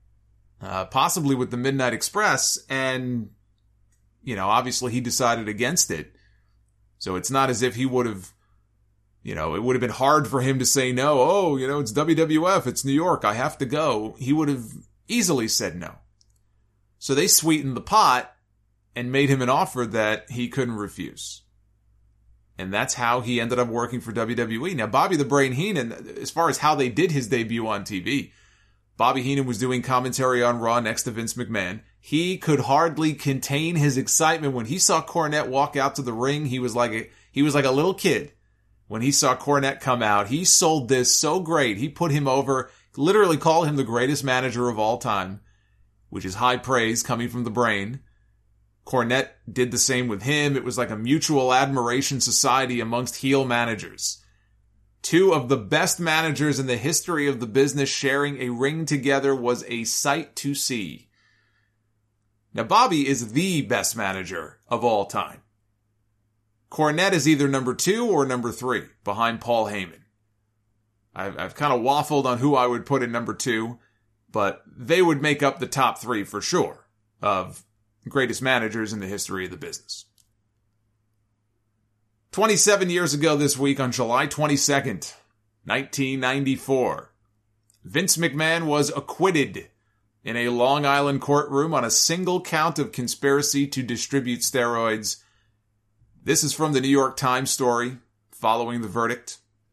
uh, possibly with the Midnight Express, and, you know, obviously he decided against it. So it's not as if he would have, you know, it would have been hard for him to say no. Oh, you know, it's W W F, it's New York, I have to go. He would have easily said no. So they sweetened the pot and made him an offer that he couldn't refuse. And that's how he ended up working for W W E. Now, Bobby the Brain Heenan, as far as how they did his debut on T V, Bobby Heenan was doing commentary on Raw next to Vince McMahon. He could hardly contain his excitement when he saw Cornette walk out to the ring. He was like a, he was like a little kid. When he saw Cornette come out, he sold this so great. He put him over, literally called him the greatest manager of all time, which is high praise coming from the Brain. Cornette did the same with him. It was like a mutual admiration society amongst heel managers. Two of the best managers in the history of the business sharing a ring together was a sight to see. Now, Bobby is the best manager of all time. Cornette is either number two or number three, behind Paul Heyman. I've, I've kind of waffled on who I would put in number two, but they would make up the top three for sure of greatest managers in the history of the business. twenty-seven years ago this week, on July twenty-second, nineteen ninety-four, Vince McMahon was acquitted in a Long Island courtroom on a single count of conspiracy to distribute steroids. This is from the New York Times story following the verdict.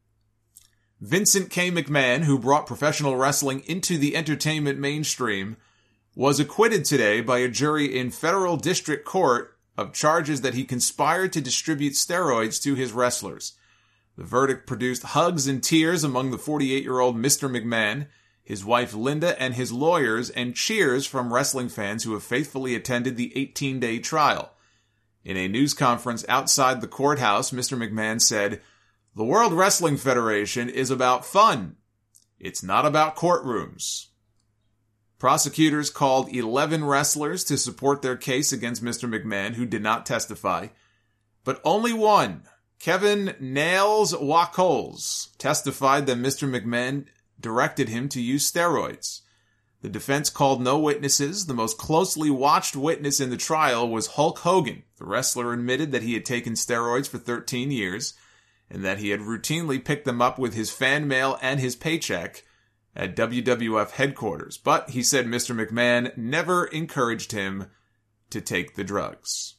Vincent K. McMahon, who brought professional wrestling into the entertainment mainstream, was acquitted today by a jury in federal district court of charges that he conspired to distribute steroids to his wrestlers. The verdict produced hugs and tears among the forty-eight-year-old Mister McMahon, his wife Linda, and his lawyers, and cheers from wrestling fans who have faithfully attended the eighteen-day trial. In a news conference outside the courthouse, Mister McMahon said, "The World Wrestling Federation is about fun. It's not about courtrooms." Prosecutors called eleven wrestlers to support their case against Mister McMahon, who did not testify. But only one, Kevin Nails Wacoles, testified that Mister McMahon directed him to use steroids. The defense called no witnesses. The most closely watched witness in the trial was Hulk Hogan. The wrestler admitted that he had taken steroids for thirteen years and that he had routinely picked them up with his fan mail and his paycheck at W W F headquarters. But he said Mister McMahon never encouraged him to take the drugs.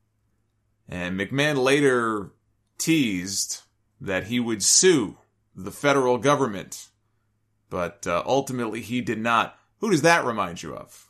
And McMahon later teased that he would sue the federal government, but uh, ultimately he did not. Who does that remind you of?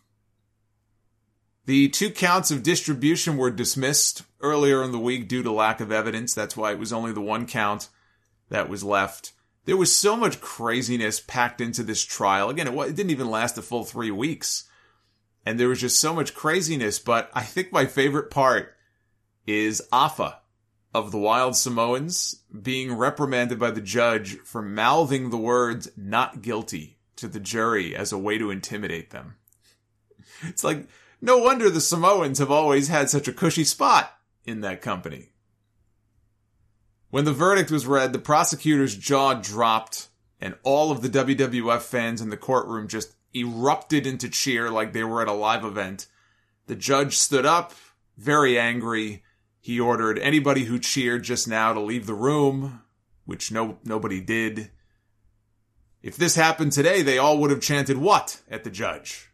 The two counts of distribution were dismissed earlier in the week due to lack of evidence. That's why it was only the one count that was left. There was so much craziness packed into this trial. Again, it, it didn't even last a full three weeks. And there was just so much craziness. But I think my favorite part is Afa of the Wild Samoans being reprimanded by the judge for mouthing the words "not guilty" to the jury as a way to intimidate them. It's like, No wonder the Samoans have always had such a cushy spot in that company. When the verdict was read, the prosecutor's jaw dropped, and all of the W W F fans in the courtroom just erupted into cheer like they were at a live event. The judge stood up, very angry. He ordered anybody who cheered just now to leave the room, which no nobody did. If this happened today, they all would have chanted what at the judge?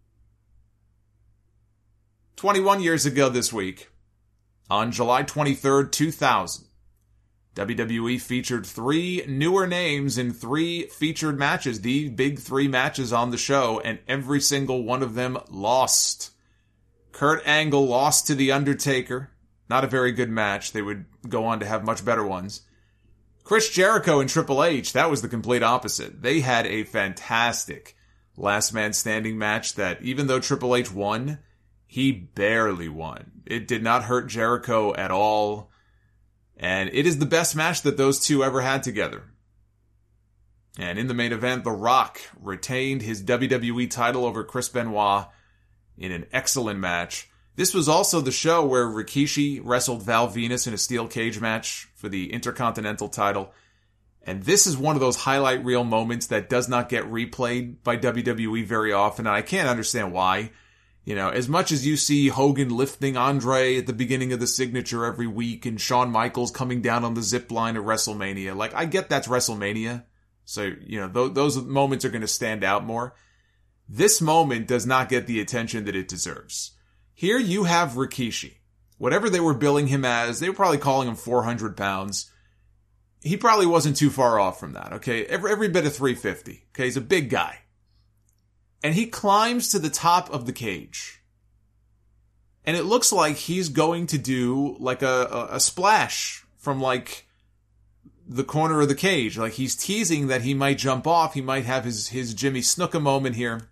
twenty-one years ago this week, on July twenty-third, two thousand, W W E featured three newer names in three featured matches, the big three matches on the show, and every single one of them lost. Kurt Angle lost to The Undertaker. Not a very good match. They would go on to have much better ones. Chris Jericho and Triple H, that was the complete opposite. They had a fantastic last man standing match that even though Triple H won, he barely won. It did not hurt Jericho at all. And it is the best match that those two ever had together. And in the main event, The Rock retained his W W E title over Chris Benoit in an excellent match. This was also the show where Rikishi wrestled Val Venus in a steel cage match for the Intercontinental title. And this is one of those highlight reel moments that does not get replayed by W W E very often. And I can't understand why. You know, as much as you see Hogan lifting Andre at the beginning of the Signature every week and Shawn Michaels coming down on the zip line at WrestleMania, like, I get that's WrestleMania. So, you know, th- those moments are going to stand out more. This moment does not get the attention that it deserves. Here you have Rikishi. Whatever they were billing him as, they were probably calling him four hundred pounds. He probably wasn't too far off from that, okay? Every, every bit of three fifty, okay? He's a big guy. And he climbs to the top of the cage. And it looks like he's going to do like a, a, a splash from like the corner of the cage. Like he's teasing that he might jump off. He might have his, his Jimmy Snuka moment here.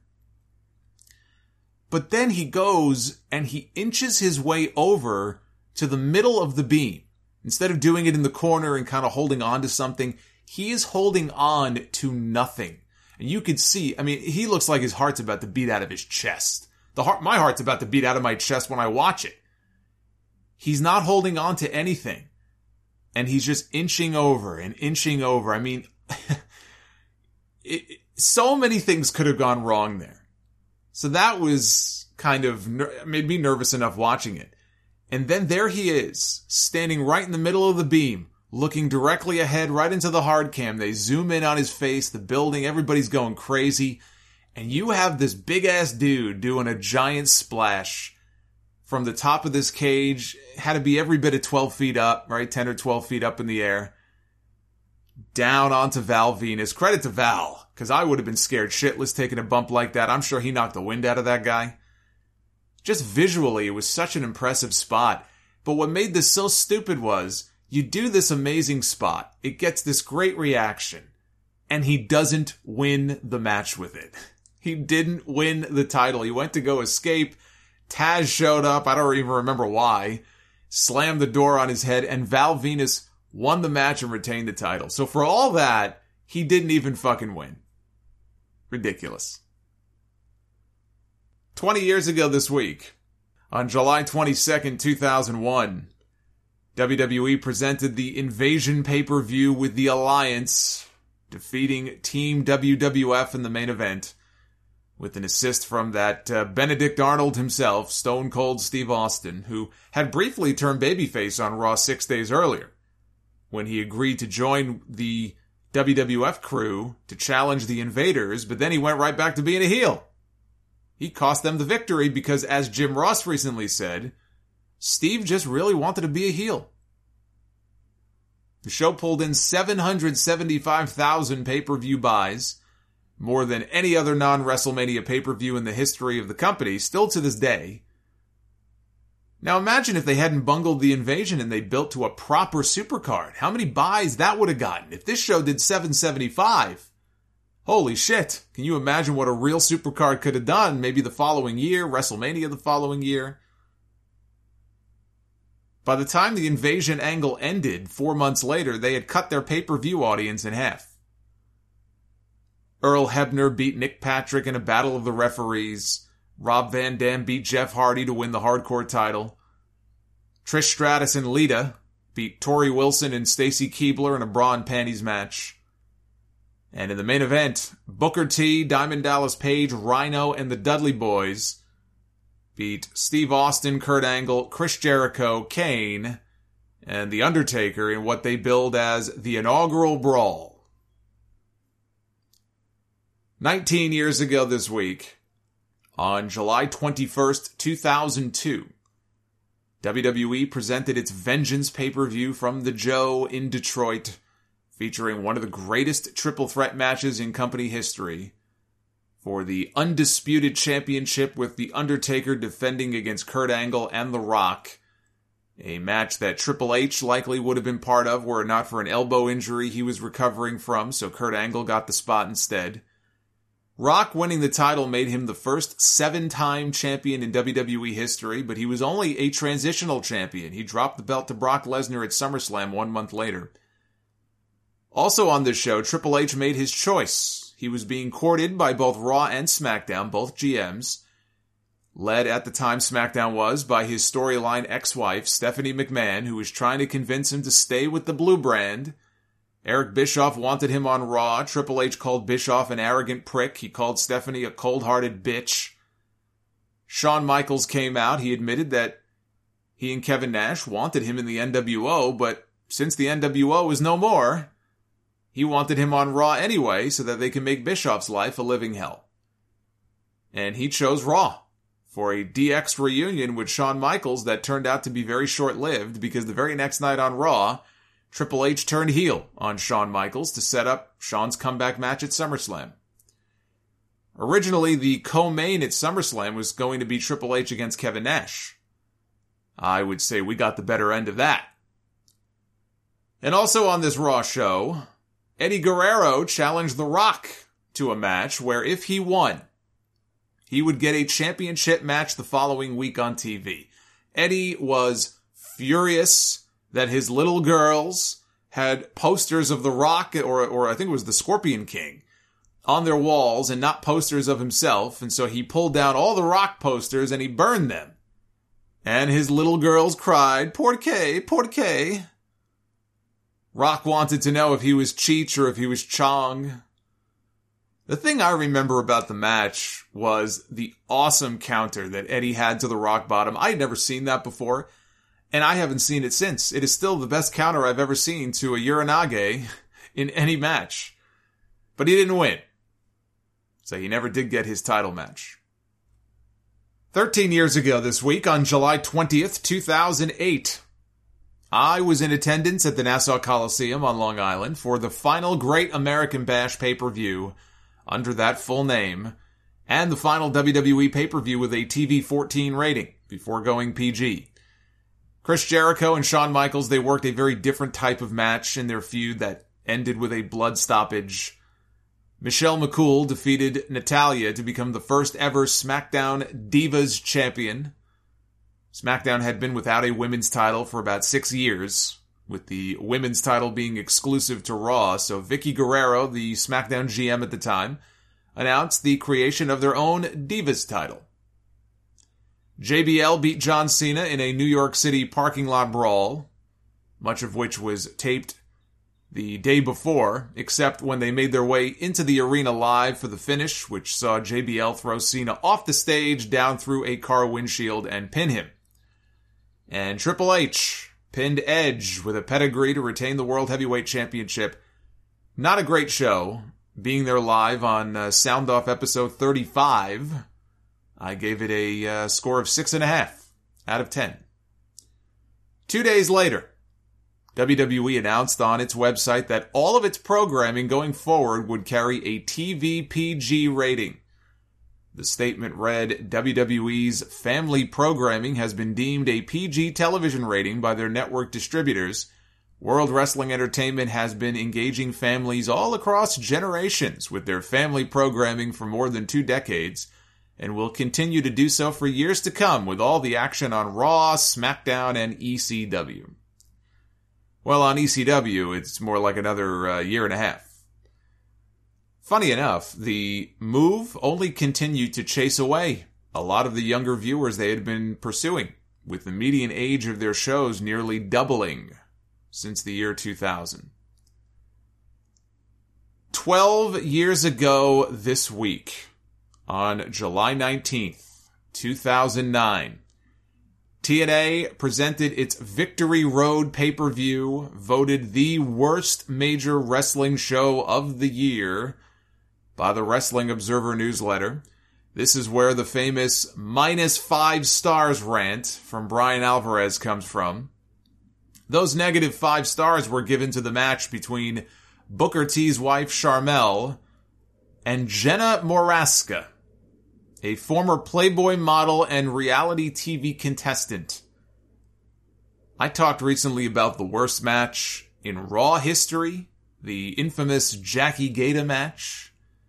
But then he goes and he inches his way over to the middle of the beam. Instead of doing it in the corner and kind of holding on to something, he is holding on to nothing. And you could see, I mean, he looks like his heart's about to beat out of his chest. The heart, my heart's about to beat out of my chest when I watch it. He's not holding on to anything. And he's just inching over and inching over. I mean, it, so many things could have gone wrong there. So that was kind of, made me nervous enough watching it. And then there he is, standing right in the middle of the beam, looking directly ahead, right into the hard cam. They zoom in on his face, the building, everybody's going crazy. And you have this big-ass dude doing a giant splash from the top of this cage. Had to be every bit of twelve feet up, right? ten or twelve feet up in the air. Down onto Val Venus. Credit to Val, because I would have been scared shitless taking a bump like that. I'm sure he knocked the wind out of that guy. Just visually, it was such an impressive spot. But what made this so stupid was, you do this amazing spot, it gets this great reaction, and he doesn't win the match with it. He didn't win the title. He went to go escape. Taz showed up. I don't even remember why. Slammed the door on his head, and Val Venus won the match and retained the title. So for all that, he didn't even fucking win. Ridiculous. twenty years ago this week, on July twenty-second, two thousand one, W W E presented the Invasion pay-per-view with the Alliance, defeating Team W W F in the main event, with an assist from that uh, Benedict Arnold himself, Stone Cold Steve Austin, who had briefly turned babyface on Raw six days earlier, when he agreed to join the W W F crew to challenge the Invaders, but then he went right back to being a heel. He cost them the victory because, as Jim Ross recently said, Steve just really wanted to be a heel. The show pulled in seven hundred seventy-five thousand pay-per-view buys, more than any other non-WrestleMania pay-per-view in the history of the company, still to this day. Now imagine if they hadn't bungled the Invasion and they built to a proper supercard. How many buys that would have gotten? If this show did seven seventy-five, holy shit. Can you imagine what a real supercard could have done? Maybe the following year, WrestleMania the following year. By the time the Invasion angle ended, four months later, they had cut their pay-per-view audience in half. Earl Hebner beat Nick Patrick in a battle of the referees. Rob Van Dam beat Jeff Hardy to win the hardcore title. Trish Stratus and Lita beat Tori Wilson and Stacy Keibler in a bra and panties match. And in the main event, Booker T, Diamond Dallas Page, Rhino, and the Dudley Boys beat Steve Austin, Kurt Angle, Chris Jericho, Kane, and The Undertaker in what they billed as the inaugural brawl. Nineteen years ago this week, on July twenty-first, two thousand two, W W E presented its Vengeance pay-per-view from the Joe in Detroit, featuring one of the greatest triple threat matches in company history for the undisputed championship, with The Undertaker defending against Kurt Angle and The Rock, a match that Triple H likely would have been part of were it not for an elbow injury he was recovering from, so Kurt Angle got the spot instead. Rock winning the title made him the first seven-time champion in W W E history, but he was only a transitional champion. He dropped the belt to Brock Lesnar at SummerSlam one month later. Also on this show, Triple H made his choice. He was being courted by both Raw and SmackDown, both G Ms, led at the time SmackDown was by his storyline ex-wife, Stephanie McMahon, who was trying to convince him to stay with the blue brand. Eric Bischoff wanted him on Raw. Triple H called Bischoff an arrogant prick. He called Stephanie a cold-hearted bitch. Shawn Michaels came out. He admitted that he and Kevin Nash wanted him in the N W O, but since the N W O is no more, he wanted him on Raw anyway so that they can make Bischoff's life a living hell. And he chose Raw for a D X reunion with Shawn Michaels that turned out to be very short-lived, because the very next night on Raw, Triple H turned heel on Shawn Michaels to set up Shawn's comeback match at SummerSlam. Originally, the co-main at SummerSlam was going to be Triple H against Kevin Nash. I would say we got the better end of that. And also on this Raw show, Eddie Guerrero challenged The Rock to a match where if he won, he would get a championship match the following week on T V. Eddie was furious that his little girls had posters of The Rock, or or I think it was the Scorpion King, on their walls and not posters of himself, and so he pulled down all the Rock posters and he burned them. And his little girls cried, "Por qué? Por qué?" Rock wanted to know if he was Cheech or if he was Chong. The thing I remember about the match was the awesome counter that Eddie had to the Rock Bottom. I had never seen that before, and I haven't seen it since. It is still the best counter I've ever seen to a Uranage in any match. But he didn't win, so he never did get his title match. Thirteen years ago this week, on July twentieth, two thousand eight, I was in attendance at the Nassau Coliseum on Long Island for the final Great American Bash pay-per-view under that full name, and the final W W E pay-per-view with a T V fourteen rating before going P G. Chris Jericho and Shawn Michaels, they worked a very different type of match in their feud that ended with a blood stoppage. Michelle McCool defeated Natalya to become the first ever SmackDown Divas champion. SmackDown had been without a women's title for about six years, with the women's title being exclusive to Raw, so Vicky Guerrero, the SmackDown G M at the time, announced the creation of their own Divas title. J B L beat John Cena in a New York City parking lot brawl, much of which was taped the day before, except when they made their way into the arena live for the finish, which saw J B L throw Cena off the stage, down through a car windshield, and pin him. And Triple H pinned Edge with a pedigree to retain the World Heavyweight Championship. Not a great show. Being there live on uh, Sound Off episode thirty-five, I gave it a uh, score of six and a half out of ten. Two days later, W W E announced on its website that all of its programming going forward would carry a T V P G rating. The statement read, W W E's family programming has been deemed a P G television rating by their network distributors. World Wrestling Entertainment has been engaging families all across generations with their family programming for more than two decades, and will continue to do so for years to come with all the action on Raw, SmackDown, and E C W. Well, on E C W, it's more like another uh, year and a half. Funny enough, the move only continued to chase away a lot of the younger viewers they had been pursuing, with the median age of their shows nearly doubling since the year two thousand. Twelve years ago this week, on July nineteenth, two thousand nine, T N A presented its Victory Road pay-per-view, voted the worst major wrestling show of the year by the Wrestling Observer newsletter. This is where the famous minus five stars rant from Brian Alvarez comes from. Those negative five stars were given to the match between Booker T's wife Sharmell and Jenna Morasca, a former Playboy model and reality T V contestant. I talked recently about the worst match in Raw history, the infamous Jackie Gata match.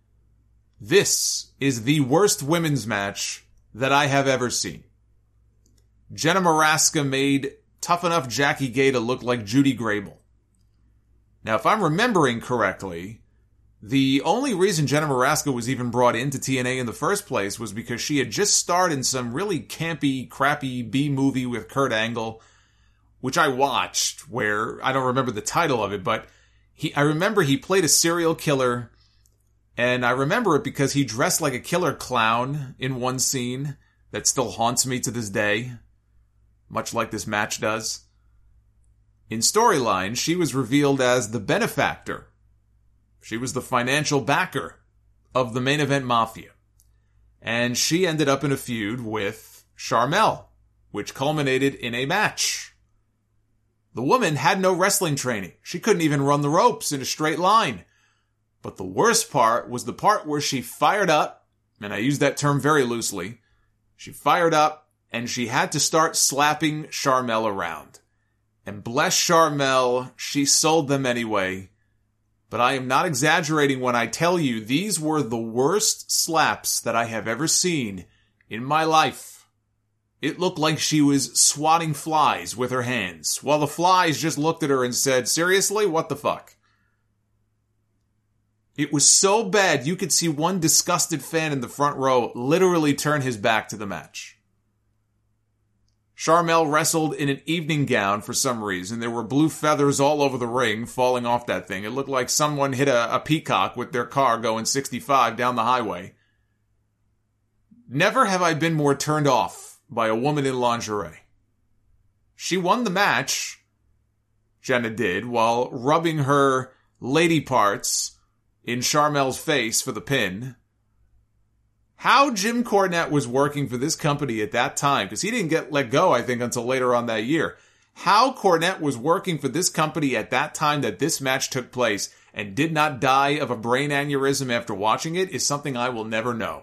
This is the worst women's match that I have ever seen. Jenna Morasca made tough enough Jackie Gata look like Judy Grable. Now, if I'm remembering correctly, the only reason Jenna Morasca was even brought into T N A in the first place was because she had just starred in some really campy, crappy B-movie with Kurt Angle, which I watched, where I don't remember the title of it, but he, I remember he played a serial killer, and I remember it because he dressed like a killer clown in one scene that still haunts me to this day, much like this match does. In storyline, she was revealed as the benefactor. She was the financial backer of the Main Event Mafia. And she ended up in a feud with Sharmell, which culminated in a match. The woman had no wrestling training. She couldn't even run the ropes in a straight line. But the worst part was the part where she fired up, and I use that term very loosely. She fired up, and she had to start slapping Sharmell around. And bless Sharmell, she sold them anyway. But I am not exaggerating when I tell you these were the worst slaps that I have ever seen in my life. It looked like she was swatting flies with her hands, while the flies just looked at her and said, "Seriously, what the fuck?" It was so bad you could see one disgusted fan in the front row literally turn his back to the match. Sharmell wrestled in an evening gown for some reason. There were blue feathers all over the ring falling off that thing. It looked like someone hit a, a peacock with their car going sixty-five down the highway. Never have I been more turned off by a woman in lingerie. She won the match, Jenna did, while rubbing her lady parts in Sharmell's face for the pin. How Jim Cornette was working for this company at that time, because he didn't get let go, I think, until later on that year. How Cornette was working for this company at that time that this match took place and did not die of a brain aneurysm after watching it is something I will never know.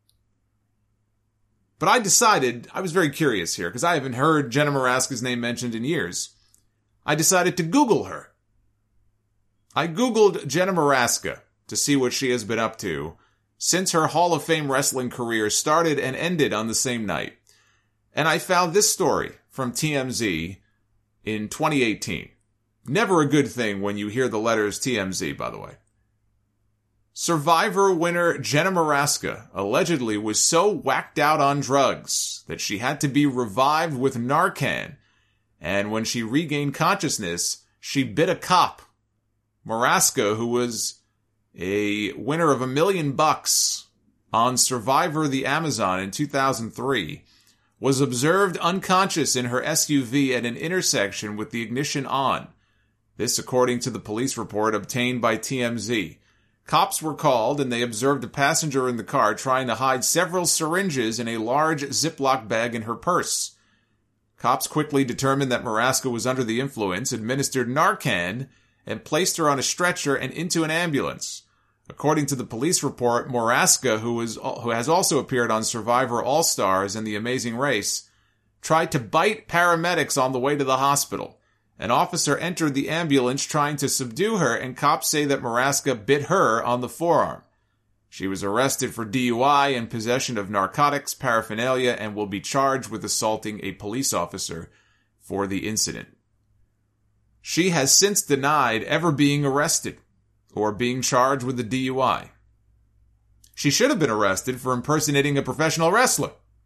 But I decided, I was very curious here, because I haven't heard Jenna Morasca's name mentioned in years. I decided to Google her. I Googled Jenna Morasca to see what she has been up to since her Hall of Fame wrestling career started and ended on the same night. And I found this story from T M Z in twenty eighteen. Never a good thing when you hear the letters T M Z, by the way. Survivor winner Jenna Morasca allegedly was so whacked out on drugs that she had to be revived with Narcan, and when she regained consciousness, she bit a cop. Morasca, who was a winner of a million bucks on Survivor the Amazon in two thousand three, was observed unconscious in her S U V at an intersection with the ignition on. This according to the police report obtained by T M Z. Cops were called and they observed a passenger in the car trying to hide several syringes in a large Ziploc bag in her purse. Cops quickly determined that Morasca was under the influence, administered Narcan, and placed her on a stretcher and into an ambulance. According to the police report, Morasca, who, was, who has also appeared on Survivor All-Stars and The Amazing Race, tried to bite paramedics on the way to the hospital. An officer entered the ambulance trying to subdue her, and cops say that Morasca bit her on the forearm. She was arrested for D U I and possession of narcotics paraphernalia and will be charged with assaulting a police officer for the incident. She has since denied ever being arrested or being charged with a D U I. She should have been arrested for impersonating a professional wrestler,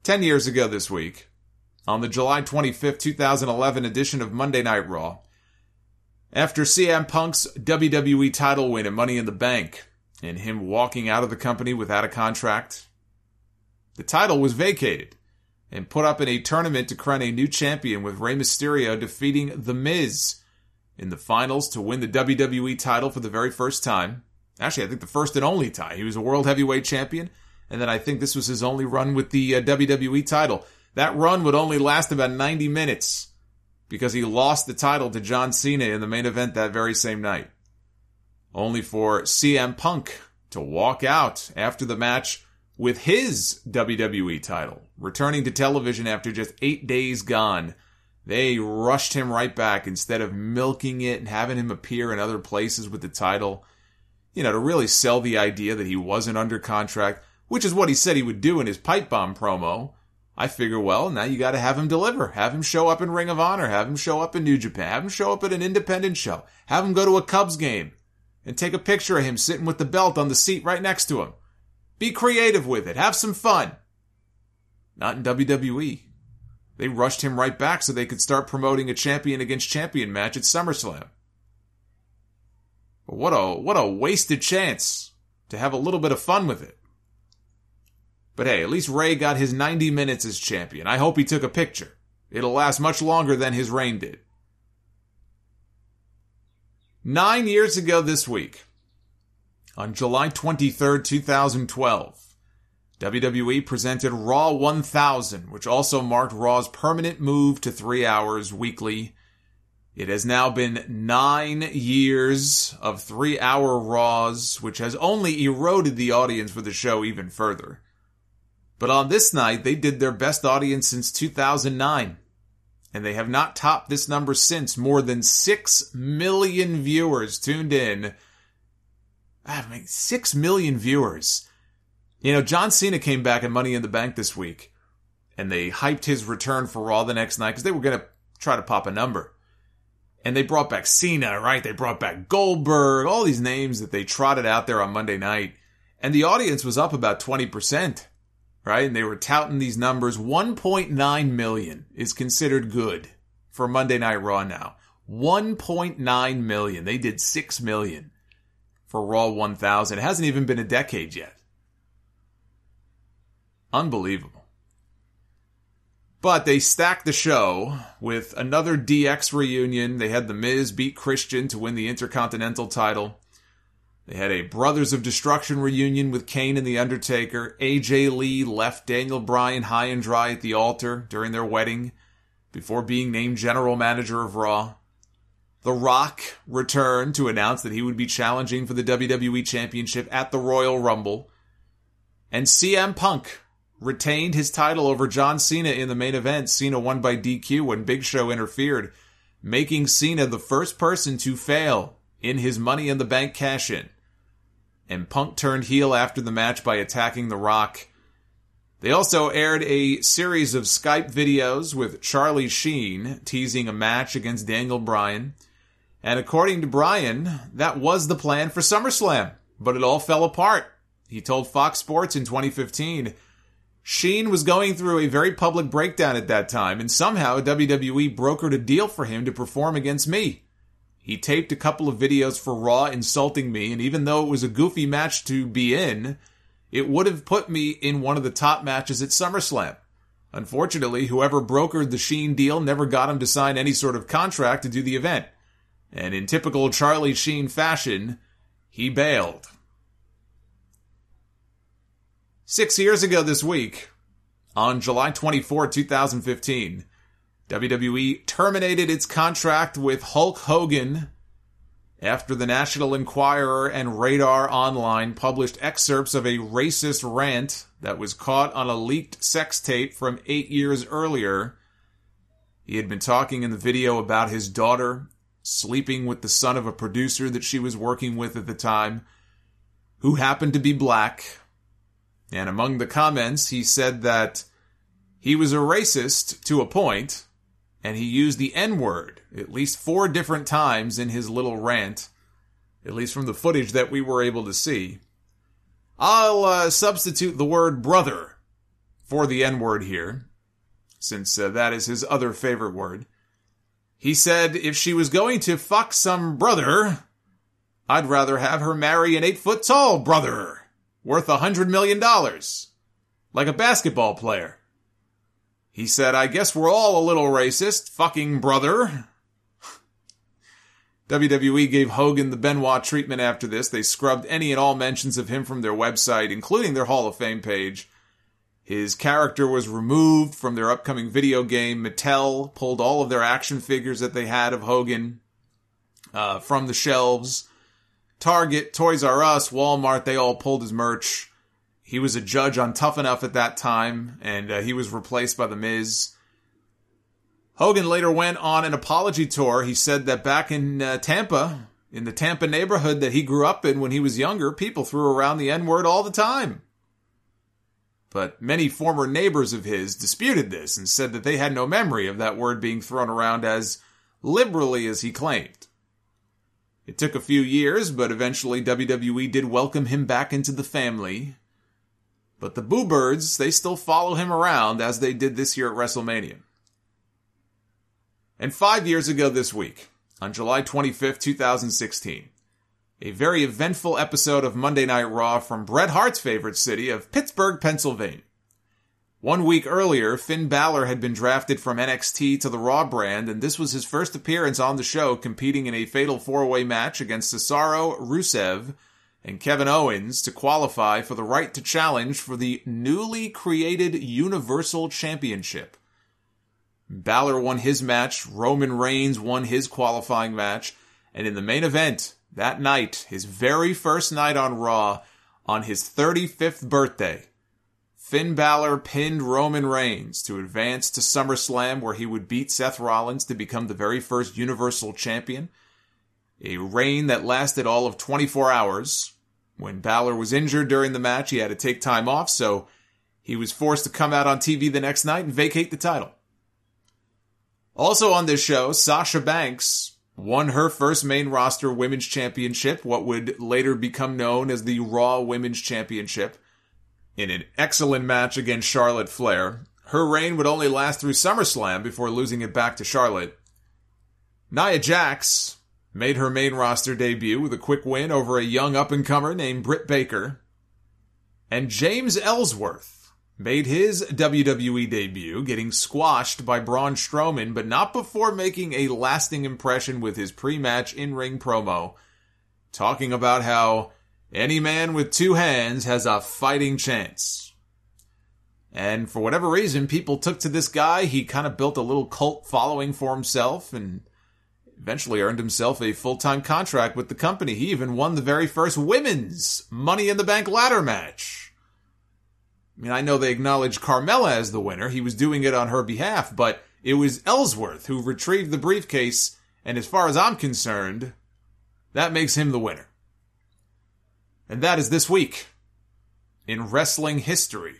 Ten years ago this week, on the July twenty-fifth, twenty eleven edition of Monday Night Raw, after C M Punk's W W E title win and Money in the Bank, and him walking out of the company without a contract, the title was vacated and put up in a tournament to crown a new champion, with Rey Mysterio defeating The Miz in the finals to win the W W E title for the very first time. Actually, I think the first and only time. He was a World Heavyweight Champion, and then I think this was his only run with the uh, W W E title. That run would only last about ninety minutes because he lost the title to John Cena in the main event that very same night. Only for C M Punk to walk out after the match with his W W E title, returning to television after just eight days gone. They rushed him right back instead of milking it and having him appear in other places with the title, you know, to really sell the idea that he wasn't under contract, which is what he said he would do in his pipe bomb promo. I figure, well, now you got to have him deliver. Have him show up in Ring of Honor. Have him show up in New Japan. Have him show up at an independent show. Have him go to a Cubs game and take a picture of him sitting with the belt on the seat right next to him. Be creative with it. Have some fun. Not in W W E. They rushed him right back so they could start promoting a champion against champion match at SummerSlam. But what a, what a wasted chance to have a little bit of fun with it. But hey, at least Ray got his ninety minutes as champion. I hope he took a picture. It'll last much longer than his reign did. Nine years ago this week, on July twenty-third, twenty twelve, W W E presented Raw one thousand, which also marked Raw's permanent move to three hours weekly. It has now been nine years of three-hour Raws, which has only eroded the audience for the show even further. But on this night, they did their best audience since two thousand nine, and they have not topped this number since. More than six million viewers tuned in. I mean, six million viewers. You know, John Cena came back at Money in the Bank this week, and they hyped his return for Raw the next night because they were going to try to pop a number. And they brought back Cena, right? They brought back Goldberg, all these names that they trotted out there on Monday night. And the audience was up about twenty percent, right? And they were touting these numbers. one point nine million is considered good for Monday Night Raw now. one point nine million. They did six million for Raw one thousand. It hasn't even been a decade yet. Unbelievable. But they stacked the show with another D X reunion. They had The Miz beat Christian to win the Intercontinental title. They had a Brothers of Destruction reunion with Kane and The Undertaker. A J Lee left Daniel Bryan high and dry at the altar during their wedding before being named general manager of Raw. The Rock returned to announce that he would be challenging for the W W E Championship at the Royal Rumble. And C M Punk retained his title over John Cena in the main event. Cena won by D Q when Big Show interfered, making Cena the first person to fail in his Money in the Bank cash-in. And Punk turned heel after the match by attacking The Rock. They also aired a series of Skype videos with Charlie Sheen teasing a match against Daniel Bryan. And according to Bryan, that was the plan for SummerSlam, but it all fell apart. He told Fox Sports in twenty fifteen, Sheen was going through a very public breakdown at that time, and somehow W W E brokered a deal for him to perform against me. He taped a couple of videos for Raw insulting me, and even though it was a goofy match to be in, it would have put me in one of the top matches at SummerSlam. Unfortunately, whoever brokered the Sheen deal never got him to sign any sort of contract to do the event. And in typical Charlie Sheen fashion, he bailed. Six years ago this week, on July twenty-fourth, twenty fifteen, W W E terminated its contract with Hulk Hogan after the National Enquirer and Radar Online published excerpts of a racist rant that was caught on a leaked sex tape from eight years earlier. He had been talking in the video about his daughter sleeping with the son of a producer that she was working with at the time, who happened to be black. And among the comments, he said that he was a racist to a point, and he used the N-word at least four different times in his little rant, at least from the footage that we were able to see. I'll uh, substitute the word brother for the N-word here, since uh, that is his other favorite word. He said if she was going to fuck some brother, I'd rather have her marry an eight-foot-tall brother worth a hundred million dollars, like a basketball player. He said, I guess we're all a little racist, fucking brother. W W E gave Hogan the Benoit treatment after this. They scrubbed any and all mentions of him from their website, including their Hall of Fame page. His character was removed from their upcoming video game. Mattel pulled all of their action figures that they had of Hogan uh, from the shelves. Target, Toys R Us, Walmart, they all pulled his merch. He was a judge on Tough Enough at that time, and uh, he was replaced by The Miz. Hogan later went on an apology tour. He said that back in uh, Tampa, in the Tampa neighborhood that he grew up in when he was younger, people threw around the N-word all the time. But many former neighbors of his disputed this and said that they had no memory of that word being thrown around as liberally as he claimed. It took a few years, but eventually W W E did welcome him back into the family. But the Boo Birds, they still follow him around as they did this year at WrestleMania. And five years ago this week, on July twenty-fifth, twenty sixteen, a very eventful episode of Monday Night Raw from Bret Hart's favorite city of Pittsburgh, Pennsylvania. One week earlier, Finn Balor had been drafted from N X T to the Raw brand, and this was his first appearance on the show, competing in a fatal four-way match against Cesaro, Rusev, and Kevin Owens to qualify for the right to challenge for the newly created Universal Championship. Balor won his match, Roman Reigns won his qualifying match, and in the main event, that night, his very first night on Raw, on his thirty-fifth birthday, Finn Balor pinned Roman Reigns to advance to SummerSlam, where he would beat Seth Rollins to become the very first Universal Champion. A reign that lasted all of twenty-four hours. When Balor was injured during the match, he had to take time off, so he was forced to come out on T V the next night and vacate the title. Also on this show, Sasha Banks won her first main roster women's championship, what would later become known as the Raw Women's Championship, in an excellent match against Charlotte Flair. Her reign would only last through SummerSlam before losing it back to Charlotte. Nia Jax made her main roster debut with a quick win over a young up-and-comer named Britt Baker. And James Ellsworth made his W W E debut, getting squashed by Braun Strowman, but not before making a lasting impression with his pre-match in-ring promo, talking about how any man with two hands has a fighting chance. And for whatever reason, people took to this guy. He kind of built a little cult following for himself and eventually earned himself a full-time contract with the company. He even won the very first women's Money in the Bank ladder match. I mean, I know they acknowledge Carmella as the winner. He was doing it on her behalf, but it was Ellsworth who retrieved the briefcase, and as far as I'm concerned, that makes him the winner. And that is this week in wrestling history.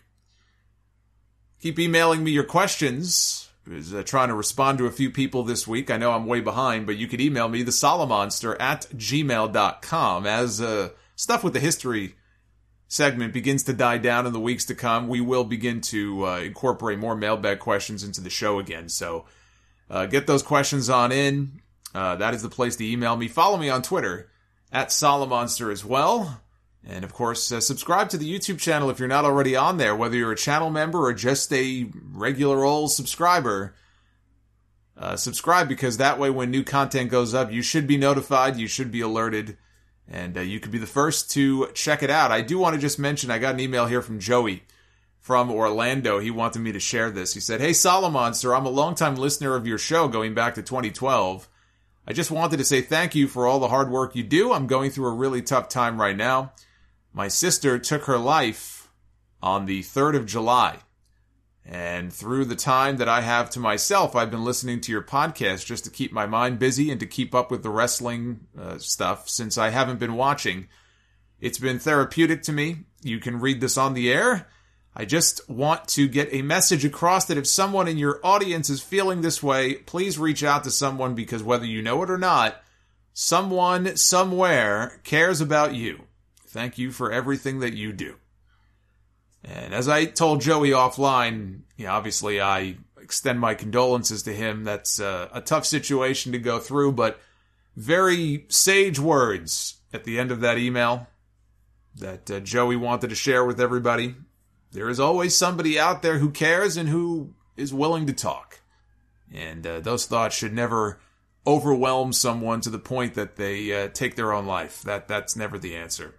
Keep emailing me your questions. I was uh, trying to respond to a few people this week. I know I'm way behind, but you could email me, the solomonster at gmail dot com. As uh, stuff with the history segment begins to die down in the weeks to come, we will begin to uh, incorporate more mailbag questions into the show again. So uh, get those questions on in. Uh, that is the place to email me. Follow me on Twitter at Solomonster as well. And of course, uh, subscribe to the YouTube channel if you're not already on there, whether you're a channel member or just a regular old subscriber. Uh, subscribe, because that way when new content goes up, you should be notified, you should be alerted, and uh, you could be the first to check it out. I do want to just mention, I got an email here from Joey from Orlando. He wanted me to share this. He said, "Hey, Solomonster, I'm a longtime listener of your show going back to twenty twelve. I just wanted to say thank you for all the hard work you do. I'm going through a really tough time right now. My sister took her life on the third of July. And through the time that I have to myself, I've been listening to your podcast just to keep my mind busy and to keep up with the wrestling uh, stuff since I haven't been watching. It's been therapeutic to me. You can read this on the air. I just want to get a message across that if someone in your audience is feeling this way, please reach out to someone, because whether you know it or not, someone somewhere cares about you. Thank you for everything that you do." And as I told Joey offline, you know, obviously I extend my condolences to him. That's uh, a tough situation to go through, but very sage words at the end of that email that uh, Joey wanted to share with everybody. There is always somebody out there who cares and who is willing to talk. And uh, those thoughts should never overwhelm someone to the point that they uh, take their own life. That That's never the answer.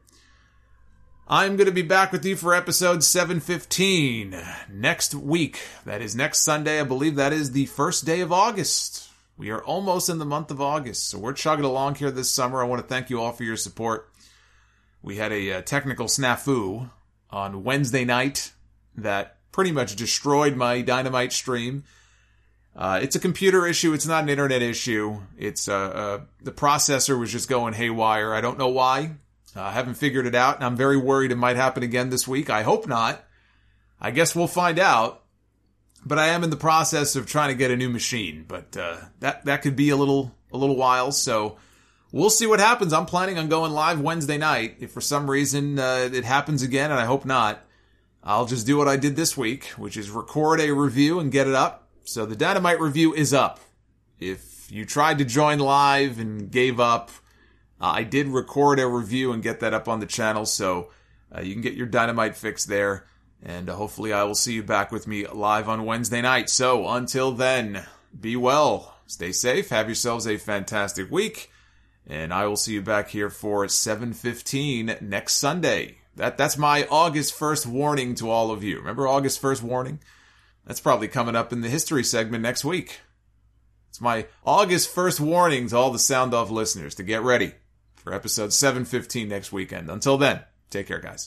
I'm going to be back with you for episode seven fifteen next week. That is next Sunday. I believe that is the first day of August. We are almost in the month of August, so we're chugging along here this summer. I want to thank you all for your support. We had a, a technical snafu on Wednesday night that pretty much destroyed my Dynamite stream. Uh, it's a computer issue. It's not an internet issue. It's uh, uh, the processor was just going haywire. I don't know why. I uh, haven't figured it out, and I'm very worried it might happen again this week. I hope not. I guess we'll find out. But I am in the process of trying to get a new machine. But uh, that that could be a little a little while. So we'll see what happens. I'm planning on going live Wednesday night. If for some reason uh, it happens again, and I hope not, I'll just do what I did this week, which is record a review and get it up. So the Dynamite review is up. If you tried to join live and gave up, uh, I did record a review and get that up on the channel. So uh, you can get your Dynamite fix there. And uh, hopefully I will see you back with me live on Wednesday night. So until then, be well, stay safe, have yourselves a fantastic week. And I will see you back here for seven fifteen next Sunday. That That's my August first warning to all of you. Remember August first warning? That's probably coming up in the history segment next week. It's my August first warning to all the Sound Off listeners to get ready for episode seven fifteen next weekend. Until then, take care, guys.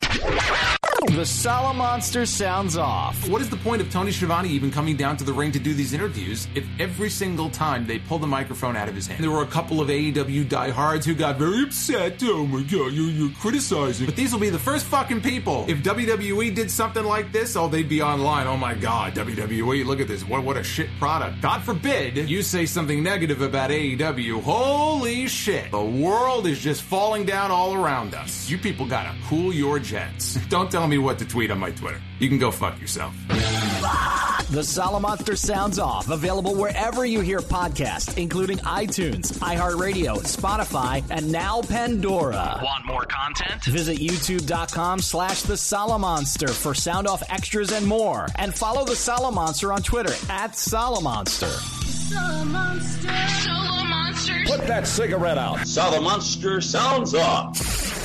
The Solomonster sounds off. What is the point of Tony Schiavone even coming down to the ring to do these interviews if every single time they pull the microphone out of his hand? There were a couple of A E W diehards who got very upset. Oh my god, you're, you're criticizing. But these will be the first fucking people. If W W E did something like this, oh, they'd be online. Oh my god, W W E, look at this. What, what a shit product. God forbid you say something negative about A E W. Holy shit. The world is just falling down all around us. You people gotta cool your jets. Don't tell me what to tweet on my Twitter. You can go fuck yourself. The Solomonster sounds off. Available wherever you hear podcasts, including iTunes, iHeartRadio, Spotify, and now Pandora. Want more content? Visit youtube.com slash the Solomonster for sound off extras and more. And follow the Solomonster on Twitter at Solomonster. Solomonster. Solomonster. Put that cigarette out. Solomonster sounds off.